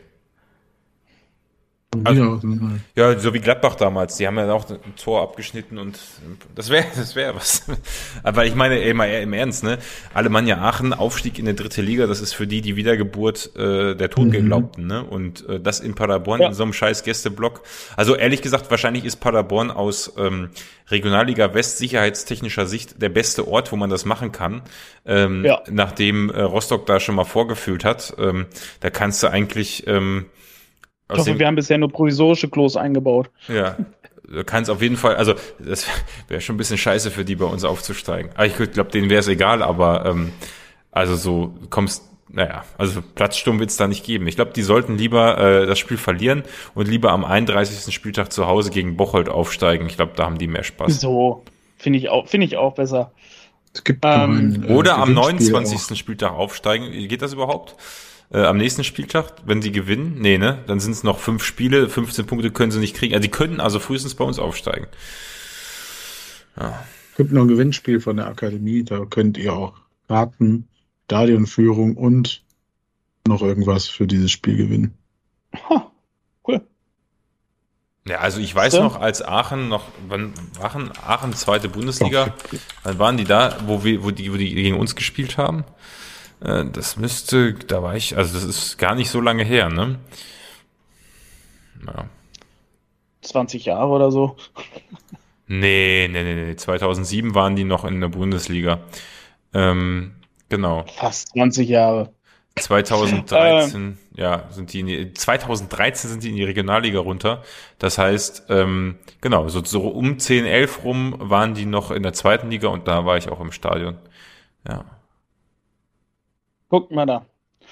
Also, ja, so wie Gladbach damals, die haben ja auch ein Tor abgeschnitten und das wäre was. Aber ich meine, mal im Ernst, ne? Alemannia Aachen, Aufstieg in die 3. Liga, das ist für die Wiedergeburt der Totgeglaubten, ne? Und das in Paderborn in so einem scheiß Gästeblock. Also ehrlich gesagt, wahrscheinlich ist Paderborn aus Regionalliga West sicherheitstechnischer Sicht der beste Ort, wo man das machen kann. Nachdem Rostock da schon mal vorgefühlt hat, da kannst du eigentlich ich hoffe, wir haben bisher nur provisorische Klos eingebaut. Ja, du kannst auf jeden Fall, also das wäre schon ein bisschen scheiße für die bei uns aufzusteigen. Aber ich glaube, denen wäre es egal, aber also so also Platzsturm wird es da nicht geben. Ich glaube, die sollten lieber das Spiel verlieren und lieber am 31. Spieltag zu Hause gegen Bocholt aufsteigen. Ich glaube, da haben die mehr Spaß. So, finde ich auch besser. Es gibt oder am 29. Spieltag aufsteigen. Geht das überhaupt? Am nächsten Spieltag, wenn sie gewinnen, dann sind es noch 5 Spiele, 15 Punkte können sie nicht kriegen. Also die könnten also frühestens bei uns aufsteigen. Ja. Es gibt noch ein Gewinnspiel von der Akademie, da könnt ihr auch Karten, Stadionführung und noch irgendwas für dieses Spiel gewinnen. Cool. Ja, also ich weiß noch, als Aachen wann waren Aachen 2. Bundesliga, wann waren die da, wo die gegen uns gespielt haben? Das das ist gar nicht so lange her, ne? Ja. 20 Jahre oder so. Nee. 2007 waren die noch in der Bundesliga. Genau. Fast 20 Jahre. 2013, ja, 2013 sind die in die Regionalliga runter. Das heißt, genau, so um 10, 11 rum waren die noch in der zweiten Liga und da war ich auch im Stadion. Ja. Guckt mal da.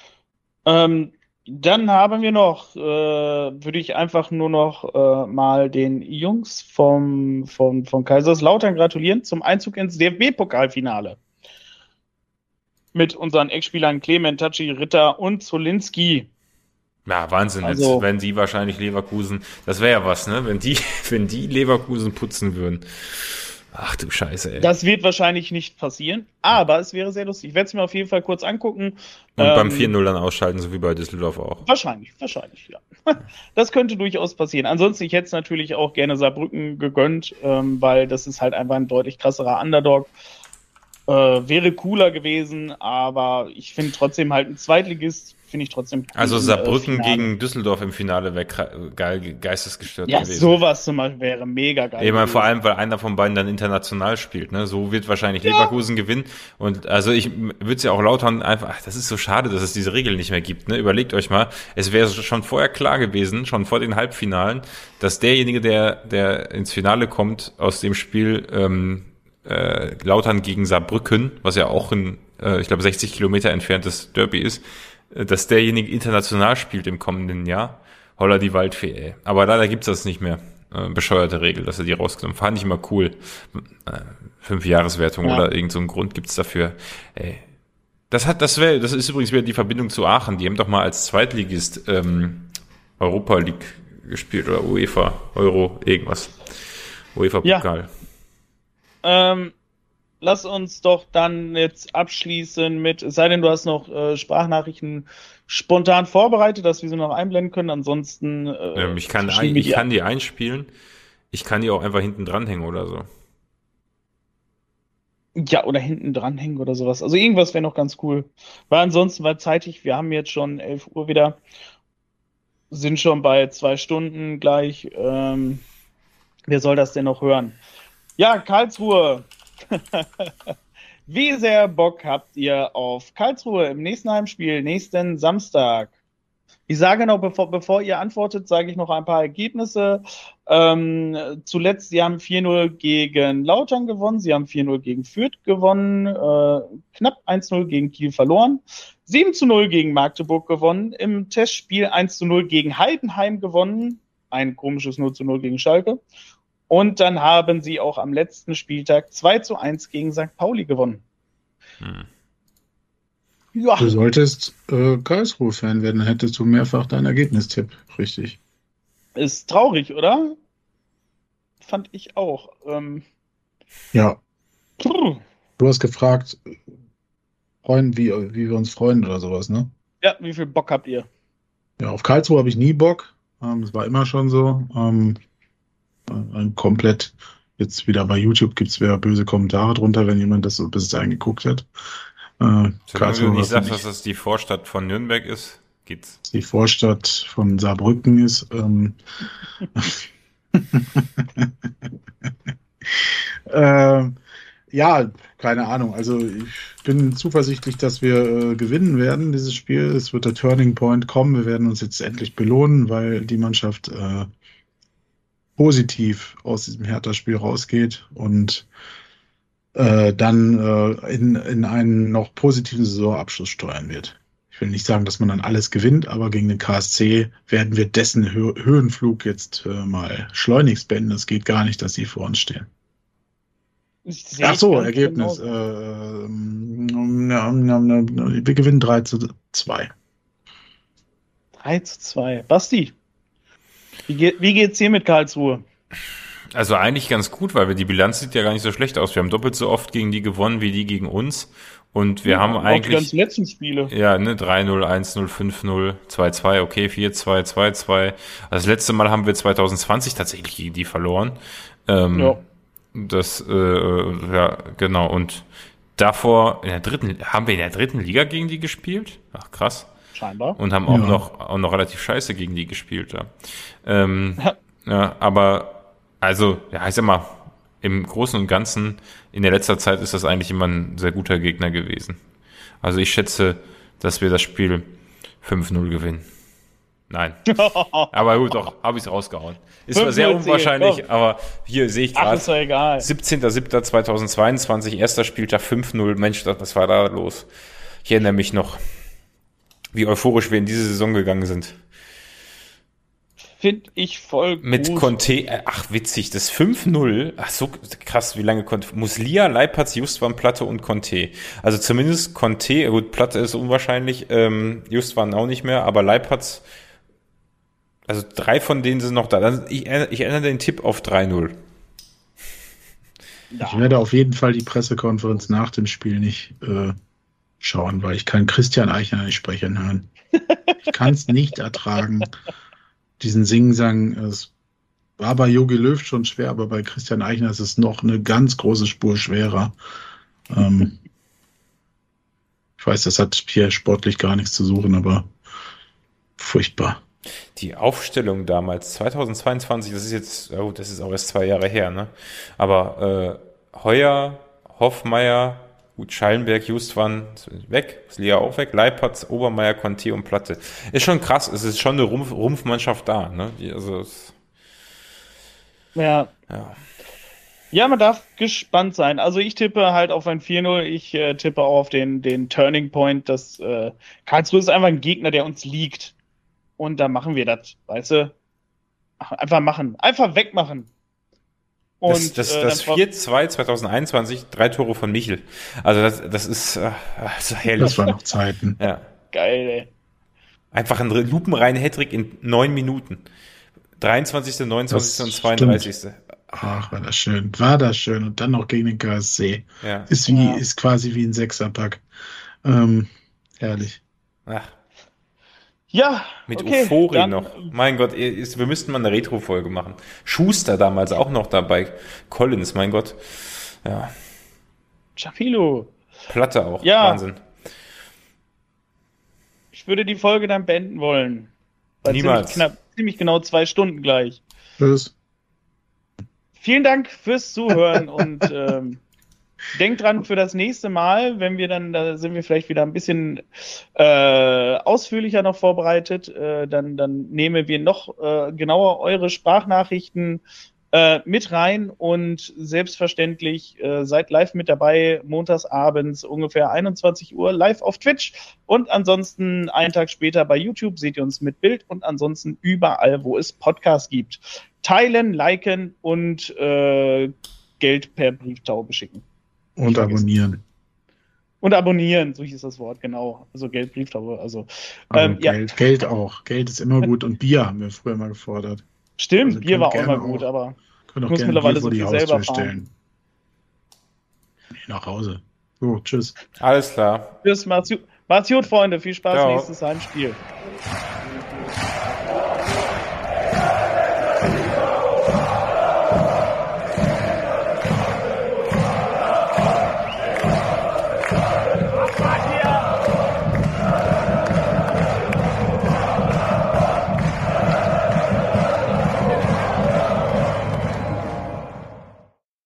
Dann haben wir noch, würde ich einfach nur noch mal den Jungs von Kaiserslautern gratulieren zum Einzug ins DFB-Pokalfinale. Mit unseren Ex-Spielern Clement, Tachi, Ritter und Zolinski. Ja, Wahnsinn. Also- Jetzt werden die wahrscheinlich Leverkusen, das wäre ja was, ne? Wenn die Leverkusen putzen würden. Ach du Scheiße, ey. Das wird wahrscheinlich nicht passieren, aber es wäre sehr lustig. Ich werde es mir auf jeden Fall kurz angucken. Und beim 4-0 dann ausschalten, so wie bei Düsseldorf auch. Wahrscheinlich, ja. Das könnte durchaus passieren. Ansonsten, ich hätte es natürlich auch gerne Saarbrücken gegönnt, weil das ist halt einfach ein deutlich krasserer Underdog. Wäre cooler gewesen, aber ich finde trotzdem halt ein Zweitligist, finde ich trotzdem cool. Also Saarbrücken Finale. gegen Düsseldorf im Finale wäre geil, geistesgestört Ja, gewesen. sowas zum Beispiel wäre mega geil. Ich meine, vor gewesen. allem, weil einer von beiden dann international spielt, ne? So wird wahrscheinlich Leverkusen gewinnen. Und also ich würde es ja auch Lautern einfach, ach, das ist so schade, dass es diese Regel nicht mehr gibt, ne? Überlegt euch mal, es wäre schon vorher klar gewesen, schon vor den Halbfinalen, dass derjenige, der ins Finale kommt aus dem Spiel, Lautern gegen Saarbrücken, was ja auch ein, ich glaube, 60 Kilometer entferntes Derby ist, dass derjenige international spielt im kommenden Jahr. Holla die Waldfee, ey. Aber leider gibt's das nicht mehr. Bescheuerte Regel, dass er die rausgenommen. Fand ich immer cool. 5-Jahreswertung Ja. oder irgend so einen Grund gibt's dafür. Ey. Das ist übrigens wieder die Verbindung zu Aachen. Die haben doch mal als Zweitligist Europa League gespielt oder UEFA, Euro, irgendwas. UEFA-Pokal. Lass uns doch dann jetzt abschließen mit, es sei denn, du hast noch Sprachnachrichten spontan vorbereitet, dass wir sie noch einblenden können. Ansonsten Ich kann verschieben wir die einspielen. Ich kann die auch einfach hinten dranhängen oder so. ja, oder hinten dranhängen oder sowas. Also irgendwas wäre noch ganz cool. Weil ansonsten war zeitig, wir haben jetzt schon 11 Uhr wieder, sind schon bei 2 Stunden gleich. Wer soll das denn noch hören? Ja, Karlsruhe. Wie sehr Bock habt ihr auf Karlsruhe im nächsten Heimspiel, nächsten Samstag? Ich sage noch, bevor ihr antwortet, sage ich noch ein paar Ergebnisse. Zuletzt, sie haben 4-0 gegen Lautern gewonnen, sie haben 4-0 gegen Fürth gewonnen, knapp 1-0 gegen Kiel verloren, 7-0 gegen Magdeburg gewonnen, im Testspiel 1-0 gegen Heidenheim gewonnen, ein komisches 0-0 gegen Schalke. Und dann haben sie auch am letzten Spieltag 2-1 gegen St. Pauli gewonnen. Ja, Du solltest Karlsruhe-Fan werden, dann hättest du mehrfach deinen Ergebnistipp richtig. ist traurig, oder? Fand ich auch. Ja, Puh. du hast gefragt, wie wir uns freuen oder sowas, ne? Ja, wie viel Bock habt ihr? Ja, auf Karlsruhe habe ich nie Bock. Das war immer schon so. Komplett, jetzt wieder bei YouTube gibt es wieder böse Kommentare drunter, wenn jemand das so bis dahin geguckt hat. Solange du Karlsruhe nicht war sagst, für dass mich das die Vorstadt von Nürnberg ist, geht's. die Vorstadt von Saarbrücken ist. Ja, keine Ahnung. Also ich bin zuversichtlich, dass wir gewinnen werden, dieses Spiel. Es wird der Turning Point kommen. Wir werden uns jetzt endlich belohnen, weil die Mannschaft positiv aus diesem Hertha-Spiel rausgeht und dann in einen noch positiven Saisonabschluss steuern wird. Ich will nicht sagen, dass man dann alles gewinnt, aber gegen den KSC werden wir dessen Höhenflug jetzt mal schleunigst beenden. Es geht gar nicht, dass sie vor uns stehen. Sehe Ach ich so, ganz Ergebnis. genau. Wir gewinnen 3-2. 3-2. Basti, wie geht's hier mit Karlsruhe? Also eigentlich ganz gut, weil die Bilanz sieht ja gar nicht so schlecht aus. Wir haben doppelt so oft gegen die gewonnen, wie die gegen uns. Und wir haben Auch die eigentlich, ganzen letzten Spiele. ja, ne, 3-0, 1-0, 5-0, 2-2, okay, 4-2, 2-2. Also das letzte Mal haben wir 2020 tatsächlich gegen die verloren. Ja. Ja, genau. Und davor haben wir in der dritten Liga gegen die gespielt? Ach, krass. Scheinbar. Und haben auch noch relativ scheiße gegen die gespielt, ja. Ja, aber, also, ja, ich sag mal, im Großen und Ganzen, in der letzter Zeit ist das eigentlich immer ein sehr guter Gegner gewesen. Also ich schätze, dass wir das Spiel 5-0 gewinnen. Nein. Aber gut, doch, habe ich es rausgehauen. Ist zwar sehr unwahrscheinlich, aber hier sehe ich gerade 17.07.2022, erster Spieltag 5-0. Mensch, was war da los? Ich erinnere mich noch, wie euphorisch wir in diese Saison gegangen sind. Finde ich voll gut. Mit Conte, ach witzig, das 5-0, ach so krass, wie lange Conte, Muslia, Leipertz, Justwan, Platte und Conte. Also zumindest Conte, gut, Platte ist unwahrscheinlich, Justwan auch nicht mehr, aber Leipertz, also 3 von denen sind noch da. Ich erinnere den Tipp auf 3-0. Ja. Ich werde auf jeden Fall die Pressekonferenz nach dem Spiel nicht schauen, weil ich kann Christian Eichner nicht sprechen hören. Ich kann es nicht ertragen. Diesen Singsang, es war bei Jogi Löw schon schwer, aber bei Christian Eichner ist es noch eine ganz große Spur schwerer. Ich weiß, das hat hier sportlich gar nichts zu suchen, aber furchtbar. Die Aufstellung damals, 2022, das ist jetzt, oh, das ist auch erst 2 Jahre her, ne? Aber Heuer, Hoffmeier, gut, Schallenberg, Justwan weg, Slia auch weg, Leipertz, Obermeier, Conte und Platte. Ist schon krass, es ist schon eine Rumpfmannschaft da, ne? Ja, man darf gespannt sein. Also ich tippe halt auf ein 4-0, ich tippe auch auf den Turning Point, dass Karlsruhe ist einfach ein Gegner, der uns liegt. Und da machen wir das, weißt du? Einfach machen, einfach wegmachen. Und das 4-2 2021, 3 Tore von Michel. Also das ist herrlich. Das waren noch Zeiten. Ja. Geil, ey. Einfach ein lupenreinen Hattrick in 9 Minuten. 23., 29. und 32. Stimmt. Ach, war das schön. War das schön. Und dann noch gegen den KSC. Ja. Ist quasi wie ein Sechserpack. Herrlich. Ach. Ja, mit okay, Euphorie dann, noch. Mein Gott, wir müssten mal eine Retro-Folge machen. Schuster damals auch noch dabei. Collins, mein Gott. Ja. Chapilu. Platte auch. Ja. Wahnsinn. Ich würde die Folge dann beenden wollen. Niemals. Ziemlich genau 2 Stunden gleich. Tschüss. Vielen Dank fürs Zuhören und denkt dran für das nächste Mal, wenn wir dann, da sind wir vielleicht wieder ein bisschen ausführlicher noch vorbereitet, dann nehmen wir noch genauer eure Sprachnachrichten mit rein und selbstverständlich seid live mit dabei, montags abends ungefähr 21 Uhr live auf Twitch und ansonsten einen Tag später bei YouTube seht ihr uns mit Bild und ansonsten überall, wo es Podcasts gibt. Teilen, liken und Geld per Brieftaube schicken. Und abonnieren. Und abonnieren, so hieß das Wort, genau. Also Geld, Brieftaube, also. Geld auch. Geld ist immer gut und Bier haben wir früher mal gefordert. Stimmt, also Bier war auch immer gut, aber ich muss mittlerweile so viel selber fahren. Nee, nach Hause. So, tschüss. Alles klar. Tschüss, macht's gut, Freunde. Viel Spaß, nächstes Heimspiel.